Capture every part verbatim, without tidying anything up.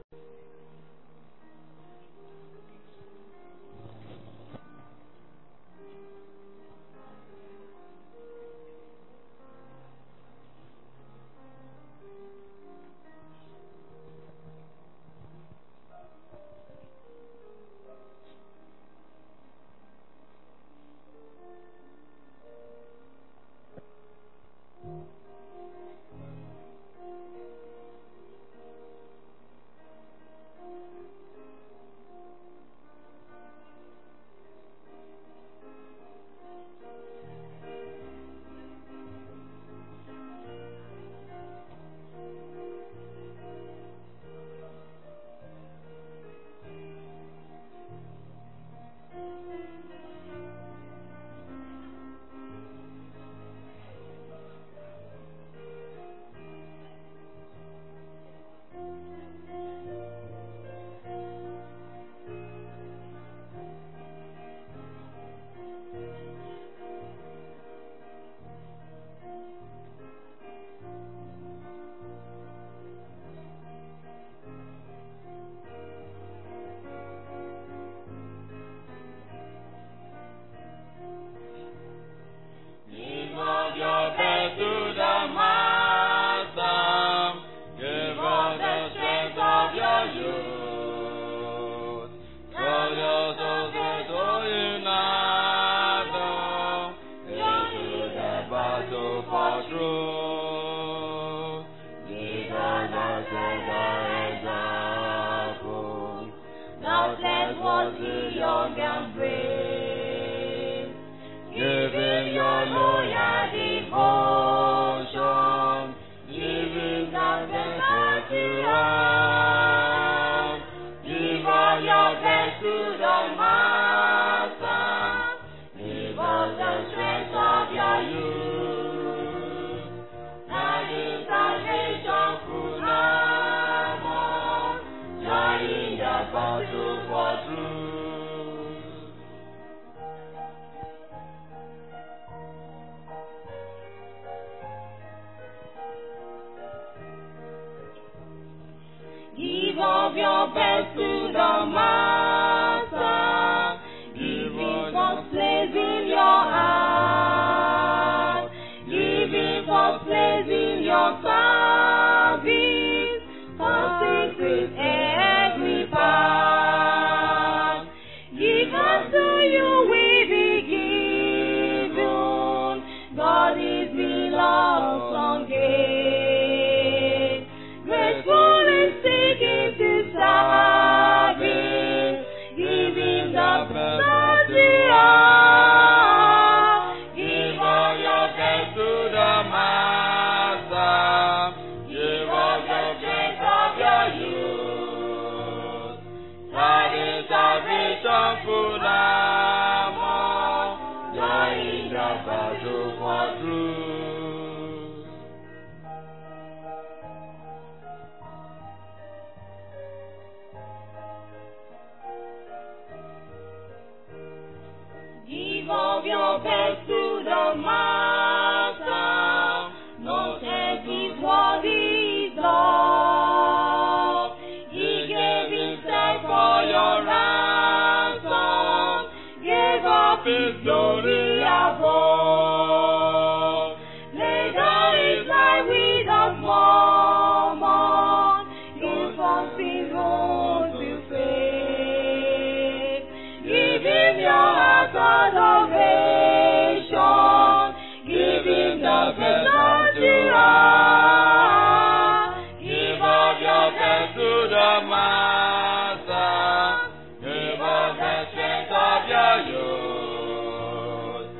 Master, give us the strength of your youth.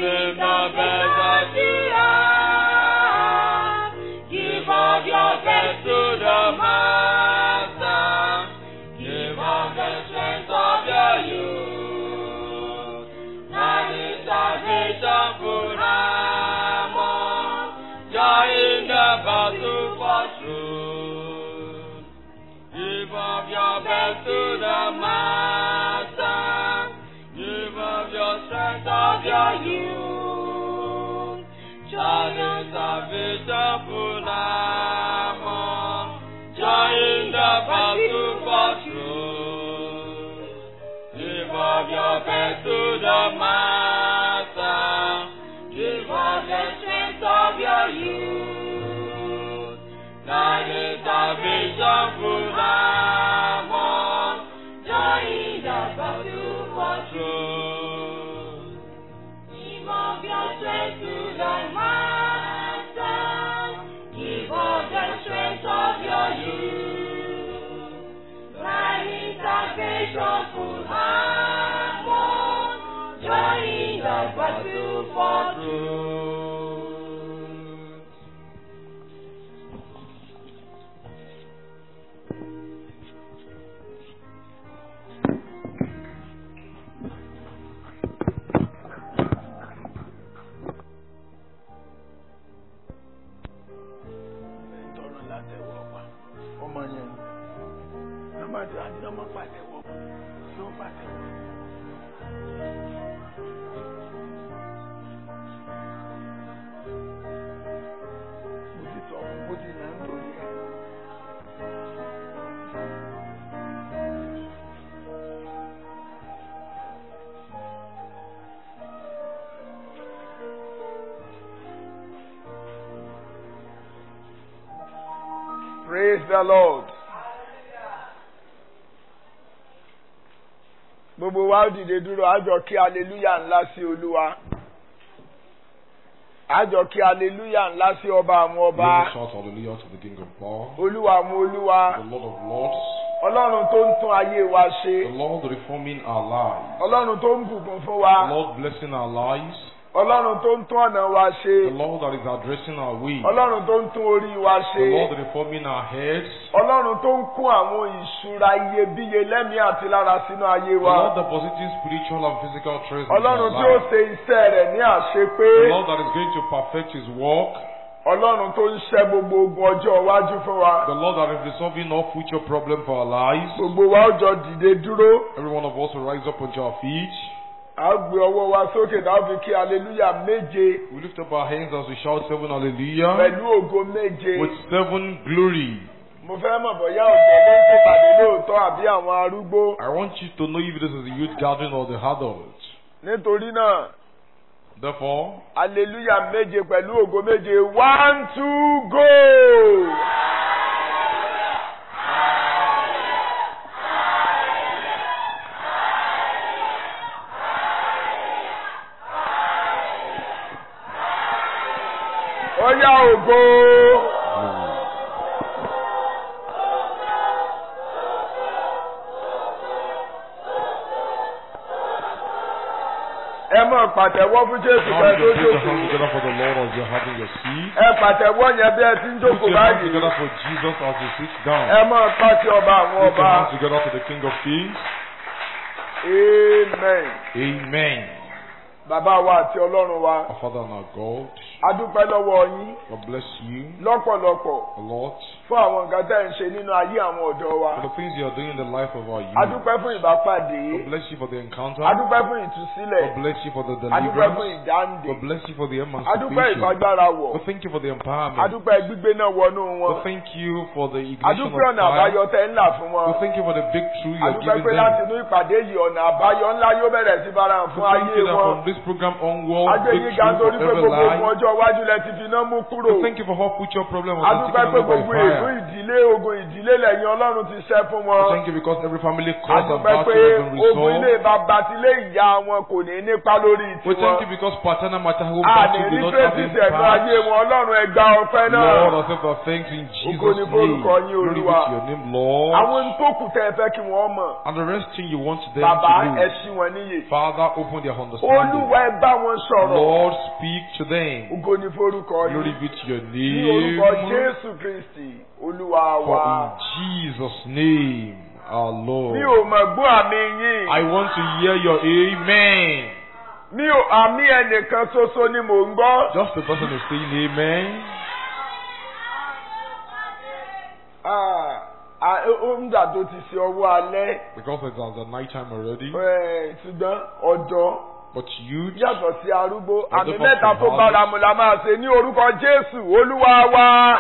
lift the best that you have. Give of your best to the Master. Give of the strength of your youth. That is salvation for Ramon. Joy in the battle for truth. Give of your best to the Master. Give of your strength of your youth. Joy in salvation for Ramon. Joy in the battle for truth. Give of your best to the Master. Give of the strength of your youth. That is salvation for Ramon. Joy in the battle for truth. Give of your strength to the Master. Give of the strength of your youth. That is salvation for Ramon. Joy in the battle for truth. Praise the Lord. Gbogbo wa dìde dúró àjọ kí hallelujah ńlá sí Olúwa. Àjọ kí hallelujah ńlá sí ọba àwọn ọba. Shout hallelujah to the King of power. Olúwa àwọn olúwa. The Lord of lords. Ọlọ́run tó ń tún ayé wa ṣe. The Lord reforming our lives. Ọlọ́run tó ń bùkún fún wa. The Lord blessing our lives. Ọlọ́run tó ń tún ọ̀nà wa ṣe. The Lord that is addressing our way. Ọlọ́run tó ń tún orí wa ṣe. The Lord reforming our heads. Ọlọ́run tó ń kún àwọn ìṣúra iyebíye lẹ́mìí àti lára sínú ayé The wa. Lord depositing spiritual and physical treasures in our Ọlọ́run tí ó lives. ṣe iṣẹ́ rẹ̀ ní àṣepé. The Lord that is going to perfect His work. Ọlọ́run tó ń ṣẹ́ gbogbo ogun ọjọ́ iwájú fún wa. The Lord that is resolving all future problems for our lives. Gbogbo wa ó jọ dìde dúró. Every one of us will rise up onto our feet. A gbé ọwọ́ wa sókè tá a fi kí hallelujah méje. We lift up our hands as we shout seven hallelujah. Pẹ̀lú ògo méje. With seven glory. Mo fẹ́ mọ̀ bóyá ọ̀dọ́ ló ń ṣèpàdé lóòótọ́ àbí àwọn arúgbó. I want you to know if this is a youth gathering or the adults. Nítorí náà. Therefore. Hallelujah méje pẹ̀lú ògo méje. One, two, go. Oya ògo. Ẹ máa pàtẹ́wọ́ fún Jésù Now pẹ̀lú you can put your ojókòó. hands together for the Lord as you're having your seat. Ẹ pàtẹ́wọ́ yẹn bí ẹ ti ń Put jókòó your hands báyìí. together for Jesus as you sit down. Ẹ máa pàtẹ́ ọba àwọn Put your ọba. hands together for the King of Kings. Amen. Amen. Bàbá wa àti Ọlọ́run wa. Our Father and our God. A dúpẹ́ lọ́wọ́ yín. God bless you. Lọ́pọ̀lọpọ̀. A lot. Fún àwọn nǹkan tẹ́ ń ṣe nínú ayé àwọn ọ̀dọ́ wa. For the things you are doing in the life of our A youth. dúpẹ́ fún ìbápàdé. God bless you for the encounter. A dúpẹ́ fún ìtúsílẹ̀. God bless you for the A dúpẹ́ fún deliverance. ìdáǹdè. God bless you for the A dúpẹ́ emancipation. ìfagbára wọ̀. God thank you for the A empowerment. dúpẹ́ gbígbé náà wọnú wọn. God thank you for the A ignition of dúpẹ́ ọ̀nà fire. àbáyọ tẹ́ ń là fún wọn. God thank you for the breakthrough you A are dúpẹ́ giving pé láti them. inú ìpàdé yìí ọ̀nà àbáyọ ńlá yóò bẹ̀rẹ̀ sí bára hàn fún God thank ayé you that wọn. from this program onward, Agbẹ́yìn ga breakthrough nítorí for pé every gbogbo ogun life. ọjọ́ iwájú lẹ ti fi iná mú kúrò. God thank you for all future problems A are dúpẹ́ taken pé away by gbogbo ègún fire. ìdílé ogun ìdílé lẹ́yìn Ọlọ́run ti ṣẹ́ fún wọn. God thank you because every family A cause and dúpẹ́ battle pé has been ogun ilé resolved. bàbá tí ilé ìyá wọn kò ní nípa lórí We thank you tiwọn. because paternal maternal A ní battle rí will not have tírèsì ẹ̀nu ayé impact. wọn Ọlọ́run ẹ gba ọpẹ́ náà. Lord, I say for thanks in Jesus' ni name. forúkọ yín, Glory be Olúwa. to your name, Lord. Àwọn tó kù tẹ́ ẹ fẹ́ kí wọ́n mọ̀. And the rest thing you want them Bàbá to ẹ do. ṣí wọn níyè. Father, open their understanding. Olúwa ẹ bá wọn sọ̀rọ̀. Lord, speak to them. Ògo ni forúkọ Glory yìí. be to your Ní orúkọ name. Jésù Kristì, Olúwa For wa. in Jesus' name, our Lord. Mi ò mọ̀ gbọ́ àmì yín. I want to hear your amen. Mi ò àmì ẹnìkan ṣoṣo ni mò ń gbọ́. Just the person is saying amen. Ah, ah, ó ń gbà tó ti ṣe ọwọ́ alẹ́. Because it was the night time already. Eh, ṣùgbọ́n ọ̀dọ́ But you, yàtọ̀ sí arúgbó. Ọ̀dọ́ Àmì kan mẹ́ta fún tó wa. bára mu la máa ṣe ní orúkọ Jésù, Olúwa wa.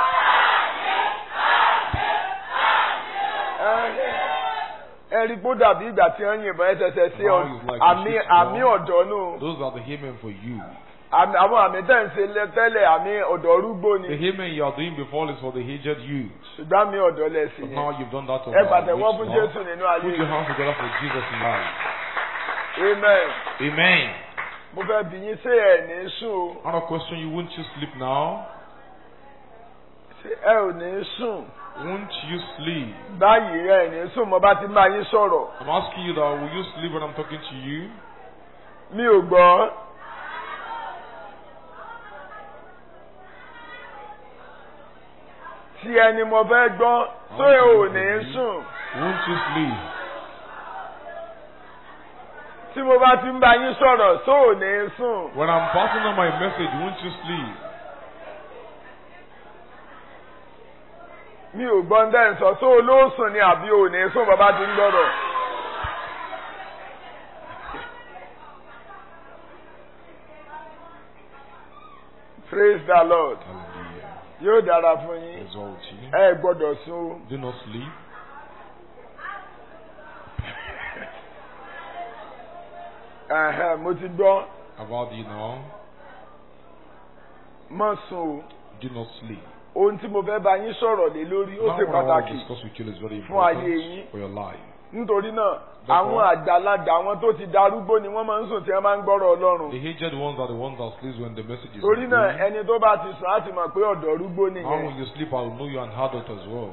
Ẹ rí bó dàbí ìgbà tí wọ́n yìnbọn ẹ ṣẹ̀ṣẹ̀ sí ọ. Now it's like Àmì a shit àmì bomb. ọ̀dọ́ nù. those are the amen for you. Àmì àwọn àmì tẹ̀ ń ṣe lẹ- tẹ́lẹ̀ àmì ọ̀dọ́ arúgbó The ni. amen you are doing before is for the aged youth. Ṣùgbọ́n àmì ọ̀dọ́ lẹ̀ sí But yẹn. now you've done that of Ẹ our pàtẹ́wọ́ youth fún now. Jésù nínú ayé. Put your hands together for Jesus in life. Amen. Amen. Mo fẹ́ bi yín ṣé ẹ ní sùn o. Another question, you won't you sleep now? Ṣé ẹ ò ní sùn? Won't you sleep? Báyìí ẹ ní sùn mo bá ti bá yín sọ̀rọ̀. I'm asking you that, will you sleep when I'm talking to you? Mi ò gbọ́. Tí ẹni mo fẹ́ gbọ́, ṣé ẹ ò ní sùn? Won't you sleep? Tí mo bá ti ń bá yín sọ̀rọ̀, ṣé ò ní sùn? When I'm passing on my message, won't you sleep? Mi ò gbọ́ ń dẹ́ ń sọ, ṣé olóòsùn ni àbí ò ní sùn bàbá ti ń gbọ́dọ̀? Praise the Lord. Hallelujah. Yóò dára fún yín. Exalt you. Ẹ gbọ́dọ̀ sùn o. Do not sleep. Ẹ̀hẹ̀, mo ti gbọ́. About you now. Má sùn o. Do not sleep. Ohun tí mo fẹ́ bá yín sọ̀rọ̀ lé lórí ó Now ṣe what I want to pàtàkì. discuss with you is very Fún ayé important yín. for your life. Nítorí náà, Therefore- àwọn àgbàlagbà àwọn tó ti darúgbó ni wọ́n máa ń sùn tí wọ́n máa ń gbọ́rọ̀ Ọlọ́run. The aged ones are the ones that sleep when the message is Torí náà, going. ẹni tó bá ti sùn á ti mọ̀ pé ọ̀dọ́ arúgbó Now nìyẹn. when you sleep, I'll know you and adult as well.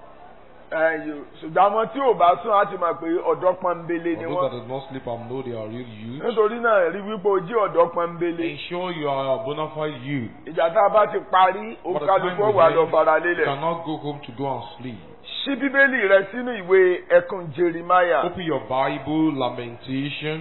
Ẹ̀yìn ṣùgbọ́n àwọn tí ò bá sùn á ti mọ̀ pé ọ̀dọ́ pọ́nbélé ni For those wọ́n. that did not sleep, I'll know they are real youth. Nítorí náà, rí wípé o jí ọ̀dọ́ pọ́nbélé. Ensure you are a bona fide youth. Ìjà tá a bá ti parí, ó By the kálukú time we wà lọ end, fara you lélẹ̀. cannot go home to go and sleep. Ṣí Bíbélì rẹ sínú ìwé ẹkùn Jeremáyà. Open your Bible, Lamentation.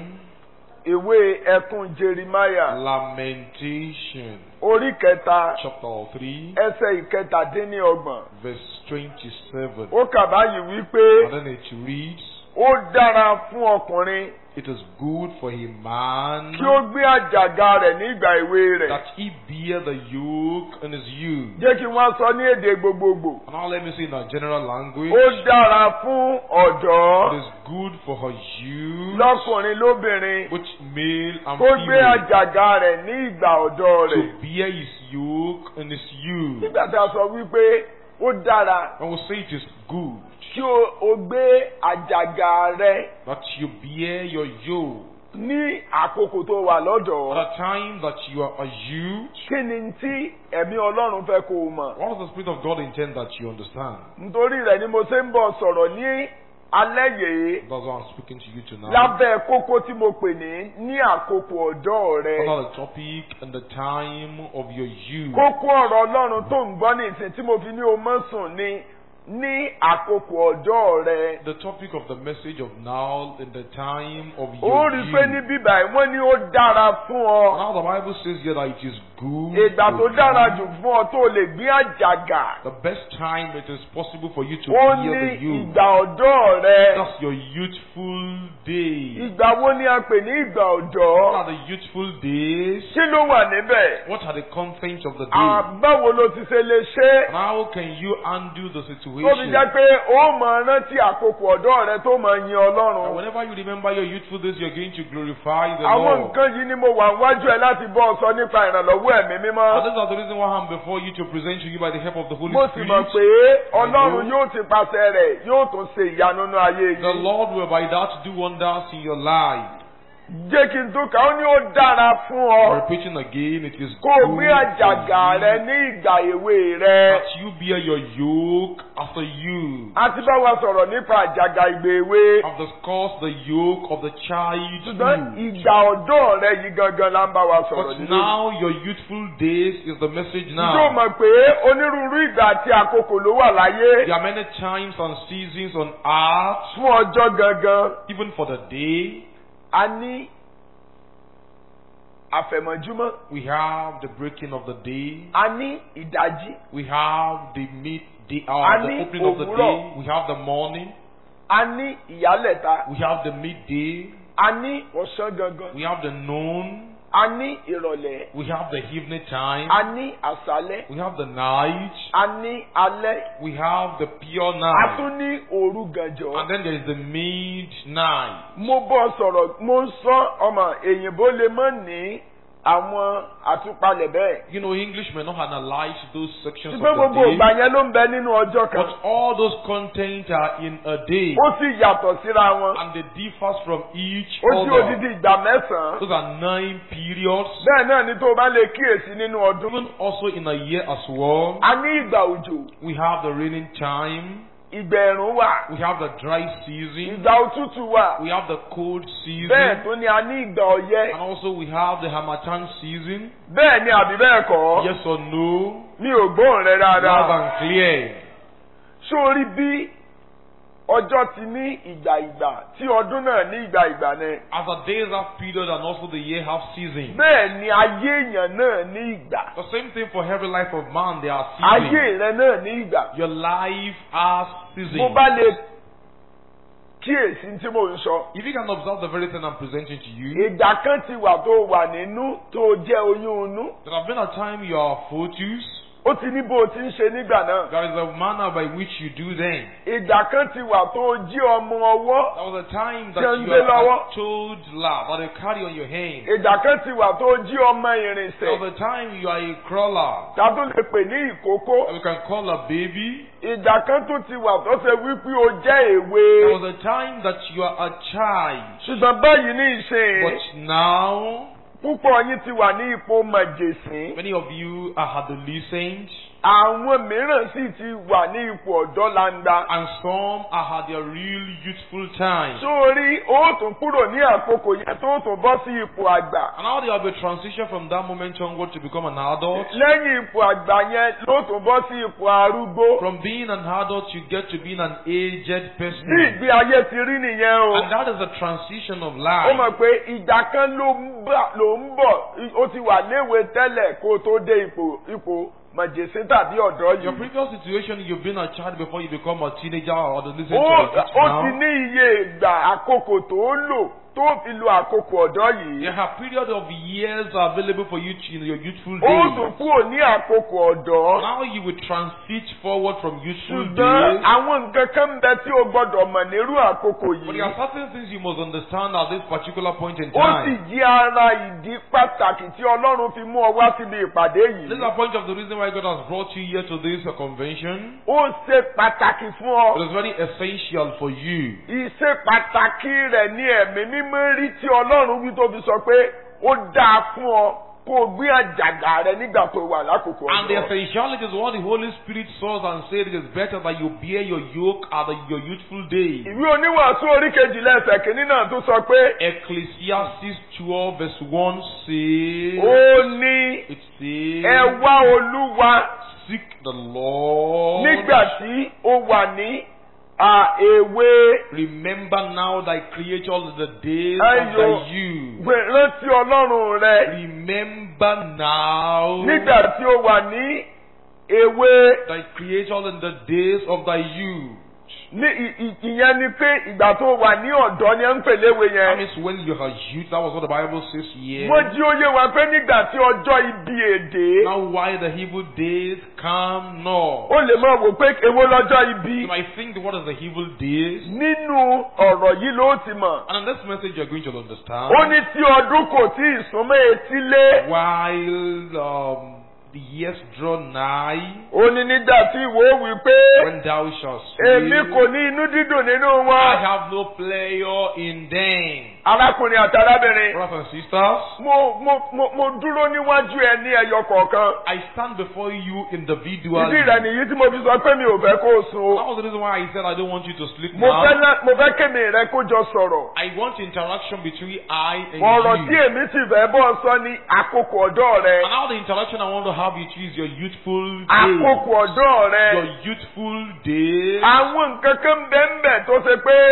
Ìwé ẹkùn Jeremáyà. Lamentation, Orí kẹta, chapter three, ẹsẹ̀ ìkẹtàdínníọgbọ̀n. verse twenty-seven. Ó kà báyìí wípé And then it reads, ó dára fún ọkùnrin it is good for a man kí ó gbé àjàgà rẹ̀ ní ìgbà èwe rẹ̀. that he bear the yoke in his youth. Jẹ́ kí wọ́n sọ ní èdè gbogbogbò. And now let me say in a general language, Ó dára fún ọ̀dọ́ it is good for her youth, lọ́kùnrin lóbìnrin which male and kó gbé female, àjàgà rẹ̀ ní ìgbà ọ̀dọ́ to rẹ̀. bear his yoke in his youth. Nígbà tí a sọ wípé ó dára And we say it is good kí o o gbé àjàgà rẹ̀ that you bear your yoke ní àkókò tó wà at lọ́dọ̀. a time that you are a youth. Kí ni tí ẹ̀mí Ọlọ́run fẹ́ kó o mọ̀? What does the Spirit of God intend that you understand? Nítorí rẹ̀ ni mo ṣe ń bọ̀ sọ̀rọ̀ ní alẹ́ yìí That's why I'm speaking to you tonight. lábẹ́ kókó tí mo pè ní ní àkókò ọ̀dọ́ rẹ̀. About the topic and the time of your youth. Kókó ọ̀rọ̀ Ọlọ́run tó ń gbọ́ ní ìsìn tí mo fi ní o mọ́ sùn ní ní àkókò ọ̀dọ́ rẹ̀. The topic of the message of now in the time of Ó your rí i pé ní youth. bíbá ẹ̀ wọ́n ní ó dára fún ọ. Now the Bible says here that it is good. Ìgbà tó for dára you. jù fún ọ tó lè gbé àjàgà. The best time it is possible for you to Ó bear ní the youth. ìgbà ọ̀dọ́ rẹ̀. That's your youthful day. Ìgbà wo ni a pè ní ìgbà What ọ̀dọ́? are the youthful days? Kí ló wà níbẹ̀? What are the contents of the day? Àbáwo ló ti ṣe lè ṣe? How can you undo the Tó fi situation? jẹ́ pé ó máa rántí àkókò ọ̀dọ́ rẹ tó máa yin And Ọlọ́run. whenever you remember your youthful days, you're going to glorify the Àwọn Lord. nǹkan yìí ni mo wà wájú ẹ láti bọ́ ọ sọ nípa ìrànlọ́wọ́ ẹ̀mí And mímọ́. these are the reason why I'm before you to present to you by the help of the Holy Mo sì mọ̀ Spirit. pé Ọlọ́run yóò ti pàṣẹ rẹ̀ yóò tún ṣe ìyanu nínú ayé The yìí. Lord will by that do wonders in your life. jẹ́ kí n tó kà ó ní ó dára fún ọ. Repeating again, it is Kó o good gbé àjàgà rẹ for ní ìgbà èwe rẹ. that you bear your yoke after you. A ti bá wa sọ̀rọ̀ nípa àjàgà ìgbà èwe. I've discussed the yoke of the child. Ṣùgbọ́n ìgbà ọ̀dọ́ rẹ yìí gangan la ń bá wa sọ̀rọ̀ But nínú. now your youthful days is the message Yóò now. mọ̀ pé onírúurú ìgbà àti àkókò ló wà láyé. There are many times and seasons on earth, Fún ọjọ́ gangan, even for the day. a ní àfẹ̀mọ́júmọ́, We have the breaking of the day. a ní ìdájí, We have the midday, A or the ní opening of the òwúrọ̀. day. We have the morning. a ní ìyálẹ̀ta, We have the midday. a ní ọ̀sán gangan, We have the noon. a ní ìrọ̀lẹ́, We have the evening time. a ní àṣálẹ́, We have the night. a ní alẹ́, We have the pure a night. tún ní òru gànjọ́. And then there is the midnight. Mo bọ́ sọ̀rọ̀, mo ń sọ ọmọ èyìnbó lè mọ́ ní àwọn àtúpalẹ̀ bẹ́ẹ̀. You know, English may not analyze those sections Ṣùgbọ́n of gbogbo the ìgbà day, yẹn ló ń bẹ nínú ọjọ́ kan. but all those contents are in a day, Ó sì yàtọ̀ síra wọn. and they differ from each Ó sí other. odidi ìgbà mẹ́sàn-án. Those are nine periods. Bẹ́ẹ̀ náà ni tó o bá lè kíyèsí nínú ọdún. Even also in a year as well, A ní ìgbà òjò, we have the raining time, ìgbà ẹ̀rùn wà, we have the dry season, ìgbà òtútù wà. we have the cold season, Bẹ́ẹ̀ tó ni a ní ìgbà ọyẹ́. and also we have the Hamatan season. Bẹ́ẹ̀ ni àbí bẹ́ẹ̀ kọ́. Yes or no? Mi ò gbóhùn rẹ Loud dáadáa. and clear. Sórí bí ọjọ́ ti ní ìgbà ìgbà tí ọdún náà ní ìgbà ìgbà ni. As the days have period and also the year have season. Bẹ́ẹ̀ ni ayé èèyàn náà ní ìgbà. The same thing for every life of man, there are Ayé seasons. rẹ náà ní ìgbà. Your life has Mo seasons. bá lè kíyèsí tí mò ń sọ. If you can observe the very thing I'm presenting to you, Ìgbà kan ti wà tó wà nínú tó jẹ́ oyún inú. there have been a time you are fetus. Ó ti ní bó o ti ń ṣe nígbà náà. There is a manner by which you do then. Ìgbà kan ti wà tó jí ọmọ ọwọ́. There was a time that Jẹ́ ń you gbé are lọ́wọ́. a child lad that you carry on your hand. Ìgbà kan ti wà tó jí ọmọ There ìrìnsẹ̀. was a time you are a crawler Tàbí lè pè ní ìkókó. that we can call a baby. Ìgbà kan tún ti wà tó ṣe wípé o jẹ́ There èwe. was a time that you are a child. Ṣùgbọ́n báyìí ní ìsìn. But now, Púpọ̀ yín ti wà ní ipò màjèsín. many of you are adolescent, Àwọn mìíràn sì ti wà ní ipò ọ̀dọ́ landa. and some are at their real youthful time. Sórí ó tún kúrò ní àkókò yẹn tó tún bọ́ sí ipò àgbà. And now there will be a transition from that moment onward to become an adult. Lẹ́yìn ipò àgbà yẹn ló tún bọ́ sí ipò arúgbó. From being an adult, you get to being an aged Bí person. ìgbé ayé ti rí nìyẹn o. And that is the transition of Ó life. mọ̀ pé ìgbà kan ló ń bà ló ń bọ̀ ó ti wà léwe tẹ́lẹ̀ kó o tó dé ipò ipò màjèsín tàbí ọ̀dọ́ Your yìí. previous situation, you've been a child before you become a teenager or adolescent Ó or a youth ó ti now. ní iye ìgbà àkókò tó lò tó fi lo àkókò ọ̀dọ́ yìí. There are period of years available for you in your youthful Ó tún days. kúrò ní àkókò ọ̀dọ́. Now you will transit forward from youthful Ṣùgbọ́n days. àwọn nǹkan kan ń bẹ tí o gbọ́dọ̀ mọ̀ nírú àkókò But there are yìí. certain things you must understand at this particular point in Ó sì time. jí ara ìdí pàtàkì tí Ọlọ́run fi mú ọ wá síbi ìpàdé This is yìí. the point of the reason why God has brought you here to this uh, convention. Ó ṣe pàtàkì fún ọ. It is very essential for you. Ìṣe pàtàkì rẹ̀ ní ẹ̀mí mímọ́ rí tí Ọlọ́run wí tó fi sọ pé ó dáa fún ọ kó o gbé àjàgà rẹ nígbà tó wà lákòókò And the ọ̀dọ́. essentiality is what the Holy Spirit saws and said it is better that you bear your yoke at the- your youthful days. Ìwé oníwàásù orí kejìlá ẹsẹ̀ kìíní náà tó sọ pé Ecclesiastes twelve verse one says, ó ní it says, ẹ wá Olúwa seek the Lord. nígbà tí ó wà ní à, èwe. Remember now thy creator in the days Ayo. of thy youth. Gbè- Rántí Ọlọ́run rẹ Remember now nígbà tí ó wà ní èwe. thy creator in the days of thy youth. Ní ì- ì- ìyẹn ni pé ìgbà tó wà ní ọ̀dọ́ ni ẹ ń pè léwe That yẹn. means when you are youth, that was what the Bible says here. Wọ́n jí ó yé wa pé nígbà tí ọjọ́ ibi èdè. Now why the evil days come not? Ó lè máa wò pé èwo lọ́jọ́ ibi. You might think what is the evil days? Nínú ọ̀rọ̀ yìí ló ti mọ̀. And in this message you're going to understand. Ó ní tí ọdún kò tí ì súnmọ́ etílé. While um, the years draw nigh, Ó ní nígbà tí ìwọ wí pé when thou shalt èmi say, kò ní inú dídùn nínú I wọn. have no pleasure in them. arákùnrin àti arábìnrin. Brothers and sisters, mo mo mo mo dúró níwájú ẹ ní ẹyọ kọ̀ọ̀kan. I stand before you individually. ìdí rẹ̀ nìyí tí mo fi sọ pé mi ò fẹ́ kó o sùn That o. was the reason why I said I don't want you to sleep mo fẹ́ now. ná- mo fẹ́ kémi rẹ kó jọ sọ̀rọ̀. I want interaction between I and ọ̀rọ̀ tí you. èmi sì fẹ́ bọ́ sọ ní àkókò ọ̀dọ́ rẹ. And now the interaction I want to have with you is your youthful àkókò days. ọ̀dọ́ rẹ. Your youthful days. àwọn nǹkan kan bẹ́ẹ̀ bẹ́ẹ̀ tó ṣe pé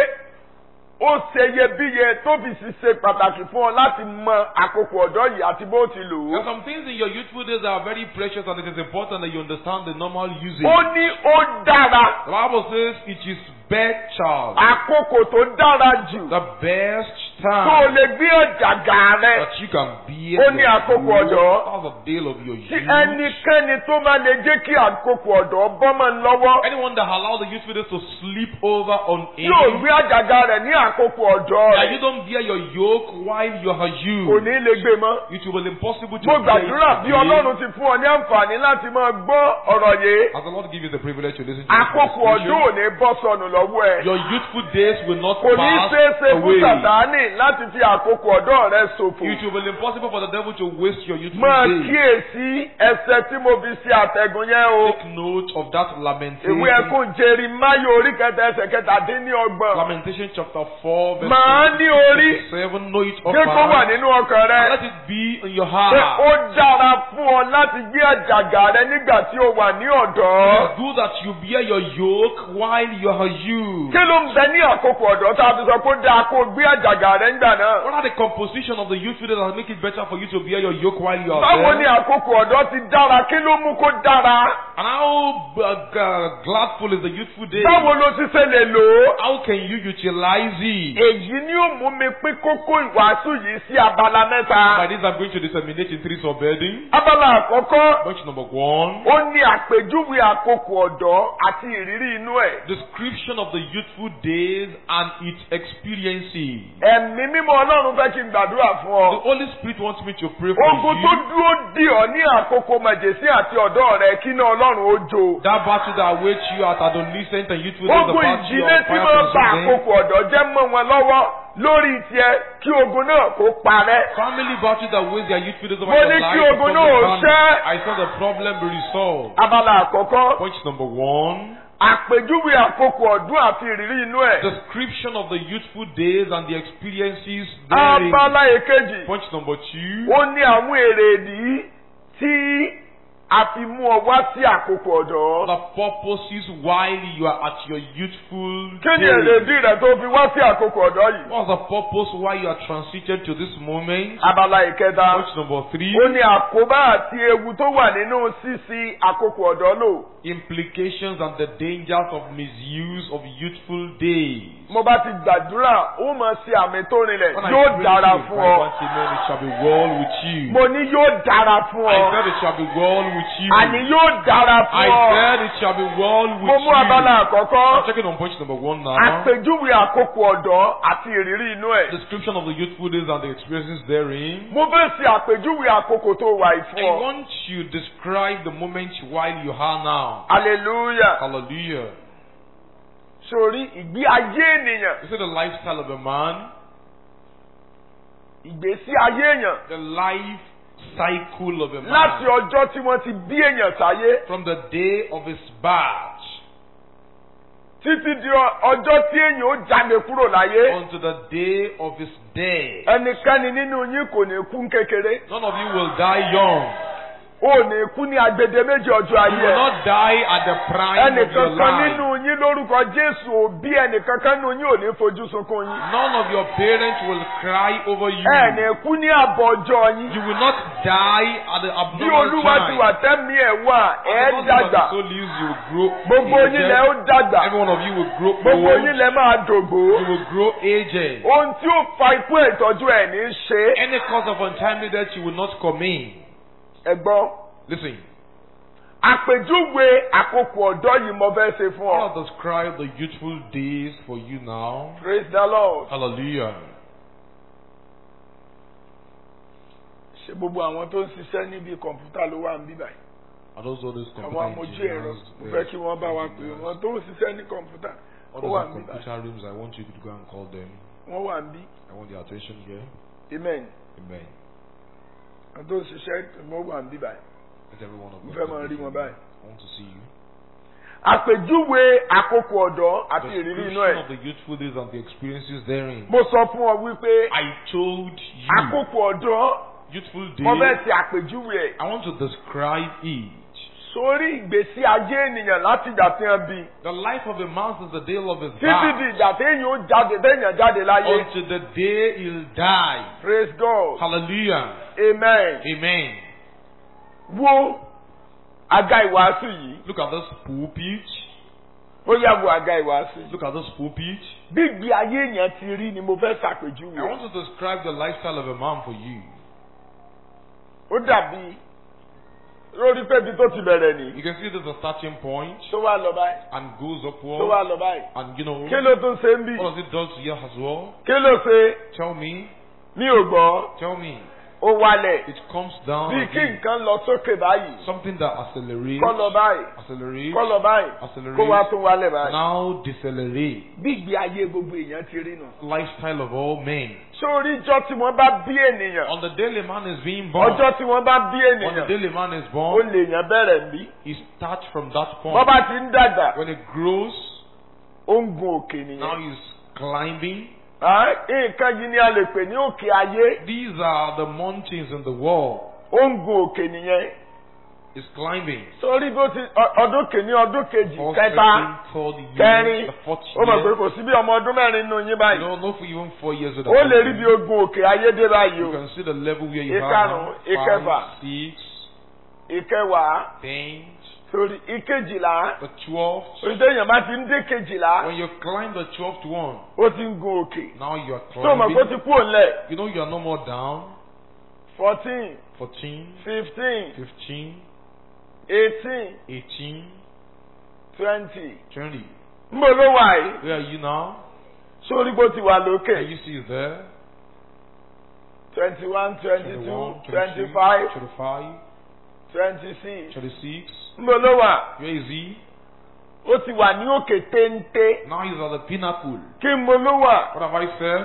ó ṣe iyebíye tó fi sì ṣe pàtàkì fún ọ láti mọ àkókò ọ̀dọ́ yìí àti bó ti lò There ó. are some things in your youthful days that are very precious, and it is important that you understand the normal usage. ó ní ó dára. The Bible says it is better, àkókò tó dára jù the best tó o time lè gbé ọ̀jàgà rẹ. that you can bear. Ó ní àkókò ọ̀dọ́. That's the day of your tí youth. ẹnikẹ́ni tó máa lè jẹ́ kí àkókò ọ̀dọ́ bọ́ mọ́ ń lọ́wọ́ Anyone that allows the youthful days to sleep over on yóò him, gbé àjàgà rẹ̀ ní àkókò ọ̀dọ́ that rẹ̀ you don't bear your yoke while you are kò youth, ní lè gbé mọ́. it will be impossible to mo bear it gbàdúrà bí today. ọlọ́run ti fún ọ ní àǹfààní láti máa gbọ́ ọ̀rọ̀ yìí. As the Lord give you the privilege to listen to this àkókò ọ̀dọ́ ò message, ní bọ́ sọnù lọ́wọ́ ẹ̀. your youthful days will not kò ní pass ṣeé ṣe fún away. sàtáánì láti fi àkókò ọ̀dọ́ rẹ ṣòfò. It will be impossible for the devil to waste your youthful máa days. kíyèsí ẹsẹ̀ tí mo fi ṣe àtẹ̀gùn yẹn o. Take note of that lamentation. ìwé ẹkún Jeremáyò orí kẹta ẹsẹ̀ kẹtàdínlọ́gbọ̀n. Lamentation chapter four, verse màá ní orí seven. Know it of jẹ́ kó wà heart. nínú ọkàn rẹ. Let it be in your pé heart. ó dára fún ọ láti gbé àjàgà rẹ nígbà tí o wà ní ọ̀dọ́. It's good that you bear your yoke while you are youth. kí ló ń bẹ ní àkókò ọ̀dọ́ tá a fi sọ pé ó dáa kó o gbé àjàgà rẹ nígbà náà. What are the composition of the youthful days that make it better for you to bear your yoke while you are báwo ni there? àkókò ọ̀dọ́ ti dára kí ló mú kó dára. And how uh, g- gladful is the youthful day? báwo ló ti ṣe lè lò ó. How can you utilize it? èyí ni ó mú mi pín kókó ìwàásù yìí sí abala By mẹ́ta. this I'm going to disseminate in three subheadings. abala àkọ́kọ́ Point number one. ó ní àpèjúwe àkókò ọ̀dọ́ àti ìrírí inú ẹ̀. Description of the youthful days and its experiences. ẹ̀mí mímọ́ Ọlọ́run fẹ́ kí n gbàdúrà fún ọ. The Holy Spirit wants me to pray for ogun tó you. dúró dì ọ́ ní àkókò màjèsí àti ọ̀dọ́ rẹ kí iná Ọlọ́run ó jó. That battle that awaits you at adolescent and youthful days, the ogun battle ìdílé of tí fire máa ba consuming. àkókò ọ̀dọ́ jẹ́ mọ́ wọn lọ́wọ́ lórí tiẹ̀ kí ogun náà kó parẹ́. Family battle that weighs their youthful days over Mo your ní life. kí become ogun the náà family. ṣẹ́. I saw the problem be resolved. abala àkọ́kọ́ Point number one. àpèjúwe àkókò ọdún àti ìrírí inú ẹ̀. Description of the youthful days and the experiences therein. abala èkejì Point number two. ó ní àwọn èrèdí tí a fi mú ọ wá sí àkókò ọ̀dọ́. The purposes while you are at your youthful kí ni days. èrèdí rẹ̀ tó fi wá sí àkókò ọ̀dọ́ yìí. What's the purpose why you are transited to this moment? abala ìkẹta Point number three. ó ní àkóbá àti ewu tó wà nínú ṣíṣí àkókò ọ̀dọ́ lò. Implications and the dangers of misuse of youthful days. mo bá ti gbàdúrà ó máa ṣe àmì tó rinlẹ̀ When I yóò pray dára to you, fún my ọ. once amen, it shall be well with you. mo ní yóò dára fún I ọ. said it shall be well with you. àní yóò dára I fún ọ. said it shall be well with mo mú you. abala I'm àkọ́kọ́ checking on point number one now. àpèjúwe àkókò ọ̀dọ́ àti ìrírí inú ẹ̀. Description of the youthful days and the experiences therein. mo fẹ́ ṣe àpèjúwe àkókò tó wà yìí I fún ọ. want you to describe the moment while you are now. hallelujah. Hallelujah. sórí ìgbé ayé ènìyàn You see the lifestyle of a man, ìgbésí ayé èèyàn the life cycle of a láti man, ọjọ́ tí wọ́n ti bí èèyàn sáyé from the day of his birth títí di ọ- ọjọ́ tí èèyàn ó jáde kúrò láyé. unto the day of his death. ẹnikẹ́ni nínú yín kò ní kú kékeré. None of you will die young. ó ní kú ní agbede méjì ọjọ́ You ayé will ẹ̀. not die at the prime of your ẹnìkankan life. nínú yín lórúkọ Jésù òbí ẹnìkankan nínú yín ò ní fojú sunkún yín. None of your parents will cry over you. ẹ ní kú ní àbọ̀ ọjọ́ yín. You will not die at the bí abnormal Olúwa ti time. wà tẹ́mi ẹ̀ wà ẹ̀ As long as dàgbà. the soul lives, you will grow gbogbo yín lẹ ó aged. dàgbà. Every one of you will grow gbogbo old. yín lẹ máa dògbò. You will grow aged. ohun tí ó fa ikú ìtọ́jú ẹ̀ ní í ṣe. Any cause of untimely death you will not commit. ẹ gbọ́. Listen, àpèjúwe àkókò ọ̀dọ́ yìí mo fẹ́ ṣe fún I ọ. want to describe the youthful days for you now. Praise the Lord. Hallelujah. ṣé gbogbo àwọn tó ń ṣiṣẹ́ níbi kọ̀ǹpútà ló wà ń bí báyìí. Are those all those àwọn computer amójú ẹ̀rọ engineers? mo fẹ́ kí wọ́n bá wa pè wọ́n tó ń ṣiṣẹ́ ní kọ̀ǹpútà All ó wà those ń bí báyìí. computer rooms, I want you to go and call them. wọ́n wà ń bí. I want your attention here. Amen. Amen. àwọn tó ń ṣiṣẹ́ wọ́n wà ń bí báyìí. Let every one of Mo us. fẹ́ máa rí wọn báyìí. I want to see you. àpèjúwe àkókò ọ̀dọ́ àti The ìrírí inú description ẹ̀. of the youthful days and the experiences therein. mo sọ fún ọ wípé I told you. àkókò ọ̀dọ́ Youthful mo fẹ́ days. ṣe àpèjúwe ẹ̀. I want to describe it. sórí ìgbésí ayé ènìyàn láti ìgbà tí wọ́n bí. The life of a man since the day of his títí di birth ìgbà téèyàn ó jáde téèyàn jáde láyé. until the day he'll die. Praise God. Hallelujah. Amen. Amen. wo àga ìwàásù yìí. Look at this pulpit. ó yà wo àga ìwàásù yìí. Look at this pulpit. bí ìgbé ayé èèyàn ti rí ni mo fẹ́ ṣàpèjúwe. I want to describe the lifestyle of a man for you. ó dàbí lórí pé ibi tó ti bẹ̀rẹ̀ ni. You can see there's a starting point tó wá lọ báyìí. and goes tó upward. wá lọ báyìí. And you know, kí ló tún ṣe ń bì. what does it do to you as well? kí ló ṣe. Tell me. mi ò gbọ́. Tell me. ó wálẹ̀. It comes down bí kí again. nǹkan lọ sókè báyìí. Something that accelerates. kọ́ lọ báyìí. Accelerates. kọ́ lọ báyìí. Accelerates. kó wá tún wálẹ̀ báyìí. Now decelerate. bí ìgbé ayé gbogbo èèyàn ti rí nù. Lifestyle of all men. sórí ìjọ tí wọ́n bá bí ènìyàn. On the day a man is being born. ọjọ́ tí wọ́n bá bí On the ènìyàn. day a man is ó born. lè yàn bẹ̀rẹ̀ ń bí. He starts from that wọ́n point. bá ti ń dàgbà. When it grows, ó ń gun òkè now nìyẹn. he's climbing. Ah, nǹkan yìí ni a lè pè ní òkè ayé. These are the mountains in the world. ó ń gun òkè nìyẹn. He's climbing. sórí bó ti ọ- ọdún kìíní ọdún kejì First, kẹta second, third year, kẹrin the fourth ó mọ̀ pé year. kò sí bí ọmọ ọdún mẹ́rin nínú yín You báyìí. don't know for even four years old. ó lè rí bí ogun òkè ayé dé báyìí You o. can see the level where you Ìkarùn-ún, are. ìkẹfà. Five, six, ìkẹwàá ten, sórí ìkejìlá the twelfth. orí téèyàn bá ti ń dé kejìlá When you climb the twelfth one, ó ti ń gun òkè. now you are tó mọ̀ climbing. kó ti kú òǹlẹ̀. You know you are no more down. fourteen fourteen, fifteen fifteen, eighteen eighteen, twenty. twenty. ń bọ̀ ló wà yìí. Where are you now? sórí bó ti wà Can lókè. you see there? twenty one twenty two twenty-one, twenty twenty-two, five twenty-five, twenty six. twenty-six. ń bọ̀ ló wà. Where is he? ó ti wà ní òkè téńté. Now he's at the pinnacle. kí n mo ló wà. What have I said?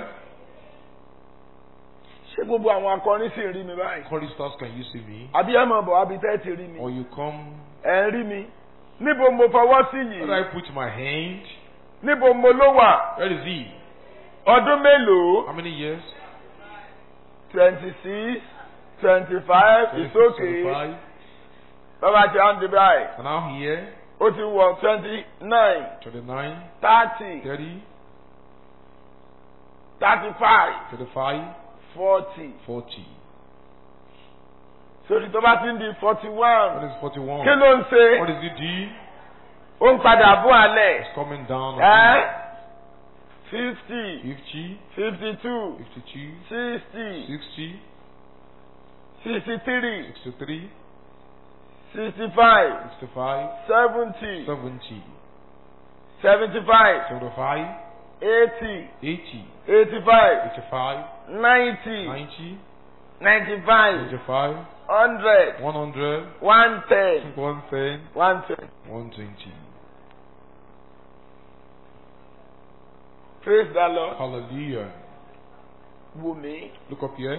ṣé gbogbo àwọn akọrin sì ń rí mi báyìí. Choristers, can you see me? àbí ẹ mọ̀ bọ̀ àbí tẹ́ ti rí mi. Or you come? ẹ ń rí mi. níbo mo fọwọ́ sí Where do I yìí. put my hand? níbo mo ló wà. Where is he? ọdún mélòó. How many years? twenty six twenty five twenty-six, ìsókè. twenty-five. bàbá ti hàn dé báyìí. And now here, ó ti wọ twenty nine twenty-nine, thirty thirty, thirty five thirty-five, forty. forty. sórí tó bá ti ń di forty What one. is forty-one? kí ló ń What ṣe. is it do? ó ń padà bọ̀ alẹ̀. It's coming down. ẹ́ fifty fifty, fifty two fifty-two, sixty sixty, sixty three sixty-three, sixty five sixty-five, seventy seventy, seventy five seventy-five, eighty eighty, eighty five eighty-five, ninety ninety, ninety five ninety-five, hundred one hundred, one ten one ten, one twenty. one twenty. Praise the Lord. Hallelujah. Wò mí. Look up here.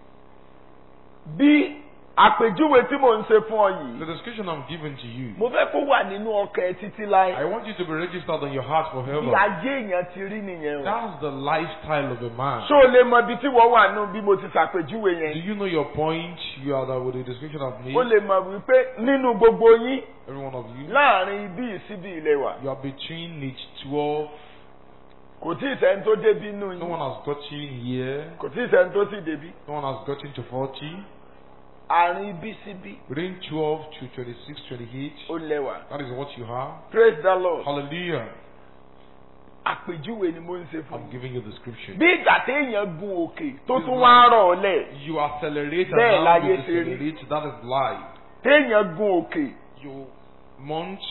Bí àpèjúwe tí mò ń ṣe fún ọ The yìí. description I'm giving to you, Mo fẹ́ kó wà nínú ọkàn ẹ títí láé. I want you to be registered on your heart Bí forever. ayé èèyàn ti rí nìyẹn o. That's the lifestyle of a man. Ṣé o lè mọ ibi tí wọ́n wà nù bí mo ti ṣàpèjúwe Do yẹn? you know your point? You are that with the description I've made. O lè mọ̀ wípé nínú gbogbo yín Every one of you. láàrin ibí ìsíbí ilé wa. You are between age twelve. Kò tí ì sẹ́ni tó débi nù No yín. one has gotten here. Kò tí ì sẹ́ni tó sì débi. No one has gotten to forty. Àárín ibí síbí Within twelve to twenty-six, twenty-eight. ó lẹ́wà. That is what you have. Praise the Lord. Hallelujah. Àpèjúwe ni mo ń ṣe fún I'm yín. giving you the scripture. Bí ìgbà téèyàn gun òkè tó This tún is wá life. rọ̀ ọ́ lẹ̀. You accelerate and Bẹ́ẹ̀ now láyé you ṣe rí. decelerate. That is life. Téèyàn gun òkè You munch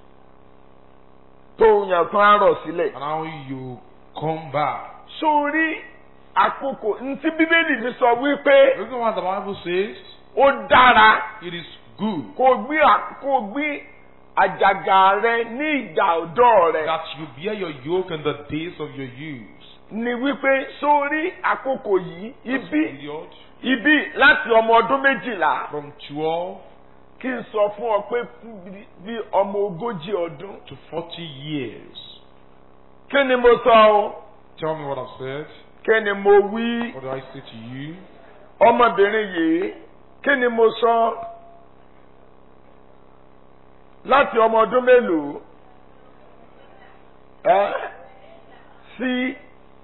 tó yàn tún á rọ̀ sílẹ̀. and now you come back. Sórí àkókò ntí Bíbélì mi sọ wípé Listen what the Bible says. ó dára It is good kó gbé à- kó gbé àjàgà rẹ ní ìgbà ọ̀dọ́ rẹ. that you bear your yoke in the days of your youth. ni wípé sórí àkókò yìí This ibi period ibi láti ọmọ ọdún méjìlá from twelve kí n sọ fún ọ pé bí- bí ọmọ ogójì ọdún. to forty years. Kí ni mo sọ o? Tell me what I've said. Kí ni mo wí? What do I say to you? Ọmọbìnrin yìí kí ni mo sọ? Láti ọmọ ọdún mélòó? Ẹ́ sí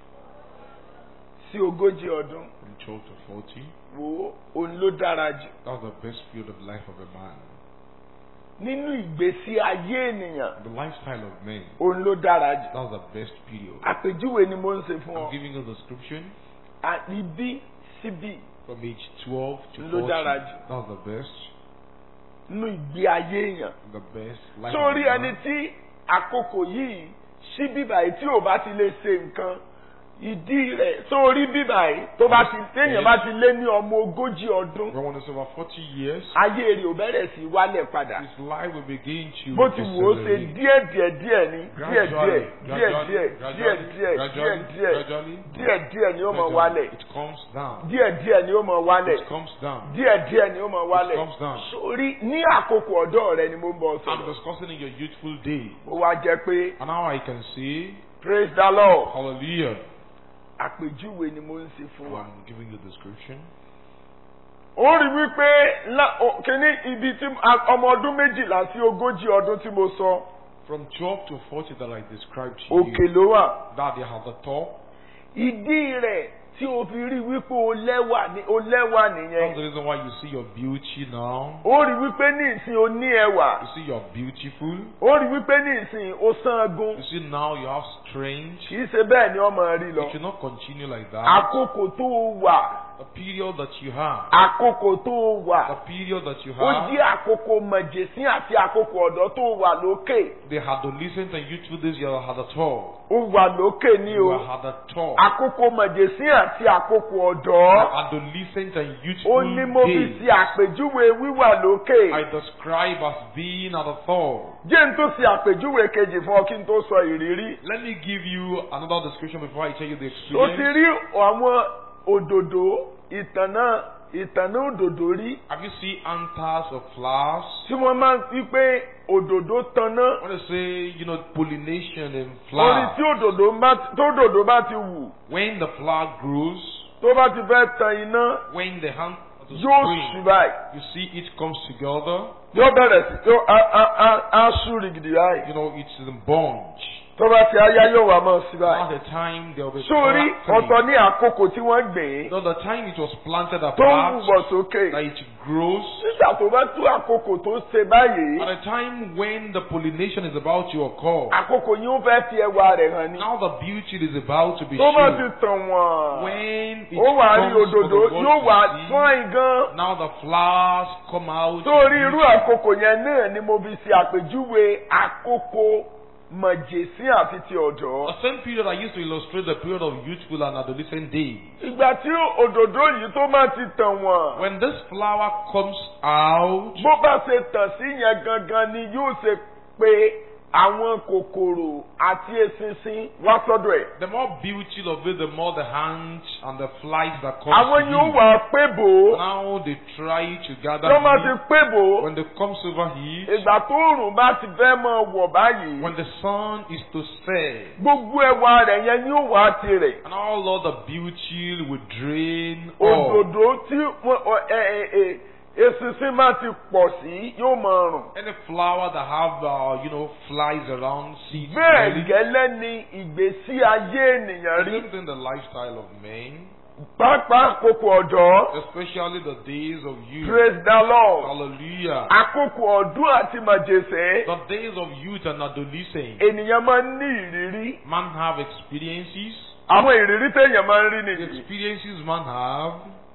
sí ogójì ọdún. From twelve to forty. Wo òun ló dára jù. That's the best period of life of a man. Nínú ìgbésí ayé ènìyàn, The lifestyle of men. òun ló dára jù. That's the best period. Àpèjúwe ni mo ń ṣe fún I'm ọ. giving you the description Àbí síbí from age twelve to Ló forty. dára jù. That's the best. nínú ìgbé ayé èèyàn. The best life Sórí of a ẹni man. tí àkókò yìí sí bíbà yìí tí ò bá ti lè ṣe nǹkan ìdí rẹ̀ sórí bíbà yìí tó bá ti téèyàn bá ti lé ní ọmọ ogójì ọdún When one is over forty years, ayé rẹ̀ ò bẹ̀rẹ̀ sí wálẹ̀ padà. his life will begin to Bó ti wò ó ṣe decelerate. díẹ̀ díẹ̀ díẹ̀ ni díẹ̀ díẹ̀ Gradually, díẹ̀ gradually, díẹ̀ díẹ̀ gradually, díẹ̀ díẹ̀ gradually, díẹ̀ gradually, díẹ̀ díẹ̀ ni ó mọ gradually, wálẹ̀ it comes down. díẹ̀ díẹ̀ ni ó mọ wálẹ̀ It comes down. díẹ̀ díẹ̀ ni ó mọ wálẹ̀. It comes down. Sórí ní àkókò ọ̀dọ́ rẹ ni mo ń bọ̀ I'm sọ̀rọ̀. discussing in your youthful days. Ó wá jẹ́ pé And now I can see, praise the Lord. hallelujah, Àpèjúwe ni mo ń ṣe fún wa. I'm giving you the description. Ó rí wípé lá- ó- kíní ibi tí a- ọmọ ọdún méjìlá sí ogójì ọdún tí mo sọ From twelve to forty that I described to òkè you, ló wà. that they have the top. Ìdí rẹ̀ tí o fi rí wípé o lẹ́wà ní o lẹ́wà That's nìyẹn. the reason why you see your beauty now. Ó rí wípé ní ìsìn o ní ẹwà. You see you're beautiful. Ó rí wípé ní ìsìn o sangun. You see now you have strength. Kì í ṣe bẹ́ẹ̀ ni ọmọ rí It lọ. should not continue like that. Àkókò tó o wà. The period that you have, Àkókò tó o the wà. period that you Ó have, jẹ́ àkókò mọ̀jẹ̀sín àti àkókò ọ̀dọ́ tó o wà lókè. the adolescent and youthful days you had the top. Ó wà lókè ní You o. had the top. Àkókò mọ̀jẹ̀sín àti àkókò The ọ̀dọ́. adolescent and Ó youthful ní mo fi days ṣe àpèjúwe wíwà lókè. I describe as being at the top. Jẹ́ n tó ṣe àpèjúwe kejì fún ọ kí n tó sọ ìrírí. Let me give you another description before I tell you the O ti experience. rí àwọn òdòdó ìtànà ìtànà òdòdó rí Have you seen anthers of flowers? tí wọ́n máa ń fi pé òdòdó tanná. When they say, you know, pollination in Orí flowers, tí òdòdó bá tó òdòdó bá ti wù when the flower grows, tó bá ti fẹ́ tan iná when the hand to yóò spring, ṣù báyìí. you see it comes together, Yóò bẹ̀rẹ̀ sí yóò á á á á ṣú rìgìdì báyìí. you know, it's in bunch. Tó bá ti áyá yóò wá mọ́ sí báyìí. At the time there will be Sórí clapping. ọ̀tọ̀ ní àkókò tí wọ́n gbìn ín So the time it was planted tó ń wù apart, bọ̀ sókè. that it grows. Nígbà tó bá tú àkókò tó ṣe báyìí, At the time when the pollination is about to occur, àkókò yìí ó fẹ́ fi ẹwà rẹ̀ hàn ni. now the beauty is about to be Tó bá ti shown. tàn wọ́n, When it ó wà rí comes for òdòdó the yóò world wà to see, fún gan. now the flowers come out. Sórí irú àkókò yẹn náà ni mo fi ṣe àpèjúwe àkókò mọ̀jẹ̀sí àti ti ọ̀dọ́. The same period I used to illustrate the period of youthful and adolescent days. Ìgbà tí òdòdó yìí tó máa ti tàn wọ́n, When this flower comes out, bó bá ṣe tàn sí yẹn gangan ni yóò ṣe pé àwọn kòkòrò àti eṣinṣin wá sọ́dọ̀ ẹ̀. the more beauty of it, the more the ants and the flies that come Àwọn to yóò you. wà pé bò ó. Now they try to gather Tó máa ti heat. pé bò ó. When they comes over heat, Ìgbà tó òrùn bá ti fẹ́ mọ wọ̀ báyìí, when the sun is to set, gbogbo ẹwà rẹ̀ yẹn yóò wá tirẹ̀. and all of the beauty will drain off. Òdòdó tí wọ́n ọ- ẹ ẹ ẹ eṣinṣin máa ti pọ̀ sí yóò máa rùn. Any flower that have, uh, you know, flies around seeds. Bẹ́ẹ̀ smelling. gẹ́lẹ́ ni ìgbésí ayé ènìyàn rí. Same thing the lifestyle of men, Pápá àkókò ọ̀dọ́. especially the days of youth. Praise the Lord. Hallelujah. Àkókò ọdún àti màjèṣẹ́. The days of youth and adolescence. Ènìyàn máa ń ní ìrírí. Man have experiences. Àwọn ìrírí téèyàn máa ń rí The nìyí. experiences man have.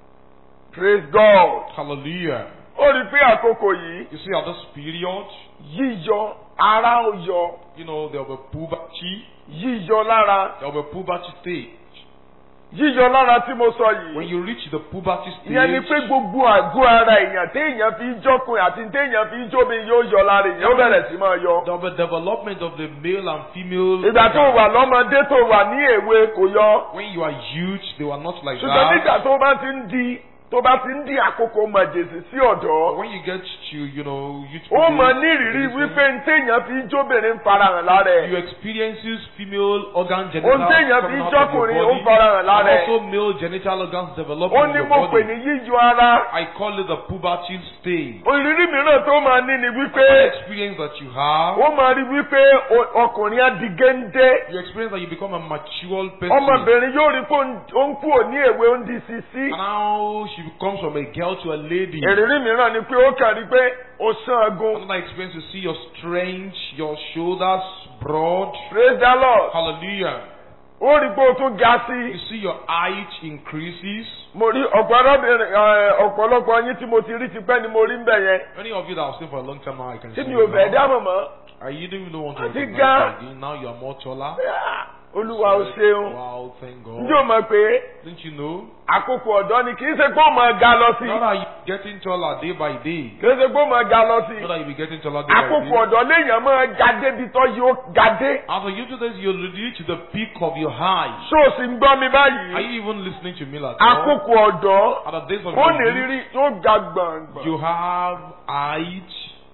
Praise God. Hallelujah. Ó rí pé àkókò yìí You see, at this period, yíyọ ara ó yọ you know, there will be puberty. yíyọ lára There will be puberty stage. Yíyọ lára tí mo sọ When yìí. you reach the puberty Ìyẹn ni stage, pé gbogbo àgọ́ ara èèyàn téèyàn fi jọ́kùn àti téèyàn fi jóbi yóò yọ lára èèyàn ó bẹ̀rẹ̀ sí máa yọ. the development of the male and female. Ìgbà tó wà lọ́mọdé tó wà ní èwe kò yọ. When you are youth, they were not like Ṣùgbọ́n nígbà that. tó bá ti ń di tó bá ti ń di àkókò màjèsì sí ọ̀dọ́. When you get to, you know, youth, Ó mọ ní ìrírí wípé ń téèyàn fi jóbìnrin ń farahàn lára ẹ̀. you experiences female organ Ohun genitals téèyàn fi coming out of your jọ́kùnrin ó ń body, farahàn and lára ẹ̀. also male genital organs developing Ó in ní your mo pè body. ní yíyọ ara. I call it the puberty stage. Ìrírí mìíràn tó máa ní ni wípé One experience that you have, ó máa rí wípé o- ọkùnrin á di géńdé. you experience that you become a mature person. Ọmọbìnrin yóò rí pé ó ń- ó ń kúrò ní èwe ó ń di sisi. And now she becomes from a girl to a lady. Ìrírí mìíràn ni pé ó kàn rí pé ó sán agun. Another experience, you see your strength, your shoulders broad. Praise the Lord. Hallelujah. Ó rí pé ó tún ga You sí. see your height increases. Mo rí ọ̀pọ̀lọpọ̀ ọ̀pọ̀lọpọ̀ yín tí mo ti rí tipẹ́ ni mo rí ń bẹ̀ yẹn. Many of you that have seen for a long time now, I can see Tí mi you ò bẹ̀ now. dámọ̀ mọ́. And you don't even want to Àti recognize ga. you again. Now you are more taller. Ah, Olúwa ò ṣeun. Wow, thank God. Ǹjẹ́ o mọ̀ pé Didn't you know? àkókò ọ̀dọ́ ni kì í ṣe pé ó máa ga lọ sí. Now that you're getting taller day by day. Kì í ṣe pé ó máa ga lọ sí. Now that you'll be getting taller day by Àkókò day. ọ̀dọ́ léèyàn máa ga débi tó yóò ga dé. As for you today, you'll reach the peak of your height. Ṣé o sì ń gbọ́ mi Are báyìí? you even listening to me like that? Àkókò ọ̀dọ́ At the days of ó your ní youth, rírí yóò ga gbọ̀ngbọ̀n. you have height.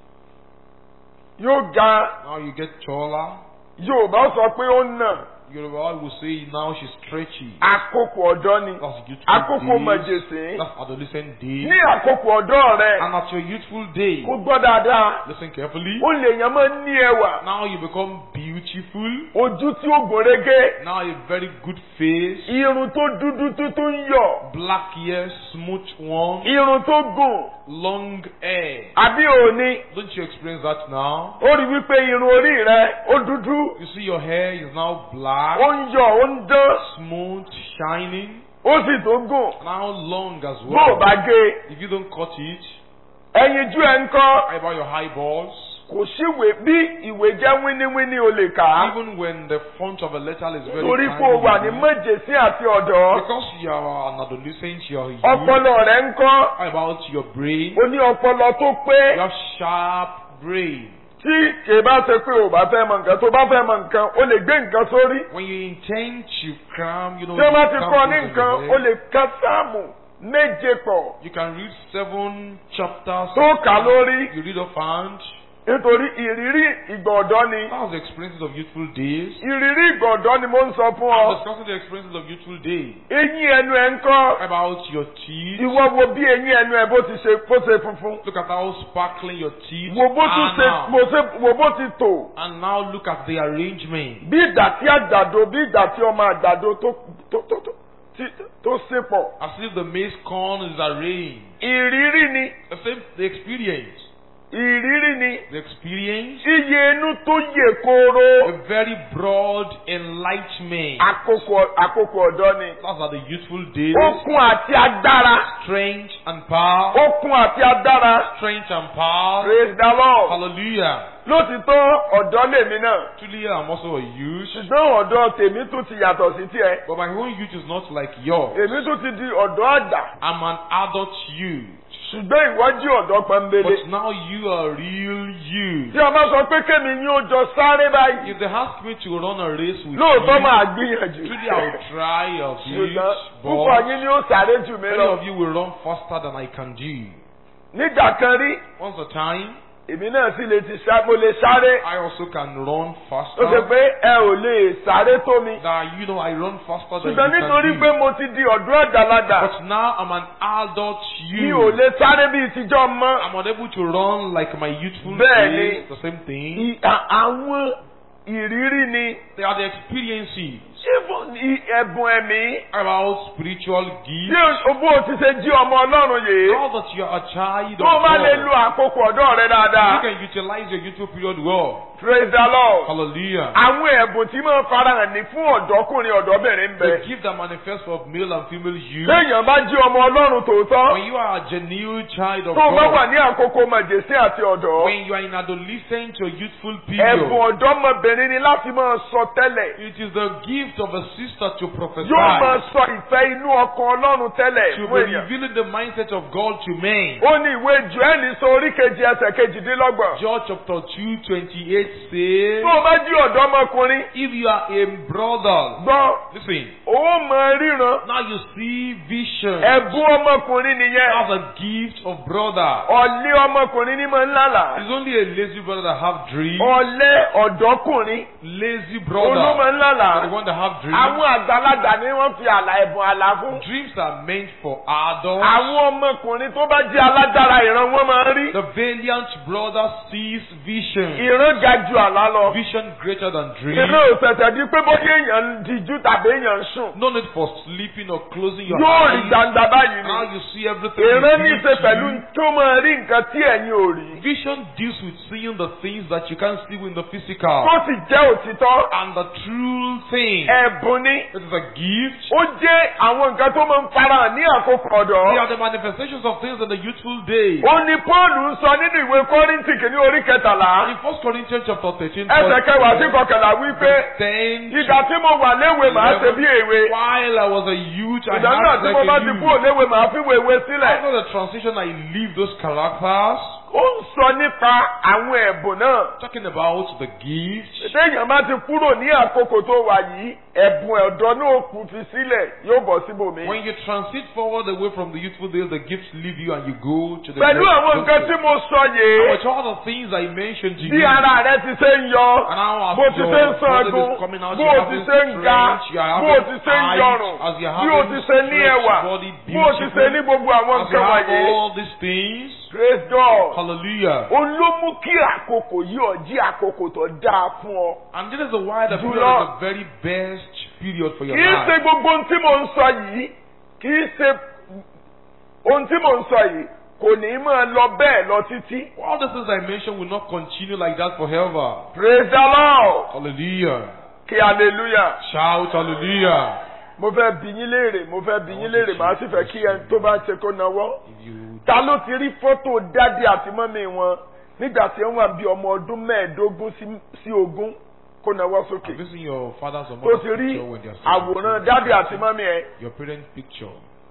Yóò ga Now you get taller. Yorùbá sọ pé ó nà. Yoruba will say now she's stretchy. Àkókò ọ̀dọ́ ni. That's youthful Àkókò days. màjèsín. That's adolescent days. Ní àkókò ọ̀dọ́ rẹ̀, And at your youthful days, kó gbọ́ dáadáa. listen carefully. Ó lè yàn máa ní ẹwà. Now you become beautiful. Ojú tí ó gòrégé. Now a very good face. Irun tó dúdú tó tó ń yọ̀. Black hair, smooth one. Irun tó gùn. Long hair. Àbí òní. Don't you experience that now? Ó rí wípé irun orí rẹ̀ ó dúdú. You see your hair is now black, Ó ń yọ̀, ó ń dán. smooth, shining. Ó sì tó gùn. Now long as Bó o well. bá gé. If you don't cut it, Ẹyinjú ẹ̀ ń kọ́. how about your eyeballs? Kò síwèé bí ìwé jẹ́ wíníwíní o lè kà á. Even when the font of a letter is very Torí tiny, pé o wà ní méjèèsí àti ọ̀dọ́. because you are an adolescent, you are youth. Ọpọlọ rẹ̀ ń kọ́. How about your brain? O ní ọpọlọ tó pé. You have sharp brain. Tí kì bá ṣe pé o bá fẹ́ mọ nǹkan tó bá fẹ́ mọ nǹkan o lè gbé nǹkan sórí. When you intend to cram, you know, Tí o bá you ti cram kọ́ ní things in nǹkan your o head. lè ka sáàmù méje pọ̀. You can read seven chapters. Tó kà lórí. You read off hand. Nítorí ìrírí ìgbà ọ̀dọ́ ni. That was the experiences of youthful days. Ìrírí ìgbà ọ̀dọ́ ni mo ń sọ fún I'm ọ. discussing the experiences of youthful days. Eyín ẹnu ẹ̀ ń kọ́. About your teeth. Ìwọ wo bí eyín ẹnu ẹ̀ bó ti ṣe bó ṣe funfun. Look at how sparkling your teeth Wo bó tún are ṣe now. mo ṣe wo bó ti tò. And now look at the arrangement. Bí ìgbà tí àgbàdo bí ìgbà tí ọmọ àgbàdo tó tó tó tó tí- tó ṣe pọ̀. As if the maize corn is arranged. Ìrírí ni. The same, the experience. Ìrírí ni. The experience. Iye inú tó yè kooro. A very broad enlightenment. Àkókò àkókò ọ̀dọ́ ni. That's at the youthful days. Okun àti agbára. Strength and power. Okun àti agbára. Strength and power. Praise the Lord. Hallelujah. Lótìtọ́ ọ̀dọ́ lèmi náà. Truly, I'm also a youth. Ṣùgbọ́n ọ̀dọ́ tèmi tún ti yàtọ̀ sí tiẹ̀. But my own youth is not like yours. Èmi tún ti di ọ̀dọ́ àgbà. I'm an adult youth. Ṣùgbọ́n ìwọ jí ọ̀dọ́ pọ́nbélé. But now you are real youth. Tí a bá sọ pé kémi yín ó jọ sáré báyìí. If they ask me to run a race with Lóòótọ́ you, máa gbìyànjú. truly I will try a bit, Ṣùgbọ́n púpọ̀ but yín ni ó sáré jù mí many lọ. of you will run faster than I can do. Nígbà kan rí, Once a time, èmi náà sì lè ti sá mo lè sáré. I also can run Ó ṣe faster. pé ẹ ò lè sáré tó mi. That you know I run faster than Ṣùgbọ́n you nítorí can pé do. mo ti di ọ̀dọ́ àgbàlagbà. But now I'm an adult Mi ò youth. lè sáré bíi tijọ́ mọ́. I'm unable to run like my youthful Bẹ́ẹ̀ni. days. The same thing. I- à- Àwọn ìrírí ni. They are the experiences Even i- ẹ̀bùn ẹ̀mí. about spiritual Bí gifts. o bó o ti ṣe jí ọmọ Ọlọ́run yìí. Now that you are a child Tó o of bá lè lo God, àkókò ọ̀dọ́ rẹ you dáadáa. can utilize your youthful period well. Praise the Lord. Hallelujah. Àwọn ẹ̀bùn tí máa farahàn ní fún ọ̀dọ́kùnrin ọ̀dọ́bìnrin ń bẹ. The gift that manifests of male and female youth. Téèyàn bá jí ọmọ Ọlọ́run tòótọ́. When you are a genuine child of Tó o bá wà God, ní àkókò màjèsí àti ọ̀dọ́. when you are in adolescent or youthful Ẹ̀bùn period, ọ̀dọ́mọbìnrin ni láti máa sọ tẹ́lẹ̀. it is the gift of a sister to prophesy. Yóò máa sọ ìfẹ́ inú ọkàn Ọlọ́run tẹ́lẹ̀ She'll fún be èèyàn. revealing the mindset of God to men. Ó ní ìwé Jóẹ́lì sọ orí kejì ẹsẹ̀ kejìdínlọ́gbọ̀n. John chapter two twenty-eight says, Tó o bá jí ọ̀dọ́mọkùnrin, if you are a brother, gbọ́, listen, ó máa ríran. now you see vision. Ẹ̀bùn ọmọkùnrin nìyẹn. Have a gift of brother. Ọ̀lẹ ọmọkùnrin ní máa ń lálàá. It's only a lazy brother that have dreams. Ọ̀lẹ ọ̀dọ́kùnrin Lazy òun brother. ló máa ń The lálàá. one that have dreams. Àwọn àgbàlagbà ni wọ́n fi àlà ẹ̀bùn àlà fún. Dreams are meant for adults. Àwọn ọmọkùnrin tó bá jẹ́ alágbára ìran wọn máa ń rí. The valiant brother sees vision. Ìran ga ju àlá lọ. Vision greater than dreams. Ìran ò ṣẹ̀ṣẹ̀ di pé bóyá èèyàn ń dijú tàbí èèyàn ń sùn. No need for sleeping or closing your Yóò rí eyes. gbangba báyìí Now ni. you see everything. Ìran ní í revealed ṣe to pẹ̀lú you. tó máa rí nǹkan tí ẹ̀yin ò rí. Vision deals with seeing the things that you can't see in the physical. Tó sì jẹ́ òtítọ́. And the true thing. Ẹ̀bùn ni. It is a gift. Ó jẹ́ àwọn nǹkan tó máa ń farahàn ní àkókò They ọ̀dọ́. are the manifestations of things in the youthful days. Ó ní Pọ́ọ̀lù ń sọ nínú ìwé Kọ́ríńtì kìíní orí kẹtàlá. In First Corinthians chapter thirteen, Ẹsẹ̀ kẹwàá sí kọkànlá wípé ten, ìgbà tí mo wà léwe màá ṣe bí èwe. while I was a youth, I Ìgbà náà had tí mo bá like ti a kúrò youth. léwe màá fi wèwe sílẹ̀. After the transition, I leave those characters. Ó ń sọ nípa àwọn ẹ̀bùn náà. Talking about the gifts. Téèyàn bá ti kúrò ní àkókò tó wà yìí, ẹ̀bùn ọ̀dọ́ náà kù fi sílẹ̀ yóò bọ̀ síbòmí. When you transit forward away from the youthful days, the gifts leave you and you go to the Pẹ̀lú next àwọn nǹkan tí gospel. mo sọ yìí, With all the things I mentioned to bí you, ara rẹ ti ṣe ń yọ, and how bó as ti your ṣe ń body sangun, is coming out, bó you're o ti having ṣe ń ga, strength, you're bó o having ti ṣe ń height, yọrùn, as you're bí o having ti ṣe ní ẹwà, stretched body, bó o ti ṣe ní beautiful, gbogbo àwọn as you nǹkan have wọ̀nyí. all these things. Praise God. Hallelujah. Òun ló mú kí àkókò yìí ó jí àkókò tó dáa fún ọ. And this is the why the period Jùlọ. is the very best period for your Kì í ṣe life. gbogbo ohun tí mò ń sọ yìí, kì í ṣe ohun tí mò ń sọ yìí kò ní máa lọ bẹ́ẹ̀ lọ títí. All the things I mentioned will not continue like that forever. Praise the Lord. Hallelujah. Kí hallelujah. Shout hallelujah. Mo fẹ́ bi yín léèrè, mo fẹ́ bi yín léèrè, màá sì fẹ́ kí ẹni tó bá ń ṣe kó nawọ́. If you Ta ló ti rí fọ́tò dádì àti mọ́mí wọn nígbà tí wọ́n wà bí ọmọ ọdún mẹ́ẹ̀ẹ́dógún sí- sí ogún kó nawọ́ sókè? have you seen your father's or Tó mother's ti rí picture when they are still àwòrán dádì àti mọ́mí ẹ̀. your parents' picture?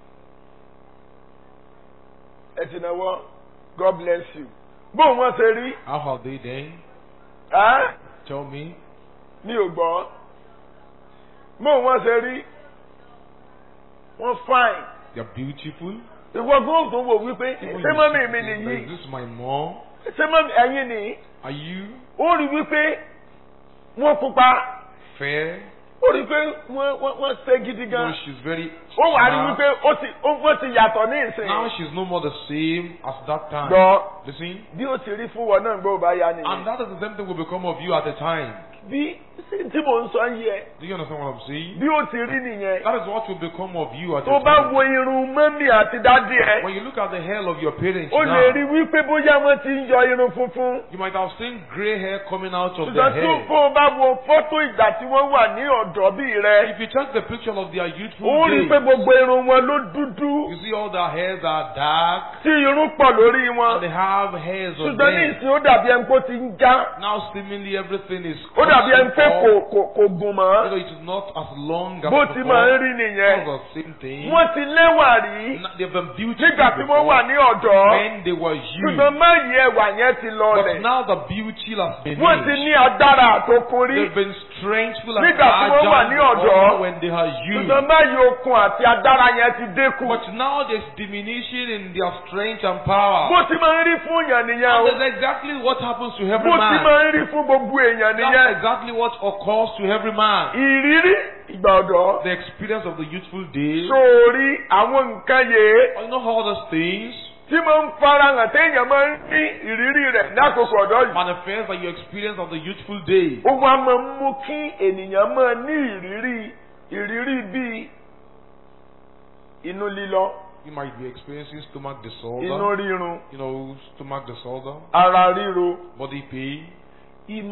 Ẹ ti nawọ́. God bless you. Bó wọn ṣe rí? How are they then? Ẹ́ Tell me. mi ò gbọ́. Bó wọn ṣe rí? Wọ́n fine. They're beautiful. Ìwọ gbọ́dọ̀ tó wò wípé Even ṣé you mọ́mí see mi things nìyí? like, this is my mom. Ṣé mọ́mí ẹ̀yin nìyí? Are you Ó rí wípé wọ́n pupa. fair? Ó rí pé wọ́n wọ́n wọ́n ṣe gidi No, gan. she's very Ó wà rí smart. wípé ó ti ó wọ́n ti yàtọ̀ ní ìsìn. Now she's no more the same as that time. Gbọ́ Listen. bí ó ti rí fún wọn náà gbọ́ bá yá And nìyẹn. that is the same thing will become of you at the time. Bí tí mò ń sọ ń yẹ Do you understand what I'm saying? bí ó ti rí nìyẹn. That is what will become of you at Tó the bá time. wo irun mọ́mí àti dádì ẹ̀, When you look at the hair of your parents ó lè now, rí wípé bóyá wọ́n ti ń yọ irun funfun. you might have seen grey hair coming out of their Ṣùgbọ́n tó hair. bó o bá wo fọ́tò ìgbà tí wọ́n wà ní ọ̀dọ́ bí rẹ̀, If you check the picture of their youthful ó rí days, pé gbogbo irun wọn ló dúdú you see all their hairs are dark tí irun pọ̀ lórí and wọn. they have hairs on Ṣùgbọ́n ní them. ìsìn ó dàbí ẹni pé ó ti ń já. Now seemingly everything is Ó dàbí ẹni pé kò off. kò kò gùn You mọ́. know, it is not as long as Bó ti before. máa ń rí nìyẹn. It's the same thing. Wọ́n ti lẹ́wà rí N- They've been beautiful nígbà tí wọ́n wà before ní ọ̀dọ́. when they were youth. Ṣùgbọ́n máyì ẹwà yẹn ti But lọlẹ̀. now the beauty has been Wọ́n ti changed. ní agbára àtòkun rí. They've been strengthful and Nígbà tí wọ́n wà ní agile ọ̀dọ́. before when they are youth. Ṣùgbọ́n máyì okun àti agbára yẹn ti dínkù. But now there's diminution in their strength and power. Bó ti máa ń rí fún èèyàn nìyẹn And o. that's exactly what happens to every Bó ti man. máa ń rí fún gbogbo èèyàn That's nìyẹn. exactly what occurs to every man. Ìrírí ìgbà ọ̀dọ́. The experience of the youthful days. Sórí àwọn nǹkan yìí You know all those things tí máa ń farahàn téèyàn máa ń rí ìrírí rẹ̀ lákòókò ọ̀dọ́ yìí. manifest that you experience of the youthful days. Ó wá máa ń mú kí ènìyàn máa ní ìrírí ìrírí bíi inú lílọ, You might be experiencing stomach inú disorder, rírun, you know, stomach disorder, ara ríro, body pain,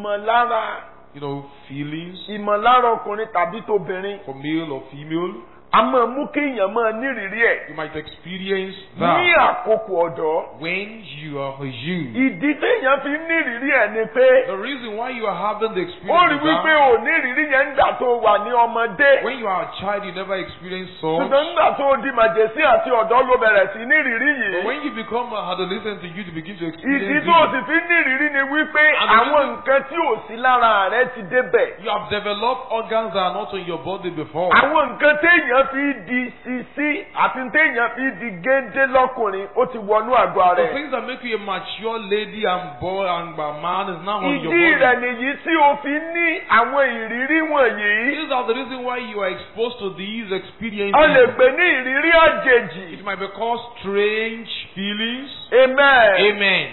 ìmọ̀lára you know, feelings ìmọ̀lára ọkùnrin tàbí tóbìnrin for male or female. a máa mú kéèyàn máa nírìírí ẹ̀ You might experience ní that àkókò ọ̀dọ́. when you are a youth. Ìdí téèyàn fi nírìírí ẹ̀ ni pé The reason why you are having the ó experience rí is wípé that ò nírìírí yẹn nígbà tó wà ní ọmọdé. when you are a child, you never experience such. Ṣùgbọ́n nígbà tó di màjèsí àti ọ̀dọ́ ló bẹ̀rẹ̀ sí nírìírí But yìí. when you become an adolescent, you to begin to Ìdí experience tó o it. sì fi nírìírí ni wípé And the àwọn reason- nǹkan tí ò sí lára rẹ ti débẹ̀. You have developed organs that are not in your body before. Àwọn nǹkan téèyàn fi di sisi àti téèyàn fi di géńdé lọ́kùnrin ó ti wọnú àgọ́ The rẹ̀. things that make you a mature lady and boy and a man is now on your Ìdí rẹ̀ body. nìyí tí o fi ní àwọn ìrírí wọ̀nyí. These are the reason why you are exposed to these experiences. A lè pè ní ìrírí àjèjì. It might be called strange feelings. Amen. Amen.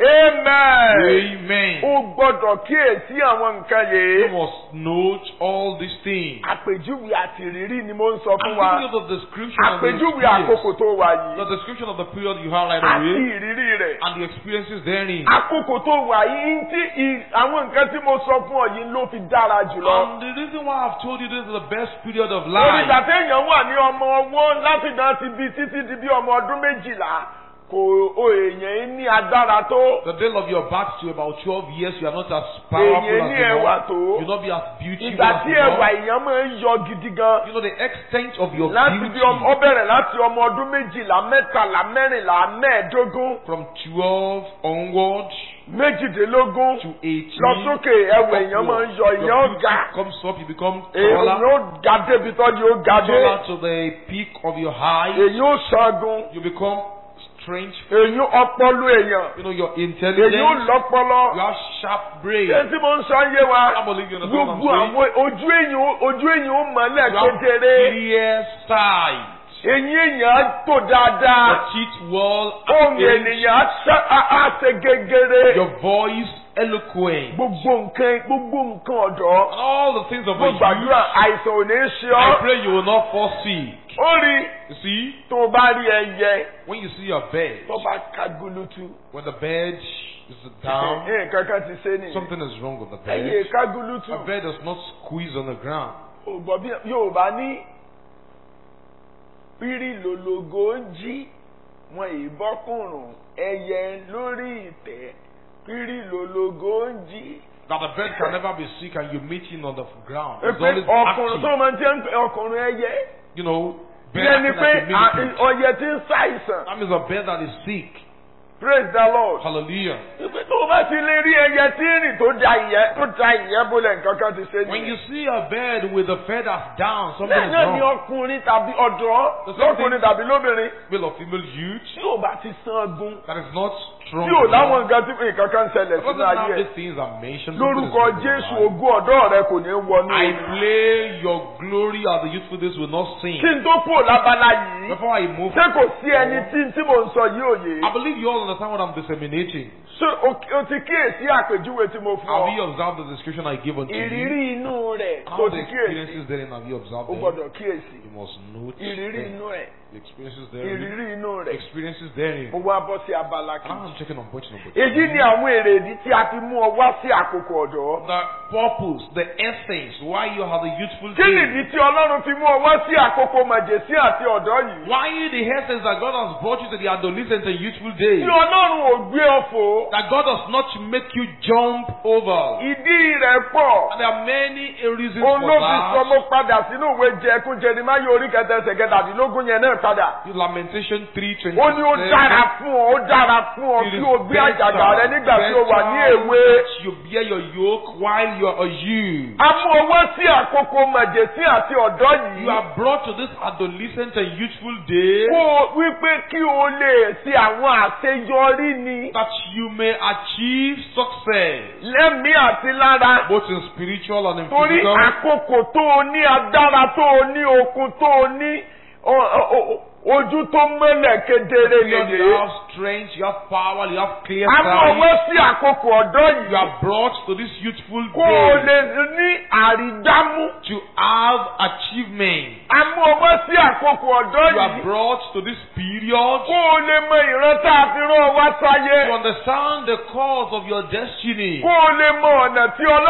Amen. Amen. O gbọ́dọ̀ kíyèsí àwọn nǹkan You yìí. must note all these things. Àpèjúwe àti ìrírí ni mo ń sọ fún I'm wa. giving you the description of the Àpèjúwe experience. àkókò tó wà The yìí. description of the period you have right Àti away ìrírí rẹ̀. and the experiences therein. Àkókò tó wà yìí ń tí ì- àwọn nǹkan tí mo sọ fún ọ yìí ló fi dára jùlọ. And the reason why I've told you this is the best period of Oríṣà life. téèyàn wà ní ọmọ ọwọ́ láti náà ti bí títí di bí ọmọ ọdún méjìlá. Kò o èèyàn yìí ní agbára tó. The day of your birth to about twelve years, you are not as powerful Èèyàn as ní you ẹwà are. tó. You will not be as beautiful Ìgbà as tí you ẹwà are. èèyàn máa ń yọ gidi gan. You know the extent of your Láti bí beauty ọmọ ó bẹ̀rẹ̀ láti ọmọ ọdún méjìlá mẹ́tàlá mẹ́rìnlá mẹ́ẹ̀ẹ́dógún from twelve onward méjìdínlógún to eighteen. lọ sókè ẹwà èèyàn máa ń yọ èèyàn ó Your ga. beauty comes up, you become Èèyàn taller, ó ga débi tọ́jú ó ga dé. taller to the peak of your height. Èèyàn ó ṣaagun. You become strange. Èèyàn ọpọlọ èèyàn. You know your Èèyàn ó intelligence. lọ́pọlọ. You have sharp brain. Ṣé tí mo ń sọ yé wa? I believe you understand what I'm Gbogbo saying. àwọn ojú èèyàn ó- ojú èèyàn ó mọ́lẹ̀ You have kedere. clear sight. Eyín èèyàn á tò dáadáa. Your teeth well Ohùn arranged. ènìyàn á ṣá- á á ṣe gegere. Your voice eloquent. Gbogbo nǹkan gbogbo nǹkan ọ̀dọ́. And all the things of a Mo youth. gbàdúrà àìsàn ò ní ṣe I ọ́. pray you will not fall sick. Ó rí You see, tó o bá rí ẹyẹ when you see your bed, tó bá ká gulutu. when the bed is down, Nǹkan kan ti ṣe nìyí. something is wrong with the Ẹyẹ bed. ká gulutu. A bed does not squeeze on the ground. Ò gbọ́ bí Yorùbá ní pírí lòlògó ń jí wọn ìbọ́kùnrùn ẹyẹ lórí ìtẹ́ pírí lòlògó ń jí. That the bed can never be sick and you meet him on the ground. It's Pé always ọkùnrin active. tó máa ń tẹ́ ń pè ọkùnrin ẹyẹ. You know, bed Ìyẹn ni acting pé like a millipede. ọyẹ ti ń ṣàìsàn. That means a bed that is sick. Praise the Lord. Hallelujah. Ìpè tó o bá ti lè rí ẹyẹ tí ń rìn tó da ìyẹ́ tó da ìyẹ́ bólẹ̀ nǹkan kan ti ṣe When you nìyẹn. see a bed with the feathers down, something Bẹ́ẹ̀ is náà ni wrong. ọkùnrin tàbí ọ̀dọ́ The same thing- lọ́kùnrin tàbí lóbìnrin Male or female youth tí ò bá ti sangun that is not strong. tí ò láwọn enough. nǹkan tí nǹkan kan ṣẹlẹ̀ It sínú doesn't ayé have ẹ̀. these things are mentioned. something is Lórúkọ wrong with Jésù your life. ogún ọ̀dọ́ rẹ kò ní wọnú I omi. play your glory as the youthful days will not sing. Kí n tó kúrò lábala yìí, Before I move, ṣé kò sí ẹni tí tí mò ń sọ yìí òye? I believe you all understand what I'm disseminating. Ṣé o o ti kíyèsí àpèjúwe tí mo fún Have you ọ? observed the description I give unto you? Ìrírí inú rẹ̀ How tó the ti kíyèsí. experiences therein have you observed O them? gbọ́dọ̀ kíyèsí. You must note Ìrírí them. inú ẹ̀. The experiences therein. Ìrírí inú rẹ̀. Experiences therein. Mo wá bọ́ sí abala And kejì. I'm checking on point number two. Èyí ni àwọn èrèdí tí a fi mú ọ wá sí àkókò ọ̀dọ́. The purpose, the essence, why you have the youthful Kí days. nìdí tí Ọlọ́run fi mú ọ wá sí àkókò màjèsí àti ọ̀dọ́ yìí? Why the essence that God has brought you to the adolescent and youthful days. Tí Ọlọ́run ò gbé ọ fò, That God does not make you jump over. ìdí rẹ̀ pọ̀. And there are many reasons for Olóbi sọ that. mo padà sínú ìwé jẹkún Jeremáyà orí kẹta ẹsẹ̀ kẹtàdínlógún yẹn náà padà. Lamentation three twenty. Ó ní ó dára fún ọ, ó dára fún ọ kí o gbé àjàgà rẹ nígbà tí o wà ní èwe. You bear your yoke while you are a youth. A mú ọwọ́ sí àkókò màjèsí àti ọ̀dọ́ You yìí. are brought to this adolescent and youthful days Kó o wípé kí o lè ṣe àwọn àṣeyọrí ni. that you may achieve success, Lẹ́mìí àti lára. both in spiritual and in Torí physical. àkókò tó o ní agbára tó o ní okun tó o ní o- o- o- ojú tó mọ́lẹ̀ kedere You nìyí. have strength, you have power, you have clear A mú sight. ọwọ́ sí àkókò ọ̀dọ́ You yìí. are brought to this youthful Kó o day lè ní àrídámú. to have achievement. A mú ọwọ́ sí àkókò ọ̀dọ́ You are yìí. brought to this period Kó o lè mọ ìran tá a fi rán ọ wá to sáyé. understand the cause of your destiny. Kó o lè mọ ọ̀nà tí Ọlọ́run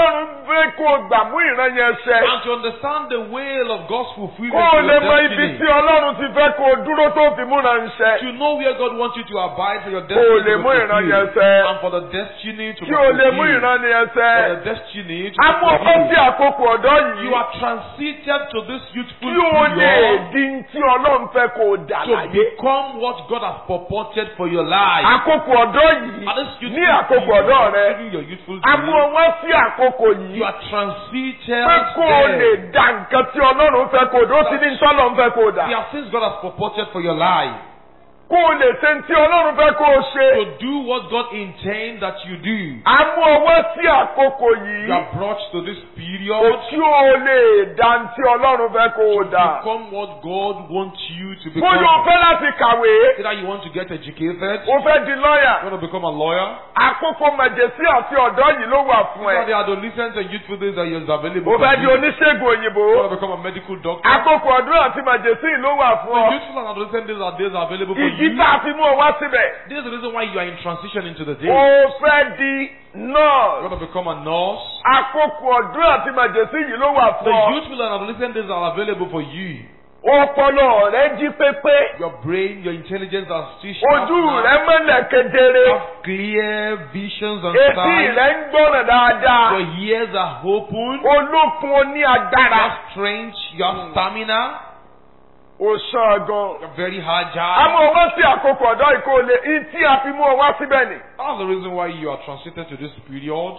fẹ́ kó o gbà mú ìran yẹn ṣẹ. And to understand the will of God's fulfillment Kó o in lè your mọ ibi tí destiny. Ọlọ́run ti fẹ́ kó o dúró tó fi múra ń ṣẹ. To know where God wants you to abide for your Kó o destiny lè to mú be ìran yẹn fulfilled. ṣẹ. And for the destiny to be Kí o lè mú fulfilled. ìran yẹn For ṣẹ. the destiny to A be mú ọkọ sí fulfilled. àkókò ọ̀dọ́ yìí. You are transited to this youthful Kí o lè period di tí Ọlọ́run fẹ́ kó o dà to láyé. become what God has purported for your life. Àkókò ọ̀dọ́ yìí At this youthful ní àkókò period, ọ̀dọ́ rẹ. during your youthful A mú period, ọwọ́ sí àkókò yìí. you are transited Pé kó o lè there. dà nǹkan tí Ọlọ́run fẹ́ kó o dà. Ó ti ní ntọ́lọ́run fẹ́ kó o dà. There are things God has purported for your life. Kó o lè ṣe tí Ọlọ́run fẹ́ kó o ṣe. To do what God intends that you do. A mú ọwọ́ sí àkókò You yìí. are brought to this period Kò kí o lè dà tí Ọlọ́run fẹ́ kó o to dà. become what God wants you to Bóyá o become. fẹ́ láti kàwé. Either you want to get educated, O fẹ́ di lọ́yà. you want to become a lawyer, Àkókò màjèsí àti ọ̀dọ́ yìí ló wà fún either ẹ. the adolescents and youthful days that is available O for fẹ́ di you. oníṣègùn òyìnbó. You want to become a medical doctor. Àkókò ọ̀dọ́ àti màjèsí yìí ló wà fún The ọ. youthful and adolescent days are days available for Ìdí you. tá a fi mú ọ wá síbẹ̀. This is the reason why you are in transition into the day. O fẹ́ di You nọ́ọ̀sì. want to become a nurse. Àkókò ọ̀dọ́ àti màjèsí yìí ló wà The fún ọ. youthful and adolescent days are available for you. Ọpọlọ rẹ jí pépé. Your brain, your intelligence are still sharp Ojú now. rẹ mọ́lẹ̀ kedere. You have clear visions and Etí sight. rẹ ń gbọ́ràn dáadáa. Your ears are open. Olókun oní You agbára. have strength. You have stamina. O sàn gan. You're very A agile. mú ọwọ́ sí àkókò ọ̀dọ́ ìkólé. Ìtí a fi mú ọ wá síbẹ̀ ni. That's the reason why you are transited to this period.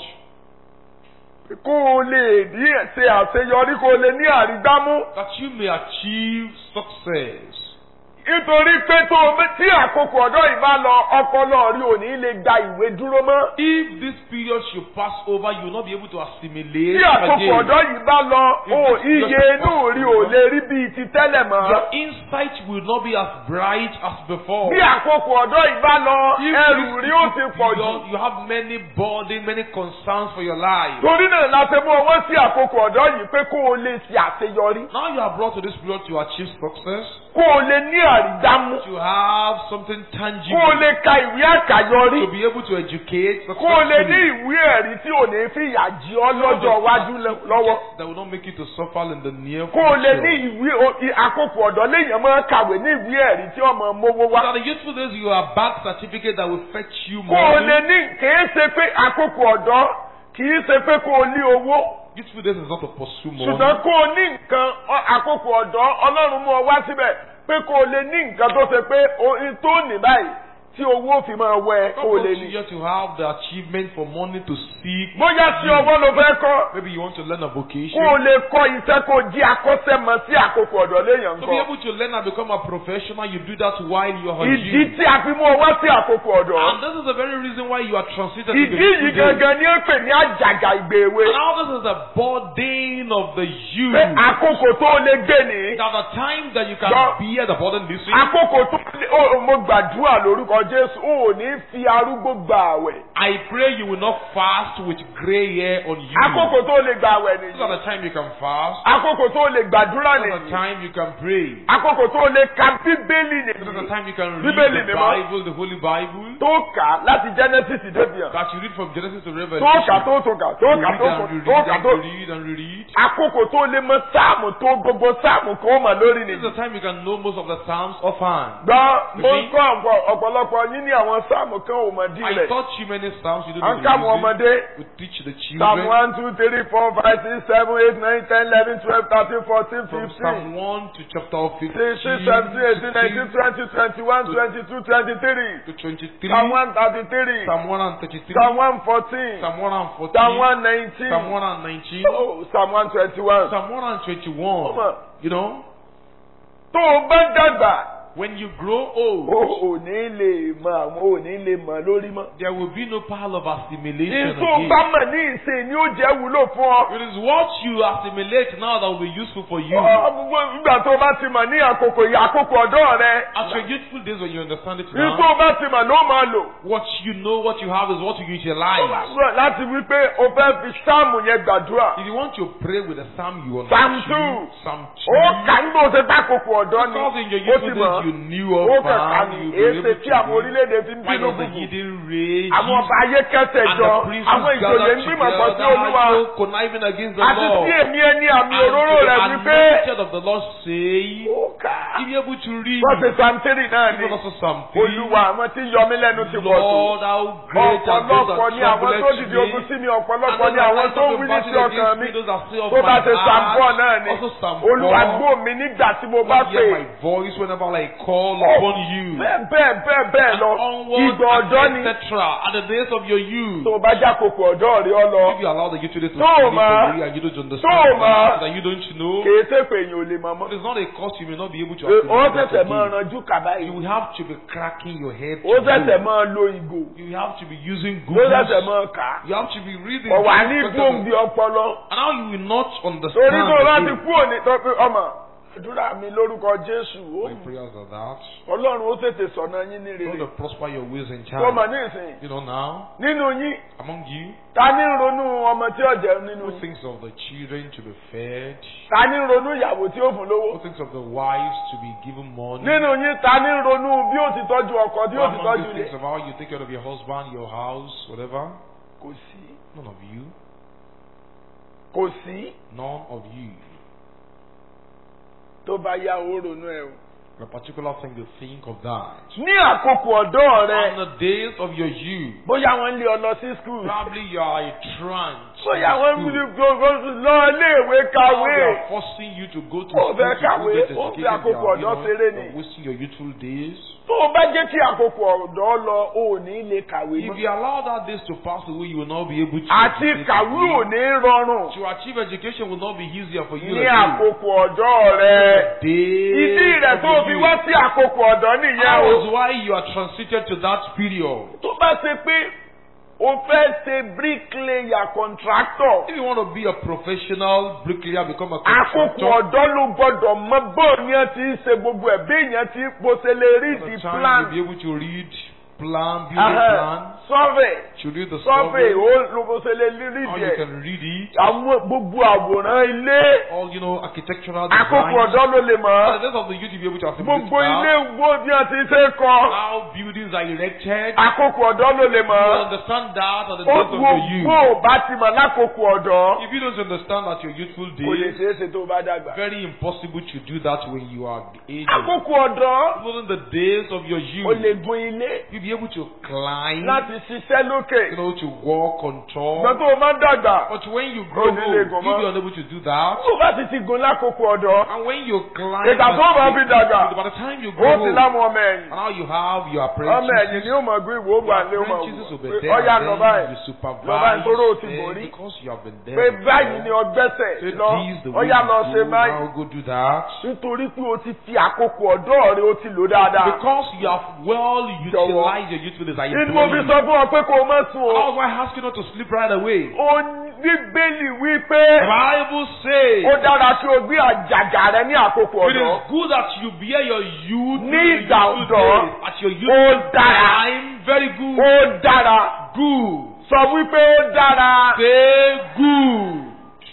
Kó o lè ní ṣe àṣeyọrí kó o lè ní àrígbámú. That you may achieve success. Nítorí pé tó o bẹ́- tí àkókò ọ̀dọ́ yìí bá lọ, ọpọlọ rí ò ní lè gba ìwé dúró mọ́. If this period should pass over, you will not be able to assimilate Tí àkókò again. ọ̀dọ́ yìí bá lọ, o iye inú rí ò lè rí bíi ti tẹ́lẹ̀ mọ́. Your insight will not be as bright as before. Bí àkókò ọ̀dọ́ yìí bá lọ, If ẹrù this rí ó ti pọ̀ jù. period, you have many burden, many concerns for your life. Torí náà la ṣe mú ọwọ́ sí àkókò ọ̀dọ́ yìí pé kó o lè ṣe àṣeyọrí. Now you are brought to this period to achieve success, Kó o lè ní àrídámú. to have something Kó o tangible, lè ka ìwé àkàyọrí. to be able to educate Kó o lè ní successfully. ìwé ẹ̀rí tí ò ní fi ìyà jí ọ lọ́jọ́ iwájú lẹ- lọ́wọ́. That will not make you to suffer in the near Kó o lè ní future. ìwé o- i- àkókò ọ̀dọ́ léèyàn máa kàwé ní ìwé ẹ̀rí tí ọmọ mówó So wá. that the youthful days you are back certificate that will fetch you Kó o lè money. ní kìí ṣe pé àkókò ọ̀dọ́ kìí ṣe pé kó o ní owó. Youthful days is not to pursue money. Ṣùgbọ́n kó o ní nǹkan ọ- àkókò ọ̀dọ́ Ọlọ́run mú ọ wá síbẹ̀ pé kó o lè ní nǹkan tó ṣe pé o- tó ní báyìí tí owó fi máa wẹ kó o God lè wants you ní. here to have the achievement for money to seek. Bóyá tí ọwọ́ ló fẹ́ kọ́. Maybe you want to learn a vocation. Kó o lè kọ́ iṣẹ́ kó o jí akọ́ṣẹ́mọṣẹ́ àkókò ọ̀dọ́ léèyàn To be kọ́. able to learn and become a professional, you do that while you are on Ìdí youth. tí a fi mú ọ wá sí àkókò ọ̀dọ́. And this is the very reason why you are transited to the Ìdí yìí youthful days. gangan ni ó pè ní àjàgà ìgbèwe. And now this is the burden of the youth. Pé àkókò tó o lè gbé ní. Now the time that you can God- bear the burden this week, Àkókò tó o o- mo gbàdúrà lórúkọ Jésù o ò ní fi arúgbó gba àwẹ̀. I pray you will not fast with grey hair on you. Àkókò tó o lè gba àwẹ̀ This is nìyí. the time you can fast. Àkókò tó o lè gbàdúrà This is the nìyí. time you can pray. Àkókò tó o lè ka Bíbélì This is the nìyí. time you can read Bíbélì the mímọ́. Bible, the Holy Bible. Tó kà á láti Genesis débìyàn. That you read from Genesis to Tó Revelation. kà tó tó kà tó You kà read tó and kà reread tó kà and tó. reread and reread. Àkókò tó o lè mọ sáàmù tó gbogbo sáàmù kó o mà lórí This is nìyí. the time you can know most of the Psalms offhand. Gbọ́ mo ń See? kọ́ ọ̀pọ̀- ọ̀pọ̀lọpọ̀ yín ní àwọn sáàmù kan ò mọ̀ dí I rẹ̀. taught you many Psalms you don't À ń know ká àwọn the ọmọdé. music. We teach the Psalm children. one, two, three, four, five, six, seven, eight, nine, ten, eleven, twelve, thirteen, fourteen, From fifteen. Psalm one to chapter fifteen. sixteen, seventeen, eighteen, nineteen, twenty, twenty-one, twenty-two, twenty-three. To twenty-three. Psalm one thirty-three. Psalm one and thirty-three. Psalm one fourteen. Psalm one and fourteen. Psalm one nineteen. Psalm one and nineteen. Oh, Psalm one twenty-one. Psalm one and twenty-one. Come on. You know, Tó o bá dàgbà, when you grow old, o ò ní lè mọ àwọn ò ní lè mọ lórí mọ́. there will be no pile of assimilation Ìtò again. bá mọ̀ ní ìsìn ni ó jẹ́ wúlò fún ọ. It is what you assimilate now that will be useful for you. Ọ, gbogbo Ìgbà tó o bá ti mọ̀ ní àkókò yìí, àkókò ọ̀dọ́ rẹ. At your youthful days when you understand it now, Ìtò bá ti mọ̀ ló máa lò. what you know, what you have is what you utilize. Láti wí pé o fẹ́ fi sáàmù yẹn gbàdúrà. If you want to pray with a psalm, you Psalm understand. two. Psalm Ó two. kà ń gbọ́ ṣe tákòkò ọ̀dọ́ ni. Because in your Ó youthful ti days mọ̀. mọ́. you knew Ó of kẹ̀kẹ́ man, ni you'll be èéṣe able tí to àwọn read. orílẹ̀-èdè fi ń Why bínú does the gbùgbù. hidden rage? Àwọn ọba ayé kẹsẹ̀ And jọ, the princes àwọn ìjòyè gathered ń gbìmọ̀ pọ̀ sí together, Olúwa. no conniving against the Àti Lord. sí èmi ẹni àmì And òróró to the rẹ̀ wípé anointed of the Lord say, ó kà á. if you're able to read, Wọ́n ti Psalm three náà ni. even also Psalm three, Olúwa àwọn tí yọ mí lẹ́nu ti pọ̀ tó. Lord, how great and those Ọ̀pọ̀lọpọ̀ that ni àwọn tó troubled dìde me. ogun sí mi, And ọ̀pọ̀lọpọ̀ those ni that àwọn rise tó up wí in ní battle sí ọkàn against mi. me, those that say of Tó my bá ṣe Psalm four heart, náà ni. also Psalm Olúwa four, gbọ́ mi nígbà tí mo bá Lord, hear pè. my voice whenever I call Ó, upon you. Bẹ́ẹ̀ bẹ́ẹ̀ bẹ́ẹ̀ bẹ́ẹ̀ lọ. Onward Ìgbà ọ̀dọ́ and ni. et cetera. At the days of your youth, Tó o bá jákòókò ọ̀dọ́ rí ọ lọ. if you allow the youth to sleep Tó o for mọ̀. you and you don't understand Tó o mọ̀. that, that you don't know, Kèé ṣe pé èèyàn ò lè mọ̀ mọ́. it is not a cost you may not be able to Ó afford that ṣẹ̀ṣẹ̀ máa again. ranjú kàbá You yìí. will have to be cracking your head. Ó to ṣẹ̀ṣẹ̀ know. máa lo ìgò. You will have to be using Ó ṣẹ̀ṣẹ̀ Google. máa kà á. You have to be reading. Ọ̀wà ní things gbòǹgbì ọpọlọ. And now you will not Torí understand. tó láti again. kú òní tó pé ọmọ. Àdúrà mi lórúkọ Jésù. Ó My prayers are that. Ọlọ́run ó tètè sọ̀nà yín ní God rere. will prosper your ways and Tó mọ̀ child. ní ìsìn. You know now, Nínú yín, among you, ta ní ń ronú ọmọ tí ó jẹun nínú who yín? thinks of the children to be fed? Ta ní ń ronú ìyàwó tí ó fún Who lówó? thinks of the wives to be given money? Nínú yín, ta ní ń ronú bí ó ti tọ́jú ọkọ, bí Who ó ti among tọ́jú you ilé? thinks of how you take care of your husband, your house, whatever? Kò sí. None of you. Kò sí. None of you. Tó bá yá ó ronú ẹ o. A particular thing to think of that. Ní àkókò ọ̀dọ́ rẹ, On the days of your youth, bóyá wọ́n lé ọ lọ sí skul. probably you are a trance. Bóyá wọ́n ń in bí school. gbogbo lọ iléèwé Now they kàwé. are forcing you to go to Ó school fẹ́ to kàwé, go get ó fi educated. àkókò You are, you ọ̀dọ́ know, ṣeré ni. you're wasting your youthful days. Tó o bá jẹ́ kí àkókò ọ̀dọ́ lọ, o ò ní lè kàwé If mọ́. you allow that days to pass away, you will not be able to. Àti educate kàwé ò again. ní rọrùn. To achieve education will not be easier for you. Ní again. àkókò ọ̀dọ́ rẹ. Days Ìdí rẹ̀ of tó your fi youth. wá sí àkókò ọ̀dọ́ nìyẹn That o. was why you are transited to that period. Tó bá ṣe pé o fẹ́ ṣe bricklayer contractor. If you want to be a professional bricklayer, become a Àkókò contractor. ọ̀dọ́ ló gbọ́dọ̀ mọ bóun ni ẹ ti ń ṣe gbogbo ẹ̀ bí èèyàn ti bó ṣe lè rí By di the time plan. you'll be able to read plan, building Ahẹ́, plan, survey to read the survey survey, ó ló bó ṣe lè rí how di you ẹ̀. can read it, Àwọn gbogbo àwòrán ilé. all you know, architectural Àkókò design. ọ̀dọ́ ló lè At mọ̀. the days of the youth, you'll be able to assimilate Gbogbo ilé that. wo bí wọ́n ti ṣe é kọ́. How buildings are erected. Àkókò ọ̀dọ́ ló lè You mọ̀. understand that at the Ó days of your gbogbo youth. bá ti mọ̀ lákòókò ọ̀dọ́. If you don't understand at your youthful Kò lè days, ṣeé ṣe tó bá dàgbà. very impossible to do that when you are aged. Àkókò ọ̀dọ́ Even in the days of your ó lè youth, gun ilé you'll be able to climb, láti ṣiṣẹ́ lókè. you know, to walk on Ìgbà top. tó o máa ń dàgbà. But when you grow Oh, old, nílé you'll gan-an. be unable to do that. Tó o bá ti ti gun lákòókò ọ̀dọ́. And when you climb, Ìgbà tó o máa fi dàgbà. by the time you Ó grow ti old, láwọn ọmọ ẹ̀yìn. and now you have your Ọmọ ẹ̀yìn apprentices. ni ó mọ̀ gbé ìwò wà lé Your ọmọ apprentices will be òwò. there, Ọ̀yà and lọ then báyìí. you supervise Lọ báyìí torí o ti them borí. because you have been there. Pé báyìí ni before. ọgbẹ́sẹ̀ Say, lọ. this is the way Ọ̀yà you lọ do, ṣe báyìí. now go do that. Nítorí pé o ti fi àkókò ọ̀dọ́ rẹ o ti lò dáadáa. Because you have well utilized your youthful days. I Nínú mo fi implore sọ you. fún ọ pé kó o má sùn o. How do I ask you not to sleep right away? O Bíbélì wí The pé Bible says ó dára kí o gbé àjàgà rẹ ní àkókò it ọ̀dọ́. is good that you bear your youth Ní in ìgbà your youthful ọ̀dọ́, days. At your ó youth dára. time, very good. Ó dára. Good. Sọ wípé ó dára. Say good.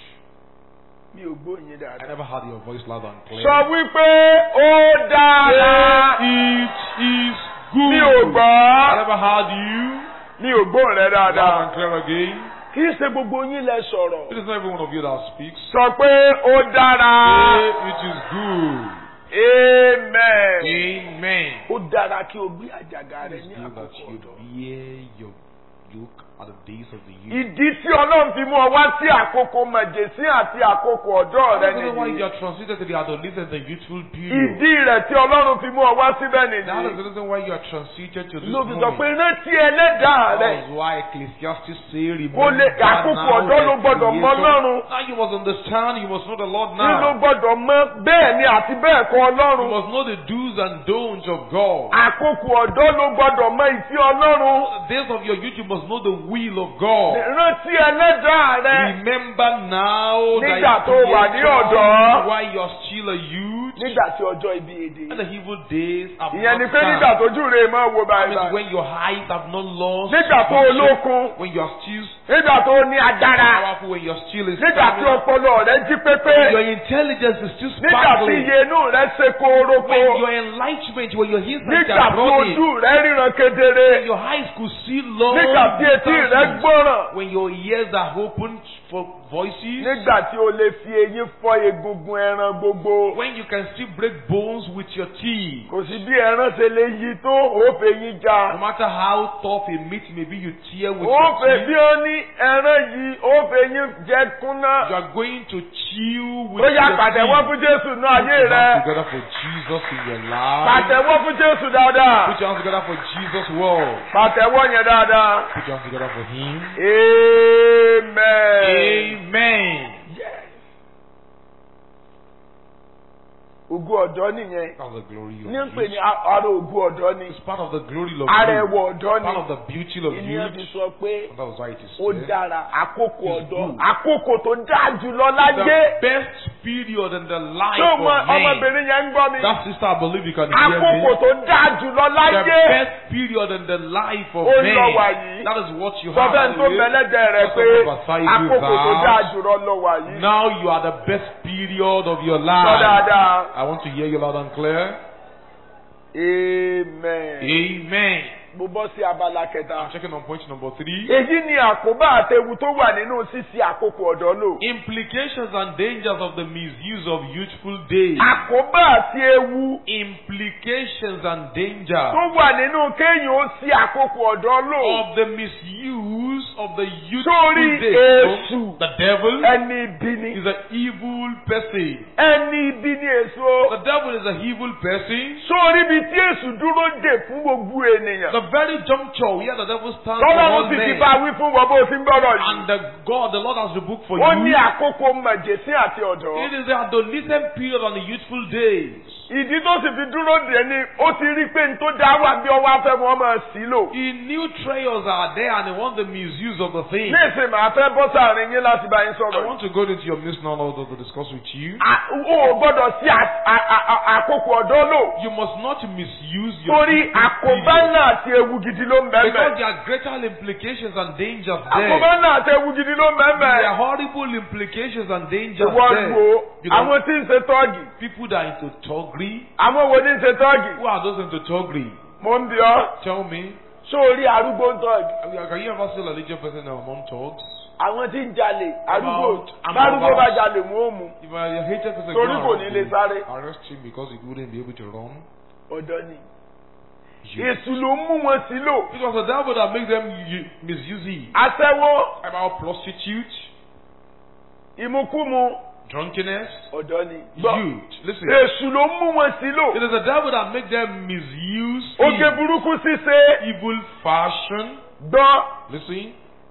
Mi ò gbóyin I dáadáa. never heard your voice loud and clear. Sọ wípé ó dára. Say it is good. Mi ò I gbọ́. never heard you. Mi ò gbóhùn rẹ Loud dáadáa. and clear again. Kì í ṣe gbogbo yín lẹ sọ̀rọ̀. It is not every one of you that speaks. Sọ pé ó dára. Say it is good. Amen. Amen. Ó dára kí o gbé àjàgà It rẹ is ní good that àkókò you ọ̀dọ́. bear your yoke at the days of the youth. Ìdí tí Ọlọ́run fi mú ọ wá sí àkókò màjèsí àti àkókò ọ̀dọ́ rẹ That's the reason why you nìyí. are transited to the adolescent and youthful period. Ìdí rẹ̀ tí Ọlọ́run fi mú ọ wá síbẹ̀ That is nìyí. the reason why you are transited to this Ló fi sọ pé moment. rántí ẹlẹ́dàá rẹ. That is why Ecclesiastes say, Kò remember lè àkókò now ọ̀dọ́ ló the gbọ́dọ̀ mọ Creator. Ọlọ́run. Now you must understand, you must know the Lord Ní ló now. gbọ́dọ̀ mọ bẹ́ẹ̀ ni àti bẹ́ẹ̀ kọ́ You Ọlọ́run. must know the do's and don'ts of God. Àkókò ọ̀dọ́ ló gbọ́dọ̀ mọ ìfẹ́ Ọlọ́run. The days of your youth, you must know the will of God. Rántí ẹlẹ́dàá rẹ Remember now that Nígbà tó wà ní ọ̀dọ́. while you're still a youth, nígbà tí ọjọ́ ibi èdè. and the evil days have Ìyẹn ni not pé nígbà come. tójú rẹ̀ máa wo That báyìí means báyìí. when your eyes have not lost, Nígbà tó vision, olókun. when you are still Nígbà tó ní agbára. powerful, when you're still in Nígbà tí stamina, ọpọlọ rẹ jí pépé. when your intelligence is still Nígbà tí sparkling, iye inú rẹ ṣe kórópó. when your enlightenment, when your insights Nígbà are tí running, ojú rẹ ríran kedere. when your eyes could see long Nígbà tí etí rẹ distances, gbọ́ràn. when your ears are opened for voices, Nígbà tí o lè fi eyín fọ́ egungun ẹran gbogbo. when you can still break bones with your teeth. Kò sí bí ẹran ṣe lè yí tó òfè yín já. No matter how tough a meat may be, you tear with Òfè your bí teeth. ó ní ẹran yìí òfè yín jẹ kúnná. You are going to chew with Ó yá your pàtẹ́wọ́ teeth. fún Jésù náà Put ayé your hands rẹ. together for Jesus in your life. Pàtẹ́wọ́ fún Jésù dáadáa. Put your hands together for Jesus' world. Pàtẹ́wọ́ yẹn dáadáa. Put your hands together for Him. Amen. Amen. Ògo ọ̀dọ́ nìyẹn. That's the glory of Ní ń pè youth. ní ara ògo ọ̀dọ́ ni. It's part of the glory of Ara youth. ẹwọ ọ̀dọ́ Part ni. of the beauty of Ènìyàn fi youth. sọ pé And that was why it is ó said, dára àkókò It's ọ̀dọ́. good. Àkókò tó dáa jùlọ the láyé. best period in the life Tó of mọ man. ọmọbìnrin yẹn ń gbọ́ mi. That sister, I believe you can hear me. Àkókò tó dáa jùlọ The láyé. best period in the life of Ó ń lọ wà man. yìí. That is what you Sọ have. fẹ́ tó Hallelujah. bẹ̀lẹ́dẹ̀ rẹ pé àkókò tó dáa jùlọ lọ wà yìí. Now you are the best period of your Sọ life. dáadáa. I want to hear you loud and clear. Amen. Amen. Mo bọ́ sí abala kẹta. I'm checking on point number three. Èyí ni àkóbá àtẹ̀wù tó wà nínú ṣíṣí àkókò ọ̀dọ́ lò. Implications and dangers of the misuse of youthful days. Àkóbá àti ewu Implications and dangers tó wà nínú kéèyàn ó ṣí àkókò ọ̀dọ́ lò. of the misuse of the youthful Sórí days. èṣù. The devil Ẹni ibi ni. is an evil person. Ẹni ibi ni èso. The devil is an evil person. Sórí ibi tí èṣù dúró dè fún gbogbo ènìyàn. The very juncture where the devil stands for Lọ́lọ́run all sì ti men. bá wí fún wọn bó ti ń gbọ́dọ̀ yìí. And the God, the Lord has rebuked for Ó you. ní àkókò màjèsín àti ọ̀dọ́. It is the adolescent period on the youthful days. Ìdí tó sì fi dúró dè ni ó ti rí pé n tó dá wà bí ọwọ́ afẹ́ wọn máa sí lò. He knew trials are there and he wants the misuse of the thing. Ní ìsìn màá fẹ́ bọ́ sáàrin yín láti bá yín I sọ̀rọ̀. want to go into your midst now Lord, to discuss with you. À- O ò gbọ́dọ̀ sí à- à- à- àkókò ọ̀dọ́ lò. You must not misuse your Torí youthful àkóbá period. náà àti ewu gidi ló ń Because bẹ́ẹ̀ there are greater implications and dangers àkóbá there. náà àti ewu gidi ló ń There are bẹ́ẹ̀ horrible implications and dangers Ìwọ there. wo You know, àwọn tí ń ṣe tọ́ọ̀gì. people that are into toggery. Àwọn wo ní ń ṣe tọ́ọ̀gì? Who are those into toggery? Mo ń bi ọ́. Tell me. Sórí arúgbó ń tọ́ọ̀gì. I mean, Can you ever see a religious person among thugs? Àwọn tí ń jalè arúgbó. About- Bárúgbó about- bá jalè wọ́n ó mú. If a hated person Torí go kò around ní lè him, sáré. arrest him because he wouldn't be able to run. Ọ̀dọ́ ni. You- Èṣù ló mú wọn sí lò. It was the devil that makes them u- misuse it. Aṣẹ́wó, About prostitute, ìmukúmu, drunkenness, ọ̀dọ́ ni. Gbọ́. youth. Listen. Èṣù ló mú wọn sí lò. It is the devil that makes them misuse Oge it. burúkú ṣíṣe. Evil fashion. Gbọ́. Listen.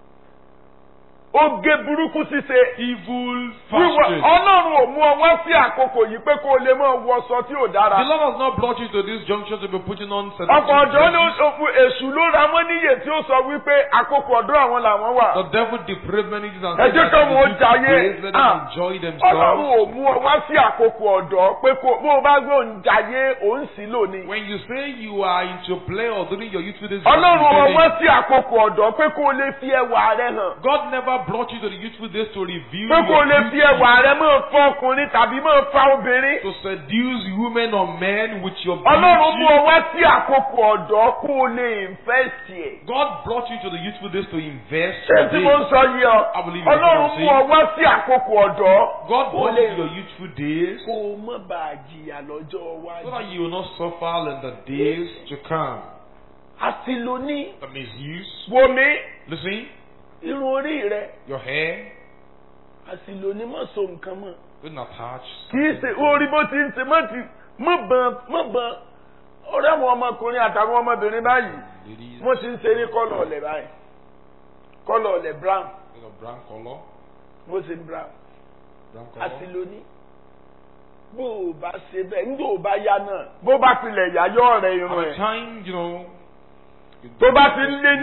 Oge burúkú ṣíṣe. Evil Wíwọ fashion. Ọlọ́run ò mú ọ wá sí àkókò yìí pé kó o lè máa wọṣọ tí ò dára. The Lord has not brought you to this junction to be putting on Ọ̀pọ̀ seductive ọ̀dọ́ ló dresses. òfin èṣù ló ra wọ́n níyè tí ó sọ wípé àkókò ọ̀dọ́ àwọn làwọn wà. The devil depraved many things and Ẹ jẹ́ said kí that wọ́n they jayé. praise, let them Ah. enjoy Ọlọ́run themselves. ò mú ọ wá sí àkókò ọ̀dọ́ pé kó bó o bá gbé òun jayé òun sì lò ní. When you say you are into play or during your youthful days, Ọlọ́run ò you wá are sí àkókò ọ̀dọ́ pé kó o lè fi ẹwà rẹ hàn. God never brought you to the youthful days to reveal Pé kó o your lè fi beauty, ẹwà rẹ máa fọ ọkùnrin tàbí máa fa obìnrin. to seduce women or men with your Ọlọ́run mú ọ beauty. wá sí àkókò ọ̀dọ́ kó o lè invest ẹ̀. God brought you to the youthful days to invest Ṣé tí mo ń today. sọ yìí ọ? I believe you're Ọlọ́run saying. mú ọ wá sí àkókò ọ̀dọ́. God Kó o brought lè you to your youthful days kó o má bàa jìyà lọ́jọ́ so iwájú. that you will not suffer in the days to come. Àsìlò ní The misuse. wo mi Listen, irun orí rẹ. your hair, Àsìlò ní má so nǹkan mọ́. don't attach. Kì í ṣe orí bó ti ń ṣe má ti má bàn má bàn. Ọ̀rẹ́ àwọn ọmọkùnrin àtàwọn ọmọbìnrin báyìí. Ladies, Wọ́n ti ń ṣe ní kọ́lọ̀ ọ̀lẹ̀ báyìí. Kọ́lọ̀ ọ̀lẹ̀ brown. in a brown color. Wọ́n ṣe brown. Brown color. Àsìlò ní. Bó o bá ṣe bẹ́ẹ̀ nígbà ò bá yá náà. Bó bá pilẹ̀ yá yọ ọ̀rẹ́ irun At the ẹ̀. time, you know, Tó bá ti ń lé ní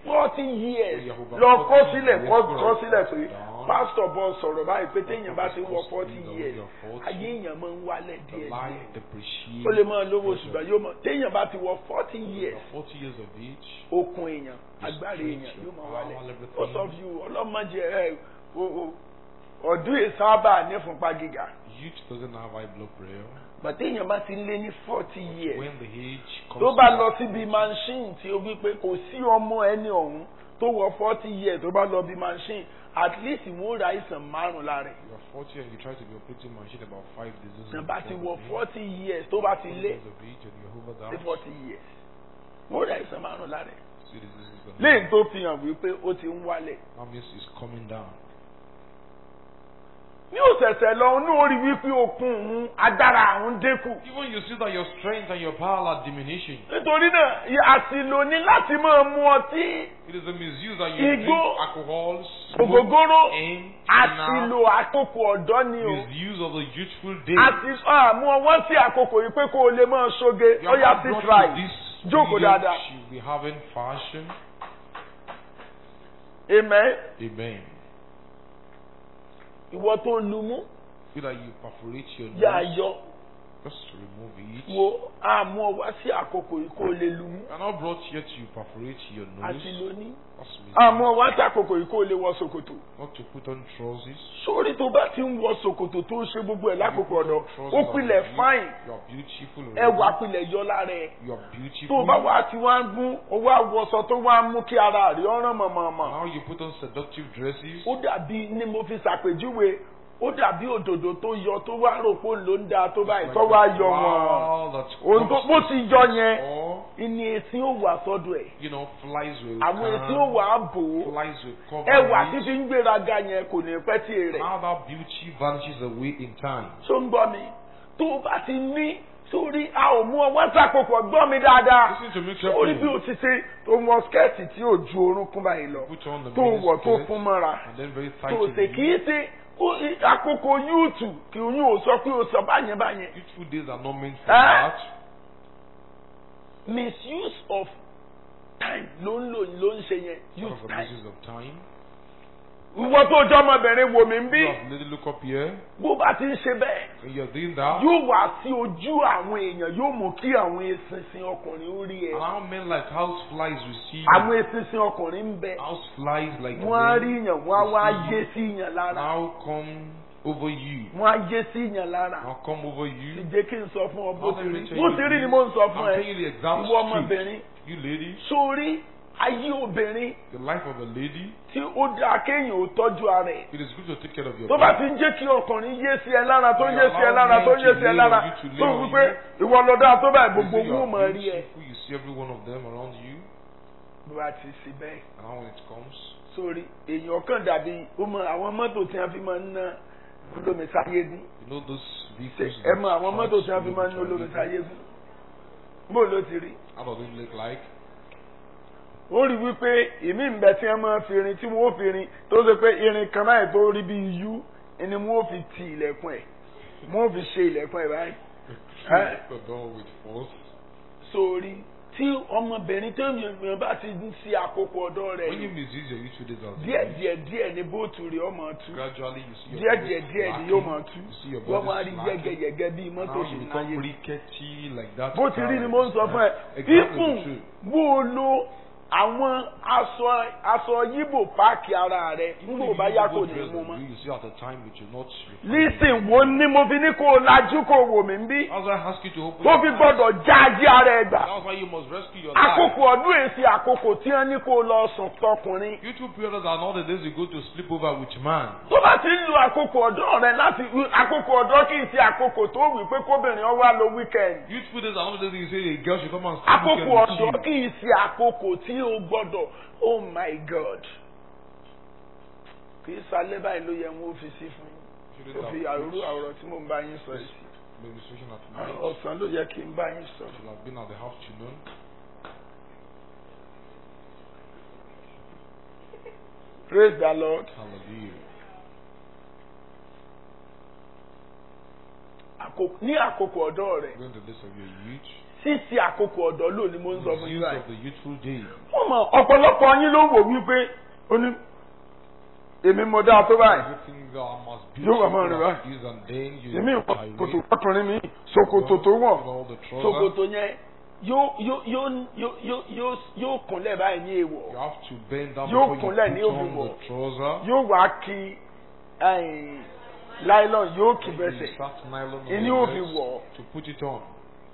forty years You have over lọ kọ́ forty sílẹ̀ years kọ́ for kọ́ us. sílẹ̀ pé Down. pásítọ̀ bọ́ sọ̀rọ̀ báyìí pé téèyàn bá ti wọ Pastor forty speaks years when you're forty. ayé èèyàn máa ń wálẹ̀ The díẹ̀ life díẹ̀ depreciates. ó lè máa lówó Yes, ṣùgbọ́n sir. yóò mọ̀ téèyàn bá ti wọ forty When years you're forty years of age. okun èèyàn Your agbára strength, èèyàn your yóò máa power, wálẹ̀ everything. most of you ọlọ́mọdé ẹ o- o- ọdún ìsábà nífúnpá gíga Youth doesn't have high blood pressure. bàtí èèyàn bá ti lé ní forty years When the age comes tó bá to lọ that síbi age, machine tí ó wí pé kò sí ọmọ ẹni ọ̀hún tó wọ forty years tó bá lọ bí machine at least wọ́n ra ìsàn márùn lára ẹ̀. you are forty and you try to be operating machine about five diseases. tó bá ti before wọ the age. forty years tó bá ti forty lé years of age and you're over sí that. forty years wọ́n ra ìsàn márùn lára ẹ̀. See, this is the lẹ́yìn tó fi hàn wípé ó ti ń wálẹ̀. that means it's coming down. ní òṣèṣẹ̀ lọ inú orí wípé okun òun agbára àwọn dínkù. Even you see that your strength and your power are diminishing. nítorí náà àṣìlò ni láti máa mu ọtí It is a misuse that you drink Igbó, alcohol, smoke, ògógóró aim, àṣìlò àkókò ọ̀dọ́ ni o. misuse of the youthful days. àti àmú ọwọ́ sí àkókò yìí pé kó o lè máa ṣoge You ó are yá not sí brought try to this jókòó period, dáadáa. you will be having fashion. amen. Amen. ìwọ tó lu mú Feel that you perforate your yá nose. yọ Just remove it. wo àmú ọwọ́ sí àkókò yìí kó o lè lu mú You are not brought here to perforate your nose. àti lóní. That's àmú misuse. ọwọ́ sí àkókò yìí kó o lè wọ ṣòkòtò. Not to put on trousers. sórí tó bá ti ń wọ ṣòkòtò tó ń ṣe gbogbo ẹ̀ lákòókò You put ọ̀dọ́ on trousers ó and pilẹ̀ you- fáìn You are beautiful. ẹwà already. pilẹ̀ yọ lára ẹ̀. You are tó beautiful. o bá wà á ti wá ń gún owó àwọsọ tó wá ń mú kí ara rẹ̀ ọ̀ràn mọ̀mọ̀mọ̀. Now you put on seductive dresses. ó dàbí ni mo fi ṣàpèjúwe ó dàbí òdòdó tó yọ tó wá rò pé ló ń da tó báyìí tó wá yọ wọn. Wow, that ohun tó comes bó to ti yọ this yẹn all, ìní etí ó wà sọ́dọ̀ ẹ̀ you know, flies will àwọn etí ó come, wà á bò ó flies will cover ẹwà it. títí ń gbéraga yẹn kò ní pẹ́ tí rẹ̀. Now that beauty vanishes away in time. tó ń gbọ́ mi tó o bá ti ní sórí a ò mú ọwọ́ sàkókò gbọ́ mi dáadáa Listen to me sórí bí carefully. o ti ṣe tó wọ skẹ́ẹ̀tì tí ò ju orúnkún báyìí lọ Put on the tó wọ̀ tó miniskirt fún mọ́ra and then very tó tight o ṣe in kì you. í ṣe ó- i- àkókò yúùtù kì í yún ò sọ pé o sọ báyẹn báyẹn. Beautiful days are not meant for Ah. that. misuse of time ló ń lò ló ń ṣe yẹn Sort use of time. abuses of time. ìwọ tó jọ ọmọbìnrin wò mí ń bí You have lady look up here. bó bá ti ń ṣe bẹ́ẹ̀ When you're doing that, yóò wá sí ojú àwọn èèyàn yóò mú kí àwọn eṣinṣin ọkùnrin ó rí ẹ. allow men like house flies will see àwọn you. eṣinṣin ọkùnrin ń bẹ House flies like wọ́n á rí men yàn wọ́n á will wá see yé you. sí yàn lára Now come over you. wọ́n á yé sí yàn lára. Now come over you. ìjẹ́ kí n sọ fún ọ bó Now ti let me rí tell bó you ti rí this. ni mo ń sọ fún I'm ẹ telling you the exact ìwọ truth. ọmọbìnrin You lady, sórí ayé obìnrin the life of a lady, tí ó dáa kéèyàn ó tọ́jú ara ẹ̀. it is good to take care of your tó bá body. ti ń jẹ́ kí ọkùnrin yé sí ẹ lára tó yé sí ẹ lára tó yé sí ẹ lára tó wí pé ìwọ lọ dáa tó báyìí You gbogbo see you owó are mọ̀ rí ẹ. beautiful, you see every one of them around you. bó bá ti sí bẹ́ẹ̀ And now when it comes, sórí èèyàn kan dàbí ó mọ àwọn mọ́tò tí wọ́n fi máa ń ná olómi sáyégún you know those vehicles. ẹ mọ àwọn that mọ́tò tí wọ́n pass fi máa ń ná through olómi the sáyégún bó ló ti rí. How does it look like? ó rí wípé ìmí ń bẹ tí wọ́n máa fi irin tí wọ́n fi irin tó ṣe pé irin kan báyìí tó rí bí iyú ni wọ́n fi ti ilẹ̀kùn ẹ̀ wọ́n fi ṣe ilẹ̀kùn ẹ̀ báyìí. Eh? The door with force. sórí tí ọmọbìnrin tó yàn bá ti ń ṣe àkókò ọ̀dọ́ rẹ̀ When you yìí misuse your youthful days as a díẹ̀ man, díẹ̀ díẹ̀ ni bóòtù rẹ̀ ọmọ tú gradually you see your díẹ̀ body díẹ̀ díẹ̀ ni slacking, yóò máa tú you see your wọ́n máa body rí slacking. yẹ́gẹ́yẹ́gẹ́ bíi mọ́tò Now ṣe you ń become náyé. rickety like that. bó ti rí ni mo ń sọ fún ẹ Exactly ìfún the truth. bó o lo àwọn aṣọ aṣọ yíbò páàkì ara rẹ nígbà ò bá yá kò ní mú mọ́. You see at the time which you not. lísìn wo ni mo fi ní kó o lajú kó o wò mí bí That's why I ask you to open tó your fi eyes. gbọdọ̀ jáàjí ara ẹ gbà. That's why you must rescue your life. àkókò ọdún èsì àkókò tí wọ́n ní kó o lọ sùn tọkùnrin. Youthful periods are not the days you go to sleep over with man. tó bá ti ń lo àkókò ọ̀dọ́ rẹ láti àkókò ọ̀dọ́ kì í ṣe àkókò tó wí pé kóbìnrin ọ wá lo weekend. Youthful days are not the days you say a girl should come and sleep àkókò weekend ọ̀dọ́ with kì í ṣe àkókò tí o gbọ́dọ̀ oh my god kì í ṣalẹ́ báyìí ló yẹ wọ́n fi sí fún you. yín ó fi àrùrù àwòrán tí mo ń bá yín sọ yìí sí Administration at night. ọ̀sán ló yẹ kí n bá yín sọ. Should have been at the afternoon. praise the lord. Hallelujah. Àkókò- ní àkókò ọ̀dọ́ rẹ̀ During the days of your youth, ṣé sísí àkókò ọ̀dọ́ lò ni mo ń sọ fún yín Misuse báyìí. of the youthful days. wọ́n mọ̀ ọ̀pọ̀lọpọ̀ yín ló wò wípé ó ní èmi mo dáa tó báyìí. Everything God must be Yóò wà máa rìn báyìí. is and then you èmi tirade. kòtò ọkùnrin mi ṣòkòtò tó wọ̀ All the trousers. ṣòkòtò yẹn yóò yóò yóò yóò yóò yóò yóò kúnlẹ̀ báyìí ní èèwọ̀. You have to bend down Yóò before you kúnlẹ̀ ní put òbí on wọ̀. the trouser. yóò wá kí láìlọ́n yóò kì You bẹ́sẹ̀ start nylon on ìní your òbí legs wọ̀. to put it on.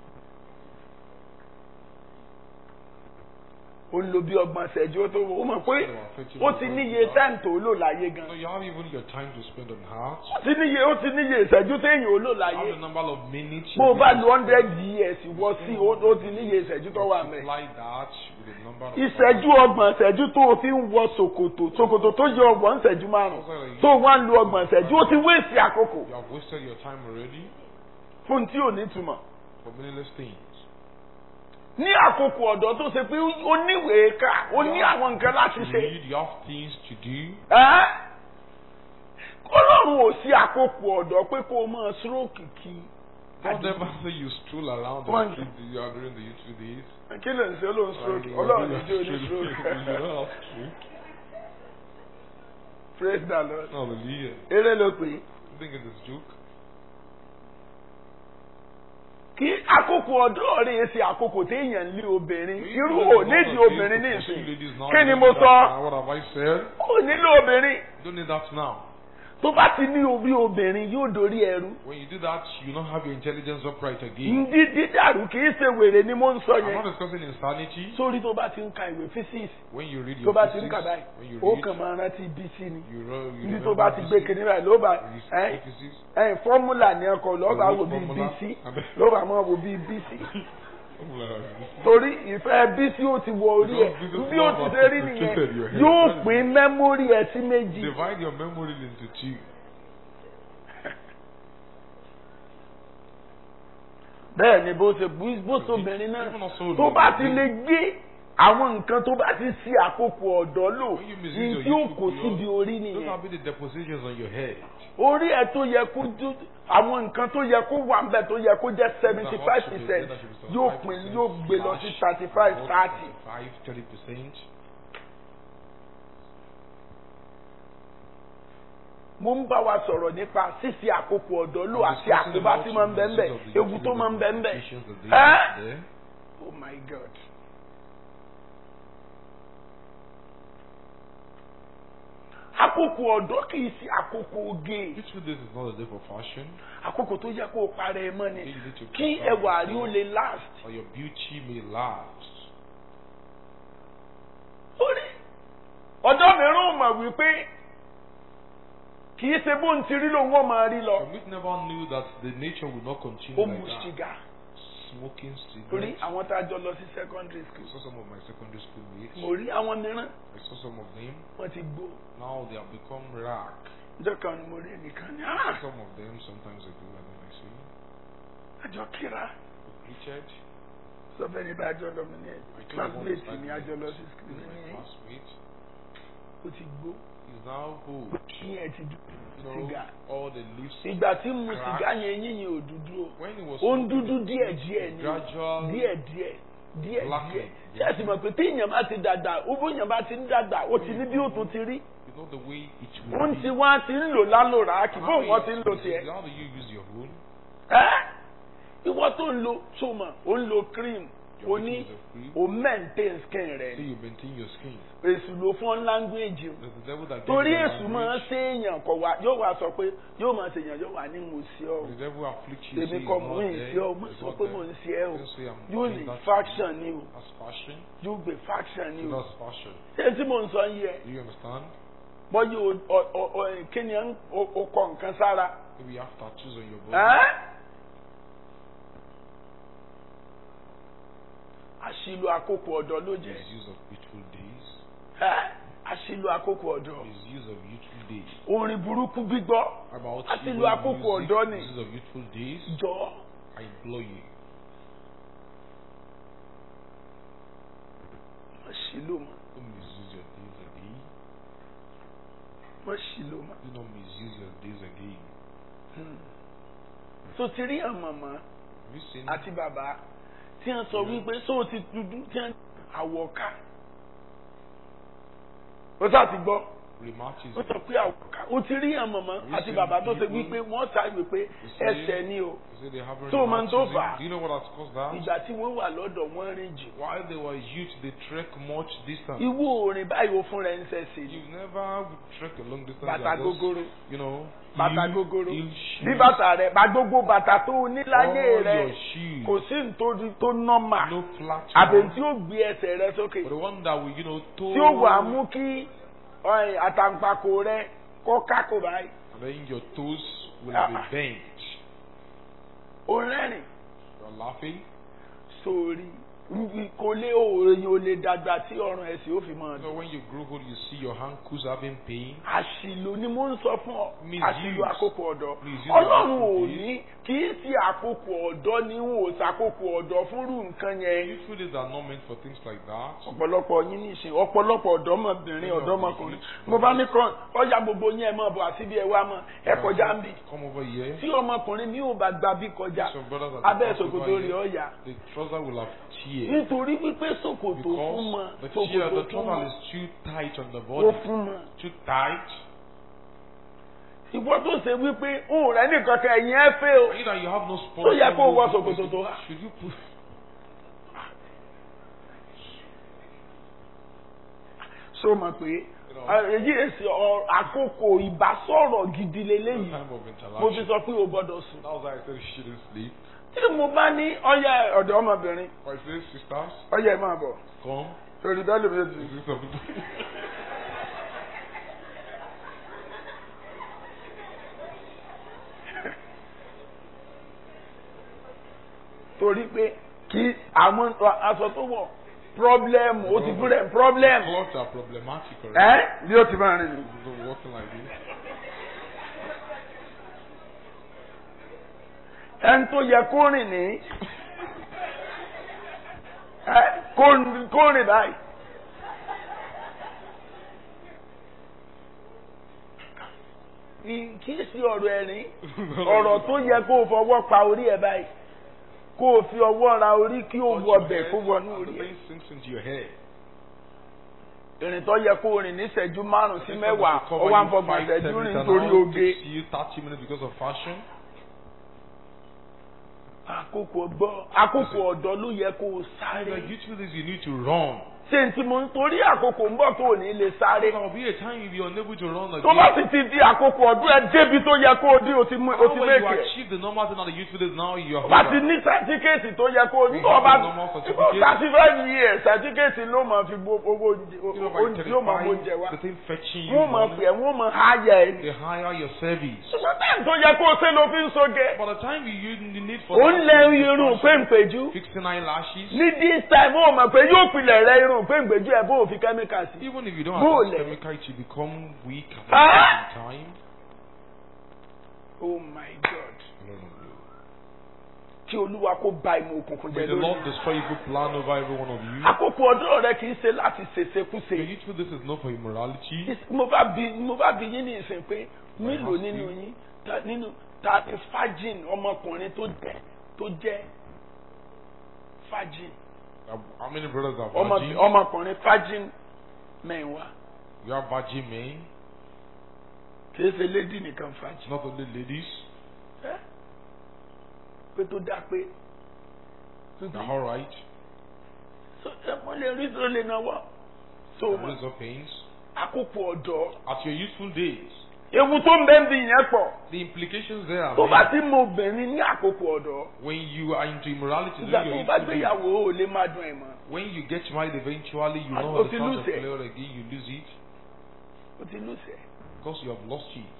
ó ń lo bí ọgbọ̀n ṣẹ́jú ó tó wọ̀ ó mọ̀ pé ó ti níye táìmù tó lò láyé gan. So you have even your time to spend on heart. ó ti níye ó ti níye ìṣẹ́jú téèyàn ó lò You have láyé. the number of minutes. bó o you bá need lo hundred years wọ sí ó ó ti níye ìṣẹ́jú tó wà mẹ́. multiply that with the number of ìṣẹ́jú ọgbọ̀n ìṣẹ́jú tó o fi ń wọ ṣòkòtò ṣòkòtò tó yẹ ọgbọ̀n ìṣẹ́jú márùn-ún tó o wá ń lo ọgbọ̀n ìṣẹ́jú ó ti wéèsì àkókò You have wasted your time already fún tí ò ní túmọ̀. for meaningless things. ní àkókò ọ̀dọ́ tó ṣe pé ó níwèé kà ó ní àwọn nǹkan láti To ṣe. read, you have things to do. ẹ́ Ọlọ́run ò sí àkókò ọ̀dọ́ pé kó o máa stroke kí. Don't ever say you stroll around One- the street you are during the youthful days. kí ló ń ṣe olóhùn stroke You Ọlọ́run don't ní jó ní have stroke. stroke. You don't have stroke. Praise the Lord. Hallelujah. eré ló pè é. I think it is joke. kí àkókò ọ̀dọ́ rẹ̀ ṣe àkókò téèyàn lé obìnrin irú ò nídìí obìnrin ní ìsìn kí ni mo sọ What have I said? ó nílò obìnrin You don't need that now. tó bá ti ní orí obìnrin yóò dorí ẹrú When you do that, you don't have your intelligence upright again. ndí dídàrú kì í ṣe wèrè ni mo ń sọ I'm yẹn not discussing insanity. sórí tó bá ti ń ka ìwé physics When you read tó your bá ti ń physics, kà báyìí when you ó read, kàn máa rántí bísí ni you, ro- you ndí remember tó bá ti gbé physics, kinní báyìí ló bá you ẹ read physics. ẹ fọ́múlà ní ọkọ̀ lọ́ba You wò read bíi formula. bísí Abe- lọ́ba máa wò bíi bísí Formula like this. torí ìfẹ́ bísí ó ti wọ orí ẹ̀ bí ó ti ṣe rí nìyẹn yóò pín mẹ́mórì ẹ̀ sí méjì. Divide your memory into two. bẹ́ẹ̀ ni bó ṣe bó ṣe obìnrin náà tó bá ti lè gbé àwọn nǹkan tó bá ti ṣe àkókò ọ̀dọ́ lò When you misuse ní your tí ó youthful kó síbi orí Those nìyẹn have been the depositions on your head. orí ẹ̀ tó yẹ kó dú àwọn nǹkan tó yẹ kó wà ńbẹ̀ tó yẹ kó jẹ́ seventy five percent yóò pín yóò gbé lọ sí thirty five thirty. Five, thirty percent. mo ń bá wa sọ̀rọ̀ nípa ṣíṣe àkókò ọ̀dọ́ lò àti àkóbá tí máa ń bẹ ńbẹ̀ ewu tó máa ń bẹ ńbẹ̀ ẹ́ oh my God. àkókò ọ̀dọ́ kì í ṣe àkókò oge Which days is not a day for fashion, àkókò tó yẹ kó o parẹ́ ẹ mọ́ ni you need to kí prepare ẹwà rí ó yourself, lè last. or your beauty may last. orí ọ̀dọ́ mìíràn ò mọ̀ wípé kì í ṣe bó ń ti rí lòun ó máa rí lọ. Some people never knew that the nature would not ó continue mu like that. sìgá Smoking torí cigarettes. àwọn tá a jọ lọ sí secondary I school saw some of my secondary school mates. mo rí àwọn mìíràn I saw some of them. wọ́n ti gbó Now they have become rag. ọjọ́ kan ni mo rí ẹnìkan ní Some of them sometimes ago, and then I see àjọ kíra Richard. sọ fẹ́ ní bá àjọ lọ mi ní I told him classmate ni one àjọ lọ sí school my ní classmate. ó ti gbó He's now old. ní ẹ̀ ti dùn You know, sìgá all the leaves. ìgbà tí mu sìgá yẹn yíyan ò dúdú o When he was ó ń smoking, dúdú díẹ̀ díẹ̀ ni gradual díẹ̀ díẹ̀ díẹ̀ Black díẹ̀ and- tí a sì mọ̀ pé tí èèyàn bá ti dàgbà ó bó èèyàn bá ti ń dàgbà ó ti ní bí ó tún ti rí you know the way it ó will ń be. ti wá ti ń lò lálòrà kì How bóun do wọ́n ti ń you- lò tiẹ̀ How do you use your own? ẹ́ ìwọ tó ń lo soma ó ń lo cream ó Your ní victims are free. ó maintain skin rẹ̀ So ni you maintain your skin. èsù ló fún language o There's the devil that gives torí you èsù máa ń language. séèyàn kọ wá yóò wá sọ pé yóò máa séèyàn yóò wá ní mo sí ọ The devil afflicts you. èmi say kọ he's mò not ń there, sí ọ mo he's sọ not pé there. mò ń sí ẹ o Don't say I'm yóò doing ní that. faction ni o That's fashion. yóò gbé faction ni o That's fashion. ṣé tí mò ń sọ yìí ẹ Do you understand? bọ́yì kí ni ó kọ nǹkan sára Maybe you have tattoos on your body. ẹ́ àṣìlò àkókò ọ̀dọ́ ló jẹ́ Misuse of youthful days. ẹ́ àṣìlò àkókò ọ̀dọ́ Misuse of youthful days. orin burúkú gbígbọ́ About àṣìlò evil àkókò music, ọ̀dọ́ ni misuse of youthful days. jọ I implore you. wọ́n ṣìlò mọ́ Don't misuse your days again. wọ́n ṣìlò mọ́. Do not misuse your days again. so ti rí àwọn màmá Have you seen àti bàbá tí wọ́n sọ wípé sóò ti dúdú tí wọ́n àwọ̀ká ó sá ti gbọ́ ó sọ pé àwọ̀ká ó ti rí àwọn màmá àti bàbá tó ṣe wípé wọ́n sá wípé ẹsẹ̀ ni o tó o máa ń tó fà á ìgbà tí wọ́n wà lọ́dọ̀ wọ́n rìn jù. While they were youth, they trek much distance. ìwọ orin báyìí ó fún rẹ̀ ń ṣẹ̀ṣẹ̀ ni. You never trek a long distance. bàtà gogoro. You know. bàtà gogoro bí bàtà rẹ bá gbogbo bàtà tó o ní láyé rẹ kò sí nítorí tó nọ́mà àbẹ̀ tí ó gbé ẹsẹ̀ rẹ sókè tí ó wà mú kí àtàǹpàkò rẹ kó kákò báyìí. And then your toes will be bent. o rẹ́rìn. You are laughing. sórí kò lè òòyìn ò lè dàgbà tí ọrùn ẹ̀sìn ó fi máa dùn. So when you grow old, you see your ankles having pain. àṣìlò ni mo ń sọ fún ọ. àṣìlò àkókò ọ̀dọ́. Misuse. ọlọ́run ò ní kì í sí àkókò ọ̀dọ́ ni wọn ò ṣàkókò ọ̀dọ́ fúnrú nǹkan yẹn. Youthful days are not meant for things like that. ọ̀pọ̀lọpọ̀ yín ní ìsìn ọ̀pọ̀lọpọ̀ ọ̀dọ́mọbìnrin ọ̀dọ́mọkùnrin mo bá ní kọ́ ọjà gbogbo yín ẹ̀ mọ̀ bọ̀ àti bí ẹ wá mọ̀ ẹ kọjá ń bì. Come over here. tí ọmọkùnrin mi ò bá gba bí kọjá abẹ́ ṣòkòtò rẹ̀ ọ̀yà. The trouser will have tears. nítorí wípé ṣòkòtò fún mọ the tear, the trouser is too tight on the body. ó fún mọ. Too tight. ìwọ tó ṣe wípé òun rẹ nìkan kan ẹ̀yìn ẹ fẹ́ o. Either you have no sponsor. tó yẹ kó wọ ṣòkòtò tó wá. Should you put? so mọ̀ pé èyí èsì àkókò ìbásọ̀rọ̀ gidi leléyìí mo fi sọ pé o gbọ́dọ̀ sùn. That was why I said you shouldn't sleep. tí mo bá ní ọyẹ ọ̀dọ́ ọmọbìnrin. My friend, sisters. ọyẹ ẹ máa bọ̀. Come. torí bẹ́ẹ̀ lè mi ti. This is some people. torí pé kí àwọn aṣọ tó wọ̀ problem o ti fún rẹ̀ problem. Clothes are problematic. ẹ bí o ti máa rìn ní. Don't walk like this. ẹni tó yẹ kó rìn ní kó rìn báyìí. kì í sí ọ̀rọ̀ ẹ̀rín ọ̀rọ̀ tó yẹ kó o fọwọ́ pa orí ẹ̀ báyìí kó o fi ọwọ́ ra orí kí o wọ ọbẹ̀ kó wọnú orí ẹ̀. ìrìn tó yẹ kó o rìn ní ìṣẹ́jú márùn-ún sí mẹ́wàá ó wá ń fọgbọ̀n ìṣẹ́jú rìn nítorí oge. àkókò ọgbọ́ àkókò ọ̀dọ́ ló yẹ kó o sáré. The youthful days you need to run. ṣé n tí mo ń torí àkókò ń bọ̀ tó ò ní lè sáré. There will be a time you will be unable to run again. tó bá sì ti di àkókò ọdún ẹ débi tó yẹ kó o dé o ti mú o ti When mékè. you achieve the normal thing of the youthful days, now you are. bá ti ní sàtífíkèsì tó yẹ kó o ní. tó bá thirty five years sàtífíkèsì ló máa fi owó oúnjẹ yóò máa mú oúnjẹ wá. wọ́n máa pè é wọ́n máa háyà ẹ̀ ní. They hire your service. ṣùgbọ́n táyì tó yẹ kó o ṣe ló fi ń soge. By the time you use the need for. ó ń lẹ irun péńpéjú. Fixing eyelashes. ní this time ó mọ̀ pé yóò pilẹ̀ rẹ irun péńpéjú ẹ̀ bó o fi kẹ́míkà sí. Even if you don't have this chemical, it will become weak at the Ah! same time. Oh my God. Kí Olúwa kó ba ìmọ̀ òkùnkùn May jẹ́ the Lord lórí. destroy evil plan over every one of you. Àkókò ọdún rẹ kì í ṣe láti The ṣèṣekúṣe. youthful, this is not for immorality. Mo bá bi mo bá bi yín ní ìsìn pé mélòó nínú yín ta- nínú tàbí fájìn ọmọkùnrin tó jẹ́ tó jẹ́ fájìn. Uh, How many brothers are Ọmọ virgin? ọmọkùnrin fájìn mẹ́wàá. You have virgin men, Kì í ṣe lédì nìkan fájìn. not only ladies. Ẹ́ pé tó dá pé. They're all right. So ẹ mo lè rí tó lè náwó. So There is no pains. àkókò ọ̀dọ́. At your youthful days, Ewu tó ń bẹ ń bi ìyẹn pọ̀. the implications there are Tó bá many. ti mọ obìnrin ní àkókò ọ̀dọ́. When you are into immorality Ìgbà during tó your bá youthful days, gbéyàwó ò lè má dùn ẹ̀ mọ́. when you get married eventually, you Ah, know o how ti the sound lose of it. player again, you lose it O ti lùsẹ̀. because you have lost it.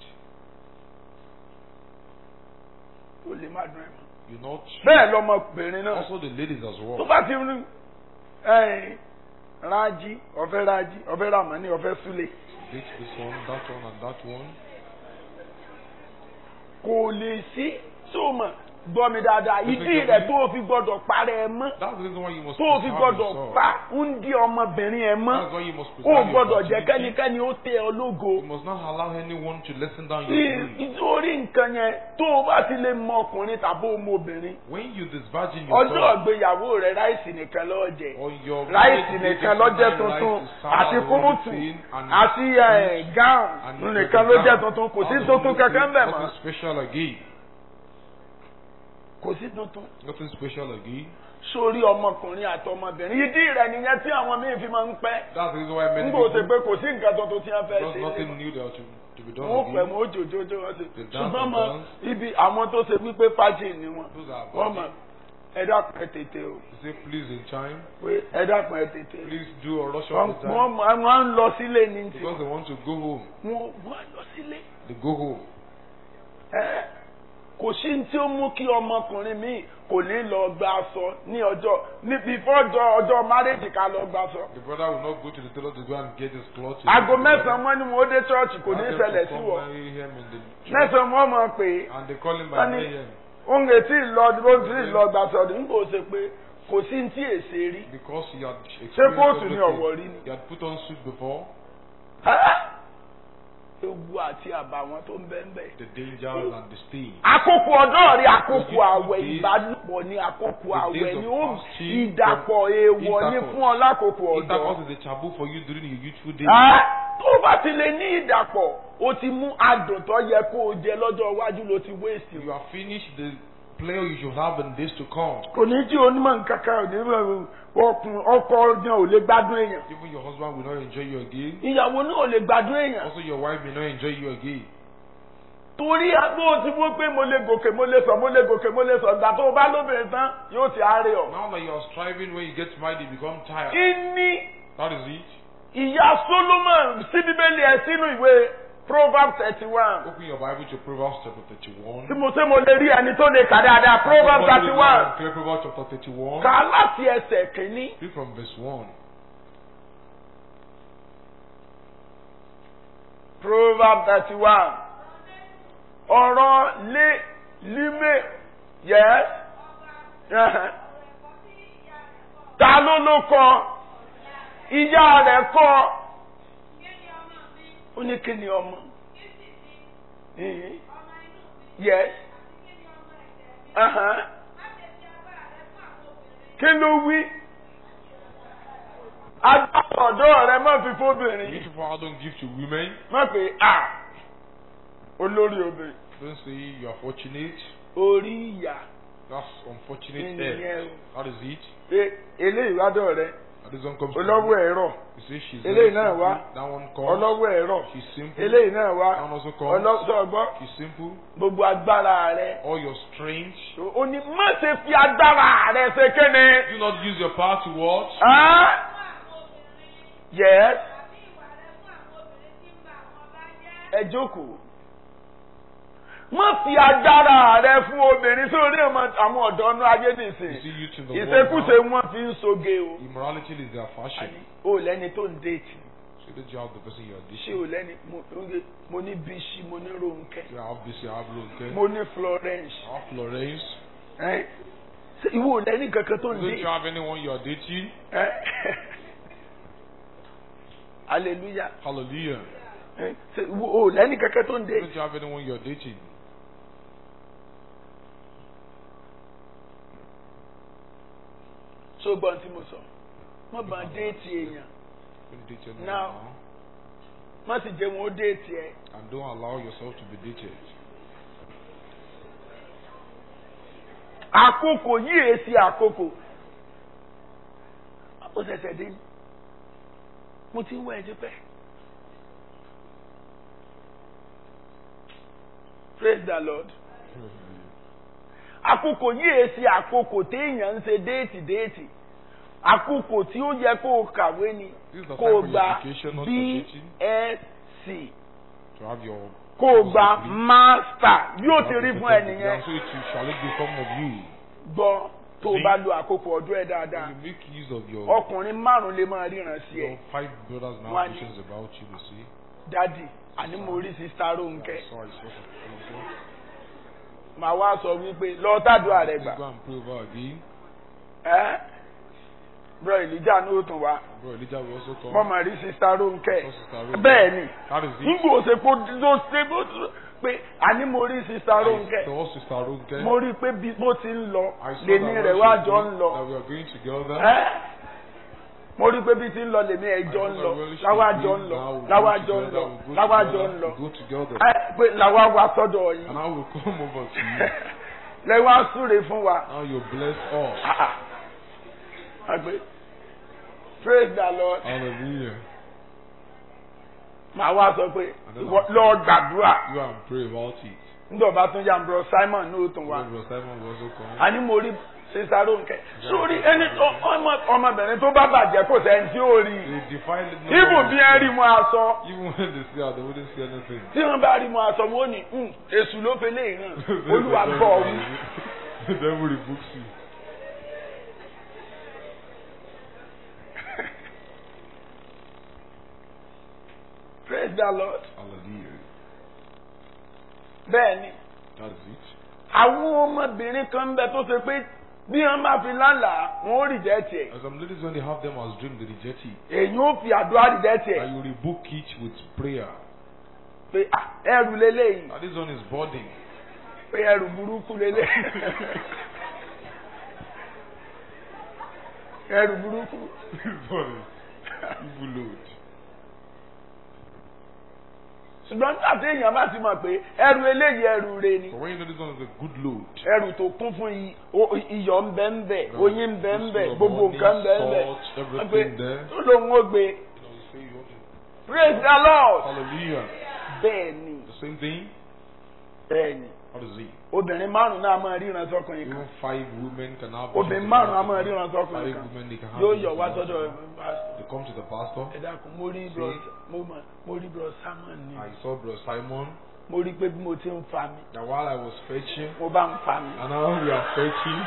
Ò lè má dùn ẹ̀ mọ́. You're not. Bẹ́ẹ̀ lọmọbìnrin náà. Also the ladies as Tó well. bá ti rí ẹ̀yìn rájí ọ̀fẹ́ rájí ọ̀fẹ́ ràmọ́ní ọ̀fẹ́ súlẹ̀. Date this one, that one, and that one. Kò lè sí sóòmọ̀ gbọ́ mi dáadáa ìdí rẹ̀ tó o fi gbọ́dọ̀ parẹ́ ẹ mọ́ That's the reason why you must tó o fi preserve gbọ́dọ̀ yourself. pa ń di ọmọbìnrin ẹ mọ́ That's why you must o preserve gbọ́dọ̀ your jẹ́ virginity. kẹ́nikẹ́ni ó tẹ ọ lógo. You must not allow anyone to listen down your grief. nítorí nǹkan yẹn tó o bá ti lè mọ ọkùnrin tàbí ọmọbìnrin When you disvirgin ọjọ́ yourself, ìgbéyàwó rẹ̀ ráìsì nìkan ló jẹ or your ráìsì nìkan ló jẹ́ tuntun àti kúrútù àti gáùn nìkan ló jẹ́ tuntun kò sí tuntun kankan bẹ̀ mọ́ Nothing special again. kò sí tuntun. Nothing special again. sórí ọmọkùnrin àti ọmọbìnrin ìdí rẹ̀ nìyẹn tí àwọn míín fi máa ń pẹ́ That's the reason why many nígbà tó people, pé kò sí nǹkan tuntun tí wọ́n fẹ́ there's ṣe nothing new there to, to be done wọ́n pẹ̀ again. mọ́ òjòjòjò wọn ṣe The dance ṣùgbọ́n and mọ dance. ibi àwọn tó ṣe wípé fájì ni wọn Those are wọ́n mọ̀ body. ẹ dákun ẹ tètè o You say please in time, pé ẹ dákun ẹ tètè o. please do a rush wọ́n of the time. wọ́n wọ́n ń lọ sílé ní ti Because they want to go home. wọ́n wọ́n lọ sílé. They go home. Ẹ, kò sí ní tí ó mú kí ọmọkùnrin míì kò ní lọ gba aṣọ ní ọjọ́ ní bífọ́jọ́ ọjọ́ márèjì ká lọ gba aṣọ. The brother will not go to the tailor to go and get his clothes. aago mẹ́sàn-án wọ́n ní mo dé chọ́ọ̀chì kò ní Ask them ṣẹlẹ̀ to sí come wọ. marry him in the church. mẹ́sàn-án wọ́n mọ̀ pé And they call him by wọ́n ní name. òun ètí ìlọ ó ti lọ gba aṣọ ní kò ṣe pé kò sí ní tí èsè rí. Because he had ṣé experienced kóòtù ní everything. ọ̀wọ́ rí ni. He had put on suit before. ewu àti àbàwọ́n tó ń bẹ́ẹ̀ bẹ́ẹ̀. The dangers and the stain. àkókò ọ̀dọ́ rí àkókò àwẹ̀ ìbálòpọ̀ ní àkókò àwẹ̀ ní ó ìdàpọ̀ èèwọ̀ ní fún ọ lákòókò ọ̀dọ́. Intercourse is a taboo for you during your youthful days. Ah, tó o bá ti lè ní ìdàpọ̀ o ti mú adùn tó yẹ kó o jẹ lọ́jọ́ iwájú ló ti wéèsì. You have finished the play you should have in days to come. kò ní jí onímọ̀ nǹkan kan ò ní bẹ̀rù ọkùn ọkọ ọdún ò lè gbádùn èèyàn. Even your husband will not enjoy you again. ìyàwó náà ò lè gbádùn èèyàn. Also, your wife may not enjoy you again. torí agbó ti wọ́n pé mo lè gòkè mo lè sọ mo lè gòkè mo lè sọ ìgbà tó o bá lóbìnrin tán yóò ti àárẹ̀ ọ̀. Now that you are striving, when you get married, you become tired. ìní That is it. ìyá Solomon sí bíbélì ẹ̀ sínú ìwé Proverbs thirty one. Open your Bible to Proverbs chapter thirty-one. tí mo ṣe mo lè rí ẹni tó lè kà dáadáa Proverbs thirty one. Clear Proverbs chapter thirty-one. kà á láti ẹsẹ̀ kìíní. Read from verse one. Proverbs thirty one. ọ̀rọ̀ lé límé yes. ta ló ló kọ ìyá rẹ̀ kọ́ ó ní kí ni ọmọ yes uh-huh. kí ló wí agbọ́dọ̀ rẹ má fi fóbìnrin Beautiful, I don't give to women. má pé a olórí obìnrin Don't say you are fortunate. orí ìyá That's unfortunate. Ìyẹn Heir. o. That is it. pé eléyìí wádọ̀ rẹ And this one comes to olówó you. ẹ̀rọ You say she's eléyìí very náà simple. wá That one comes. ọlọ́wọ́ ẹ̀rọ She's simple. eléyìí náà wá That one also comes. ọlọ́sọ̀gbọ́ She's simple. gbogbo agbára rẹ All your strength. ó ní má ṣe fi agbára rẹ ṣe kéne. Do not use your power to watch. Ah? Yes. Ẹ jókòó. Má fi agbára rẹ fún obìnrin sórí àwọn ọ̀dọ́ ọ̀nà ayé You nìsín. see youth in the world Ìṣekúṣe now. wọn fi ń soge o. Immorality is their fashion. O lẹ́ni tó ń déètì. So don't you have the person you are Ṣé dating? o lẹ́ni mo ní Bíṣí, mo ní Rónkẹ́, You have this, you have Ronke. mo ní Florence. You have Florence. Ẹ́ ṣé ìwọ ò lẹ́ni kankan tó ń Don't you déètì? have anyone you are dating? Ẹ́ Hallelujah. Hallelujah. Ẹ́ ṣé ìwọ ò lẹ́ni kankan tó ń déètì? Don't you have anyone you are dating? So gbọ́n tí mo sọ má bá déètì èèyàn Don't date anyone Now. now. má sì jẹ́ wọn ó déètì ẹ̀. And don't allow yourself to be dated. àkókò yìí èsì àkókò ó ṣẹ̀ṣẹ̀ dé ní mo ti ń wá ẹjọ́ pẹ́. Praise the Lord. àkókò yìí èsì àkókò téèyàn ń ṣe déètì déètì àkókò tí ó yẹ kó o kàwé ni This is the kó time o for your gba education, not for B dating. S c To have your kó o gba master yóò ti rí fún And ẹnìyẹn so it shall it become of you. gbọ́ tó o bá lo àkókò ọdún ẹ̀ dáadáa When you make use of your, ọkùnrin márùn lè máa ríran sí ẹ your five brothers now One. visions about you, you see. dádì àní mo rí sista Rónkẹ́ Sorry, sorry. màá wá sọ wípé lọ tàdúrà rẹ gbà. Go and pray over again. ẹ bro Elijah ní òtún wa. Bro Elijah will also come. mo mà rí sista Ronke. Sister Ronke. bẹ́ẹ̀ ni That is it. nígbà òsèpò tó ṣe bó pé àní mo rí sista Ronke. I saw Sister Ronke. mo rí i pé bí bó ti ń lọ I saw lèmi that rẹ̀ when wá she jọ did, ń lọ. that we are going together. ẹ mo rí i pé bí ti ń lọ lèmi ẹ̀ jọ ń lọ láwa jọ ń lọ láwa jọ ń lọ láwa jọ ń lọ Go together. ẹ pé làwa wá sọ́dọ̀ yín And I will come over to you. lẹ́wọ́n á súre fún wa. Now you bless us. Ah, ah. Agbe. Praise the Lord. Hallelujah. Màá wá sọ pé lọ gbàdúrà. You and pray about it. Nígbà bá tún yà ń bọ̀ Simon ní òtún wa. Brother Simon will also come. Àní mo rí Sísá Rónkẹ́. Sórí ẹni ọmọbìnrin tó bá bàjẹ́ kò sẹ́ni tí ó rí. They defile it. Ibù bí ẹ rí mu aṣọ. Even when they see her, they wouldn't see anything. Tí wọ́n bá rí mu aṣọ, wọ́n ní èṣù ló fẹ́ lé ìran. Olúwa bọ̀ wí. The devil rebukes you. Praise the Lord. Hallelujah. Bẹ́ẹ̀ni, That is it. àwọn ọmọbìnrin kan ń bẹ tó ṣe pé bí wọ́n bá fi lálàá, wọ́n ó reject ẹ̀. And some ladies, when they have them as dream, they reject it. Èyí ó fi àdúrà reject ẹ̀. And you rebuke it with prayer. Pé ah, ẹrù lélẹ́yìn. And this one is burden. Pé ẹrù burúkú lélẹ́yìn. Ẹrù burúkú. Burden. Evil load. Ṣùgbọ́n nígbà tí èèyàn bá ti mọ̀ pé ẹrù eléyìí ẹrù rẹ ni. But when you know this one is a good load, Ẹrù tó kún fún i- o- iyọ̀ ń bẹ ń bẹ, oyin ń bẹ ń bẹ, full of gbogbo honey, nǹkan ń bẹ ń bẹ. salt, Wọ́n everything gbé there. tó lóun ó gbé. you know, you say you want to. Praise the Lord. Hallelujah. Bẹ́ẹ̀ ni, The same thing. bẹ́ẹ̀ ni. What is it? Obìnrin márùn-ún náà máa ríran sọ́kùnrin kan. Even five women can have. Obìnrin márùn-ún náà máa ríran Five sọ́kùnrin kan. women they can have. Yóò visions yọ̀ wá of sọ́dọ̀ God. pásítọ̀. They come to the pastor. Ẹ dákun, mo rí bro mo mọ̀ mo rí bro Samuel ni. I saw Brother Simon. Mo rí pé bí mo ti ń fa mi, That while I was fetching, mo bá ń fa mi. and now we are fetching.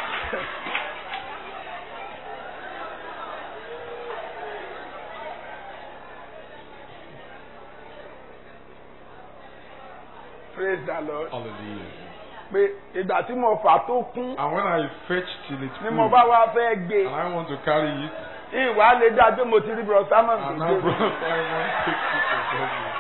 Praise the Lord. Hallelujah. Pé ìgbà tí mo fà tó kún And when I fetch till it ni full, mo bá wá fẹ́ gbé. and I want to carry it, Ìwà lè dá pé mo ti rí bro Samuel and tó now gbé. Brother Simon takes it and tells me.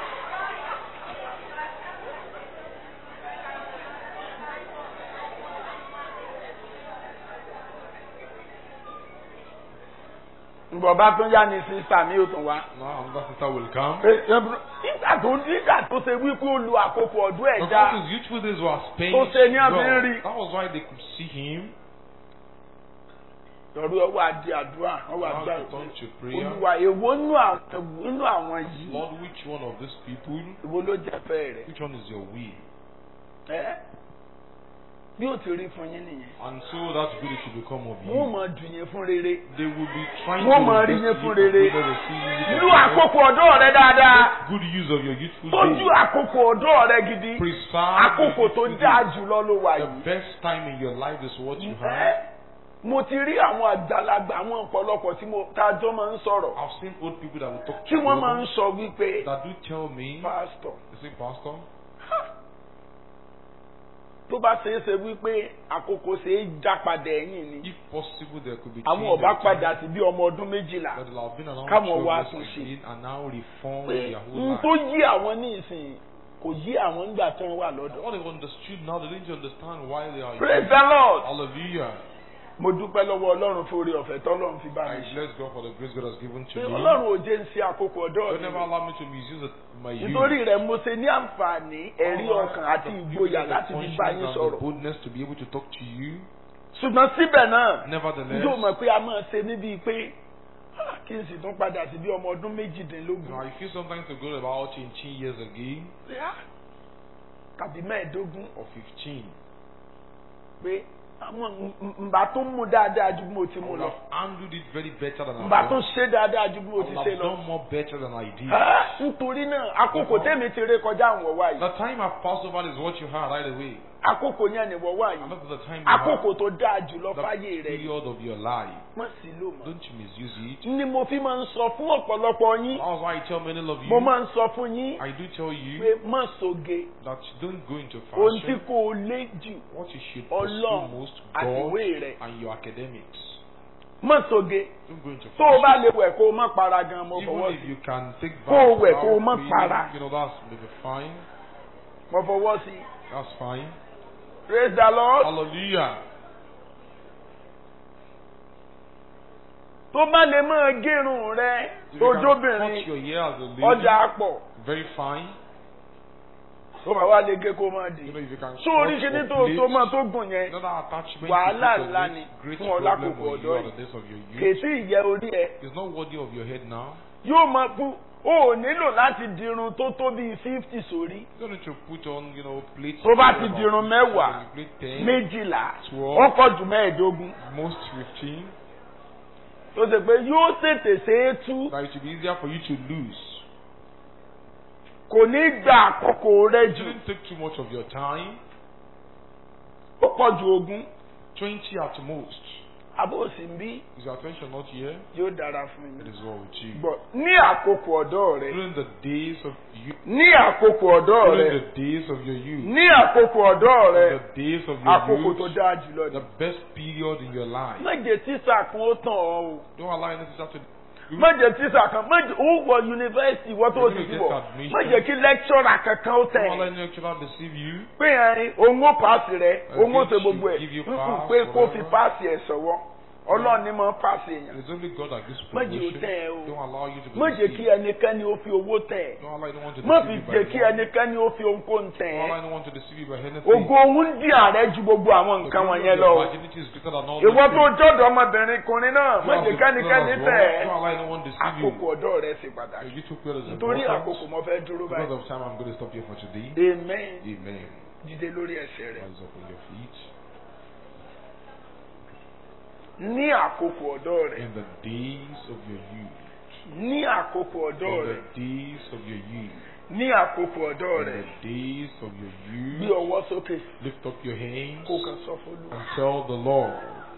Ǹgbọ̀n bá tún yá ni sísá mi ò tún wá. Now another sister will come. Pé nígbà tó nígbà tó ṣe wípé ó lu àkókò ọdún ẹ̀ Because já. his youthful days were spent Tó ṣe ní well. abẹ́rẹ́. That was why they could see him. Lọ́rú ọwọ́ àdí àdúrà, ọwọ́ Now àdúrà. to turn to prayer. Olúwa èwo nínú àwọn nínú àwọn yìí. Lord, which one of these people, Èwo ló jẹ́ fẹ́ rẹ̀? which one is your will? Ẹ́ bí ó ti rí fún yín nìyẹn. And so that will it will become of Wọ́n you. mọ̀ dùn yín fún rere. They will be trying Wọ́n to mọ̀ rí invest yín you fún for rere. good, they see you Lu for àkókò ọ̀dọ́ rẹ dáadáa. good. Good use of your youthful Tójú days. àkókò ọ̀dọ́ rẹ gidi. Preserve Àkókò your tó youthful dáa days. jùlọ ló wà The yìí. best time in your life is what you Ẹ́ have. mo ti rí àwọn àgbàlagbà àwọn ọ̀pọ̀lọpọ̀ tí mo tájọ́ máa ń sọ̀rọ̀. I've seen old people that will talk to Tí wọ́n máa ń you sọ wípé that do tell me, pásítọ̀ they say, Pastor, tó bá ṣeé ṣe wípé àkókò ṣe é já padà ẹ̀yìn ni. if possible, there could be Àwọn change ọba of time. padà sí bí ọmọ ọdún méjìlá. That will have been around Káwọn twelve wá years tún ṣe. again and now reform Pé their whole n life. tó yí àwọn ní ìsìn kò yí àwọn nígbà tí wọ́n wà lọ́dọ̀. What they understood now, they didn't understand why they are. Praise the Lord. Hallelujah. Mo dúpẹ́ lọ́wọ́ Ọlọ́run fún oore ọ̀fẹ́ tọ́lọ́run fi bá I mi ṣe. bless God for the grace God has given to Pé me. Ọlọ́run ò jẹ́ ń ṣe àkókò ọ̀dọ́ God never mi. allow me to misuse it- my youth. Nítorí rẹ̀ mo ṣe ní àǹfààní ẹ̀rí Allah ọkàn has àti given me ìgboyà the láti fi conscience bá yín and the sọ̀rọ̀. boldness to be able to talk to you. Ṣùgbọ́n síbẹ̀ náà, Nevertheless, yóò mọ̀ pé a máa ṣe níbi pé ah, kí n sì tún padà sí bí ọmọ ọdún méjìdínlógún. now I feel sometimes to go about eighteen years again Ah, tàbí mẹ́ẹ̀ẹ́dógún or fifteen. pé àwọn ǹbà tó mú dáadáa ju bí mo ti I mú would lọ. have handled it very better than Ǹbà I've tó done. ṣe dáadáa ju bí I mo ti would ṣe have lọ. done more better than I did. Ah, nítorí náà àkókò tèmi ti ré kọjá àwọn ọ̀wá The yìí. time I've passed over is what you had right away. àkókò yẹn ni wọ́n wà And yìí that's the time you have. àkókò tó dáa jùlọ The fáyé rẹ period of your life. má sí lò mọ́. Don't you misuse it. ni mo fi máa ń sọ fún ọ̀pọ̀lọpọ̀ yín That's why I tell many of mo you, máa ń sọ fún yín I do tell pé you má soge that don't go into ohun tí fashion. kò lé jù What you should pursue Ọlọ́run most, àti God ìwé rẹ̀. and your academics. má soge Don't go into tó o bá fashion. lè wẹ̀ kó o má para gan mo Even fọwọ́ if sí you can take Kó o bath wẹ̀ kó o without má cleaning, para. you know, that's maybe fine. mo fọwọ́ sí That's fine. praise the Lord. Hallelujah. tó bá lè máa gérun rẹ If you can cut ojóbìnrin your hair as a lady, ọjà pọ̀ very fine. tó bá wá lè gé kó máa dì You know, if you can so cut oríṣiríṣi or tó tó plait, máa tó gùn yẹn another attachment wàhálà you put ńlá on ni it, great fún ọ problem lákòókò on you ọ̀dọ́ at the yìí days of your youth. kèsì ìyẹ orí ẹ It's not worthy of your head now. yóò máa fún o ò nílò láti dirun tó tó bíi fifty sórí You don't need to put on, you know, plates. tó bá of ti about dirun fifty, mẹ́wàá you plait ten, méjìlá twelve. ó pọ̀ jù mẹ́ẹ̀ẹ́dógún most fifteen. tó ṣe pé yóò tètè ṣe é tú That it will be easier for you to lose. kò ní gba àkókò rẹ It jù didn't take too much of your time. ó pọ̀ ju ogún twenty at most. àbó òsì ń bí Is your attention not here? yóò dára fún It yín. is well with you. gbọ́ ní àkókò ọ̀dọ́ rẹ During the days of you, ní àkókò ọ̀dọ́ during rẹ the days of your youth, ní àkókò ọ̀dọ́ rẹ the days of your àkókò tó youth, dáa jùlọ ni. the best period in your life. méje tíṣà kan ó tàn ọ́ o Don't allow any teacher to. méje tíṣà kan méje ó wọ yunifásitì wọ́n tó ti wọ̀ méje kí lẹ́kṣọ́rà kankan ó tẹ̀ Don't allow any lecturer deceive you. pé ẹ̀rín òun ó paasi rẹ òun ó ṣe gbogbo ẹ̀ Give you nkùn pass, pé kó fi whatever. paasi ẹ̀ sọ̀wọ́ ọlọ́run ni mo ń paasi èèyàn It's only God that gives méje ó promotion. tẹ̀ ẹ́ o Don't allow you to be méje kí deceived. ẹnikẹ́ni ó fi owó tẹ̀ ẹ́ Don't allow anyone to má deceive fi you by jẹ́ kí money. ẹnikẹ́ni ó fi ohunkóhun tẹ̀ Don't allow ẹ́ anyone to deceive you by anything. ògo òun dí ààrẹ ju gbogbo àwọn The nǹkan glory of wọ̀nyẹn your lọ virginity is greater than all ìwọ those tó things. jọ́dọ̀ ọmọbìnrin kùnrin náà You méje have the kẹ́nikẹ́ni glory of tẹ̀ God. ẹ́ Don't allow anyone to deceive you. àkókò ọ̀dọ́ rẹ ṣe pàtàkì You took where is nítorí important. àkókò mo fẹ́ dúró Because báyìí of time, I'm going to stop here for today. amen Amen. dìde lórí ẹsẹ̀ rẹ Rise up on your feet. ní àkókò ọ̀dọ́ rẹ In the days of your youth. ní àkókò ọ̀dọ́ In rẹ the days of your youth. ní àkókò ọ̀dọ́ In rẹ the days of your gbé youth. ọwọ́ sókè Lift up your hands kó kàn sọ fún Olúwa. and tell the Lord.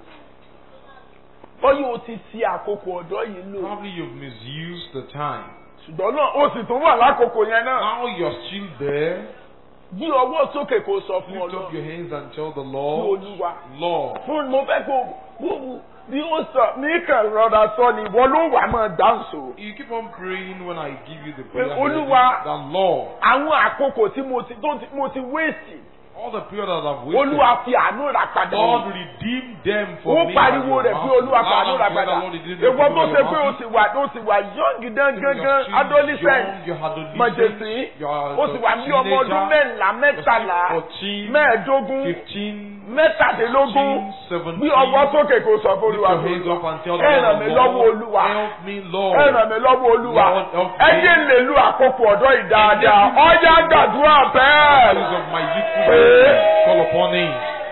bọ́yọ̀ o ti fi àkókò ọ̀dọ́ yìí lò Probably you've misused the time. ṣùgbọ́n náà o sì tún wà lákòókò yẹn náà Now you're still there. gbé ọwọ́ sókè kó sọ fún Lift up your Ọlọ́run hands and tell the fún Lord, Olúwa Lord. fún mo fẹ́ kó gbogbo bí ó sọ ní kàn rọra sọ ni ìwọ ló wà máa dáhùn You keep on praying when I give you the Pé, prayer. Olúwa, The Lord. àwọn àkókò tí mo ti tó ti mo ti wéèsì All the prayer that I've wasted. Olúwa fi àánú rà padà Lord, redeem them for ó me. pariwo at your rẹ̀ pé mouth. Olúwa fi àánú Loud rà and clear, padà Lord, redeem them èwo for tó me ṣe at pé your o mouth. sì wà o sì wà yọ̀ǹgì gángan adolescent mọ̀jẹ̀sí o sì wà ní ọmọ ọdún mẹ́ńlá mẹ́tàlá mẹ́ẹ̀ẹ́dógún mẹ́tàdínlógún bí ọwọ́ sókè kò sọ fún Olúwa pé ẹ ràn mí lọ́wọ́ Olúwa Help me, Lord. ẹ ràn mí lọ́wọ́ Olúwa Lord, help ẹ me. jẹ́ lè lu àkókò ọ̀dọ́ yìí dáadáa ọjà gbàdúrà bẹ́ẹ̀. Use of my youthful days. Call upon him.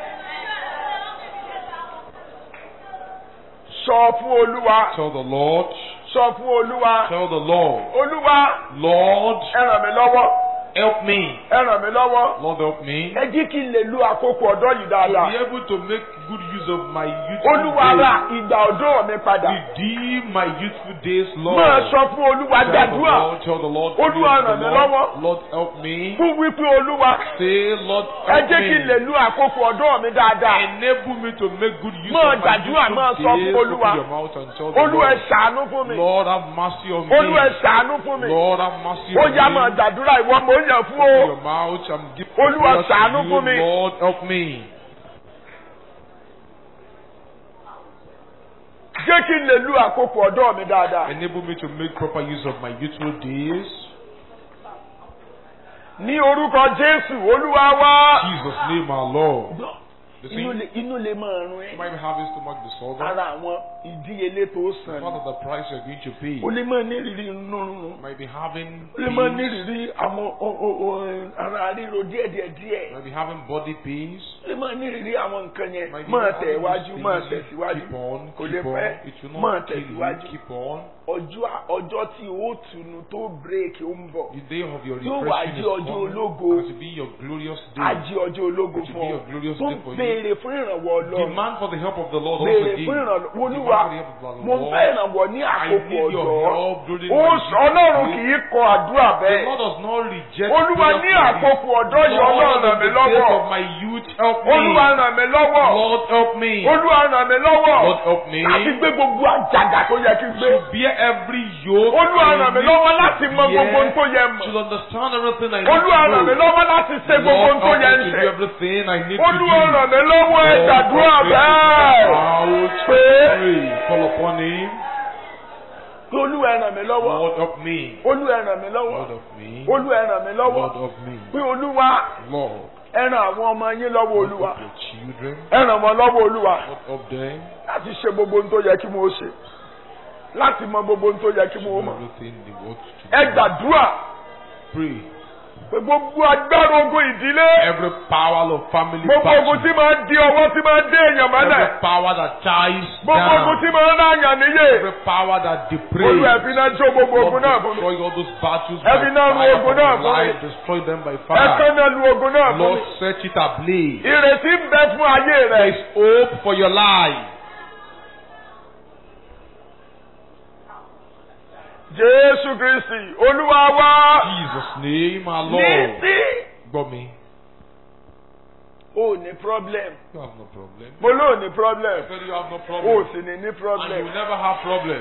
sọ fún Olúwa Tell the Lord. sọ fún Olúwa Tell the Lord. Olúwa Lord, ẹ ràn mí lọ́wọ́ help me. ẹ ràn mí lọ́wọ́ Lord, help me. ẹ jí kí n lè lu àkókò ọ̀dọ́ yìí To dáadáa be able to make good use of my youthful Olúwa ra days. ìgbà ọ̀dọ́ mi padà Redeem my youthful days, Lord. máa sọ fún Olúwa Tell the gbàdúrà Lord, tell the Lord, Olúwa please, ràn the mí Lord, lọ́wọ́. Lord, help me. fún wípé Olúwa Say, Lord, ẹ help jẹ́ kí n lè me. lu àkókò ọ̀dọ́ mi dáadáa Enable me to make good use Máa of my gbàdúrà, máa youthful sọ fún days. Olúwa. Open your mouth and tell the Olúwa ẹ Lord, ṣàánú fún mi Lord, have mercy on me. Olúwa ẹ ṣàánú fún mi Lord, have mercy ó on yá me. máa gbàdúrà ìwọ mo ń yàn fún Open o your mouth and give Olúwa prayer to ṣàánú you. fún mi. Lord, help me. jẹ́ kí n lè lu àkókò ọ̀dọ́ mi dáadáa Enable me to make proper use of my youthful days. ní orúkọ Jésù Olúwa wá. Jesus' name, our Lord. You see, inú you lè inú lè máa rún ẹ might be having stomach disorder. ara àwọn ìdíyelé tó sàn Part ni of the price you're going to pay. o lè máa ní ìrírí inú rúnrún You might be having o lè máa ní pains. ìrírí àwọn o- o- o- ara ríro díẹ̀díẹ̀ You díẹ̀ might be having body pains. o lè máa ní ìrírí àwọn nǹkan yẹn You might be máa having tẹ̀ wájú these máa things. tẹ̀síwájú Keep on, kò lè keep on. pẹ́ It will máa not kill you. tẹ̀síwájú Keep on. ọjọ́ ọjọ́ tí ó tunu tó bírèkì ó ń bọ̀. The day of your Yóò wá refreshing jí is ọjọ́ coming. ológo. And it will be your glorious day. Àjí ọjọ́ ológo It will fún be ọ. a glorious Tó day for you. béèrè fún ìrànwọ́ Ọlọ́run. Demand for the help of the Lord also Béèrè again. fún ìrànwọ́ Demand for Olúwa. the help of the Mo Lord. fẹ́ ìrànwọ́ ní I àkókò need your ọ̀dọ́. help during Ó my sọ Ọlọ́run kì youth. í kọ àdúrà The bẹ́ẹ̀. Lord does not reject Olúwa prayer ní from àkókò me. ọ̀dọ́ yìí Lord, Ọlọ́run in ràn mí the days lọ́wọ́. of my youth, help me. Olúwa ràn mí lọ́wọ́. Lord, help me. Olúwa ràn mí lọ́wọ́. Lord, help me. Láti gbé gbogbo àjàgà tó yẹ kí n gbé. To bear every yoke. Olúwa I ràn mí need lọ́wọ́ to láti mọ gbogbo ohun tó yẹ bear, mọ̀. to understand everything I need Olúwa to ràn mí know. lọ́wọ́ láti ṣe gbogbo ohun Lord, tó yẹ help ń me to ṣe. do everything I need to do. Olúwa ràn mí lọ́wọ́ ẹ Lord, gbàdúrà help me to bẹ́ẹ̀. out, Pé pray, call upon Him. pé Olúwa ẹ ràn mí lọ́wọ́. Lord, help me. Olúwa ẹ ràn mí lọ́wọ́. Lord, help me. Olúwa ẹ ràn mí lọ́wọ́. Lord, help me. Pé Olúwa Lord, ẹ ràn àwọn ọmọ yín lọ́wọ́ Lord, Olúwa. help your children. Ẹ ràn wọ́n lọ́wọ́ Olúwa. Lord, help them. Láti ṣe gbogbo ohun tó yẹ kí mo ṣe. Láti mọ gbogbo ohun tó yẹ kí To mo do mọ̀. everything they want to Ẹ do. gbàdúrà Pray. pé gbogbo agbára ogun ìdílé. Every power of family Gbogbo ogun tí battle. máa ń di ọwọ́ tí máa ń dé èèyàn mọ́lẹ̀. Every power that ties Gbogbo ogun tí down. máa ń ráyàn níyè. Every power that depraves. Olú ẹ̀fín náà jó gbogbo Lord, ogun náà fún mi. destroy all those battles by Every now fire ogun from náà your fún mi. life. Destroy them by Ẹ̀kan fire. náà lu ogun náà fún Lord, mi. set it ablaze. Ìrètí ń bẹ fún ayé There rẹ̀. is hope for your life. Jésù Kristi, Olúwa wá. Jesus' name, our Ní Lord. sí. Gbọ́ mi. O ní problem. You have no problem. Mo lóò ní problem. I said you have no O problem. sì ní ní And you problem. will never have problem.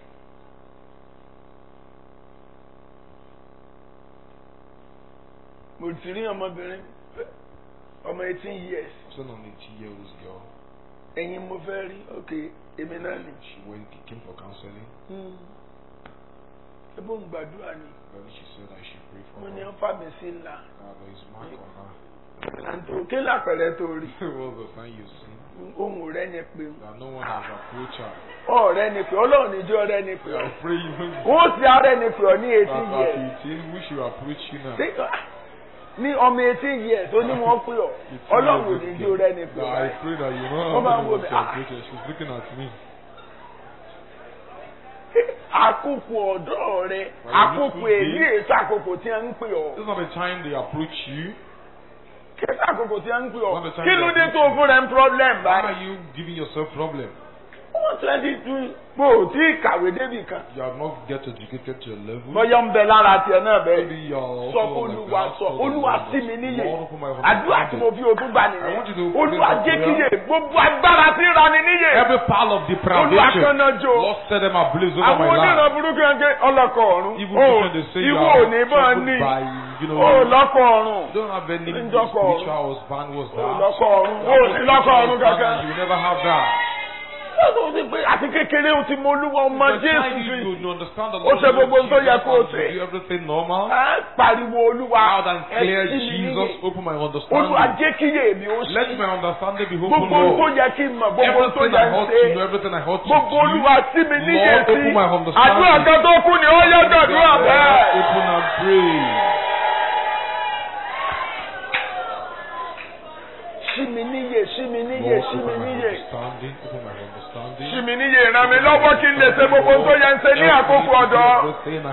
Mo ti rí ọmọbìnrin ọmọ eighteen years. Son of an eighteen-year-old girl. Ẹ̀yin mo fẹ́ rí. Ok, èmi náà ni. She went, came for counseling. Ẹ bó ń gbàdúrà ni. Then she said I should pray for Mo ní her. ọ́n fà mí sí ńlá. Uh, there is mark on her. Àǹtò kí lápẹ̀rẹ̀ tó rí. What's the sign you see? Ohun rẹ̀ ni pé. That no one has approached her. Ọ̀rẹ́ ni pé Ọlọ́run níjọ́ rẹ̀ ni pé. I pray you Wọ́n ti arẹ́ ni pé ọ ní eighteen that years. at eighteen we should approach you now. Ṣé ní ọmọ eighteen years ó ní wọ́n pè ọ́ Ọlọ́run níjọ́ rẹ̀ ni pé. That I pray that you know Wọ́n máa ń how wò to mí. approach her. She's looking at me. Àkókò ọ̀dọ́ rẹ̀ àkókò èyí èso àkókò tí a ń pè ọ́. This is not the time they approach you. Kí èso àkókò tí a ń pè ọ́. Not the time Kí ló they dé tó approach fún rẹ̀ ń problem Why báyìí? are you giving yourself problem? Wọ́n twenty two bó o tí kàwé débì kan. You have not get educated to your level. Bọ́yá ń bẹ lára tiẹ̀ náà bẹ́ẹ̀. Maybe you are Sọ also fún like Olúwa the sọ last Olúwa of sí the mi níyè. Lord, open my heart. Àdúrà tí mo fi ogún gbà I want you nìyẹn. to Olúwa pray jẹ́ for kíyè prayer. gbogbo agbára tí ń ra ni níyè. Every power of Olúwa depravation, kanna jó. Lord set them ablaze over Àwọn my oníran life. burúkú yẹn ké ọlọ́kọ̀ ọ̀run. Even O when they say you ìwọ are ò ní bá troubled ní. by, you know, O lọ́kọ̀ ọ̀run. you don't have any Njọ́kọ̀ ọ̀run. spiritual husband, what's O that? lọ́kọ̀ ọ̀run. You O have ní no lọ́kọ̀ spiritual ọ̀run husband kankan. and you will never have that. Ó ti pé àti kékeré o ti mọ Olúwa ọmọ The Jésù time fi. you, you understand the Ó Lord ṣe gbogbo ohun tó yẹ kó o Jesus ṣe. and you do everything normal. Ẹ pariwo Olúwa. Loud and clear, Ẹ sí mi Jesus, níyè. open my Olúwa understanding. jẹ́ kíyè mi ó Let sí. my understanding be open, Gbogbo ohun tó Lord. yẹ kí n mọ̀, gbogbo ohun tó Everything yẹ I ń ought to know, ṣe. everything I ought to Gbogbo do. Olúwa sí mi níyè Lord, sí. open my understanding. Àdúrà kan tó kú ni ó yẹ gbàdúrà bẹ́ẹ̀. Open and pray. Sí mi níyè, sí mi níyè, Lord, sí mi open my níyè. understanding. Open my understanding. Sí mi níyè, ràn mí lọ́wọ́ kí n lè ṣe gbogbo ohun tó yẹ ń ṣe ní àkókò ọ̀dọ́. Everything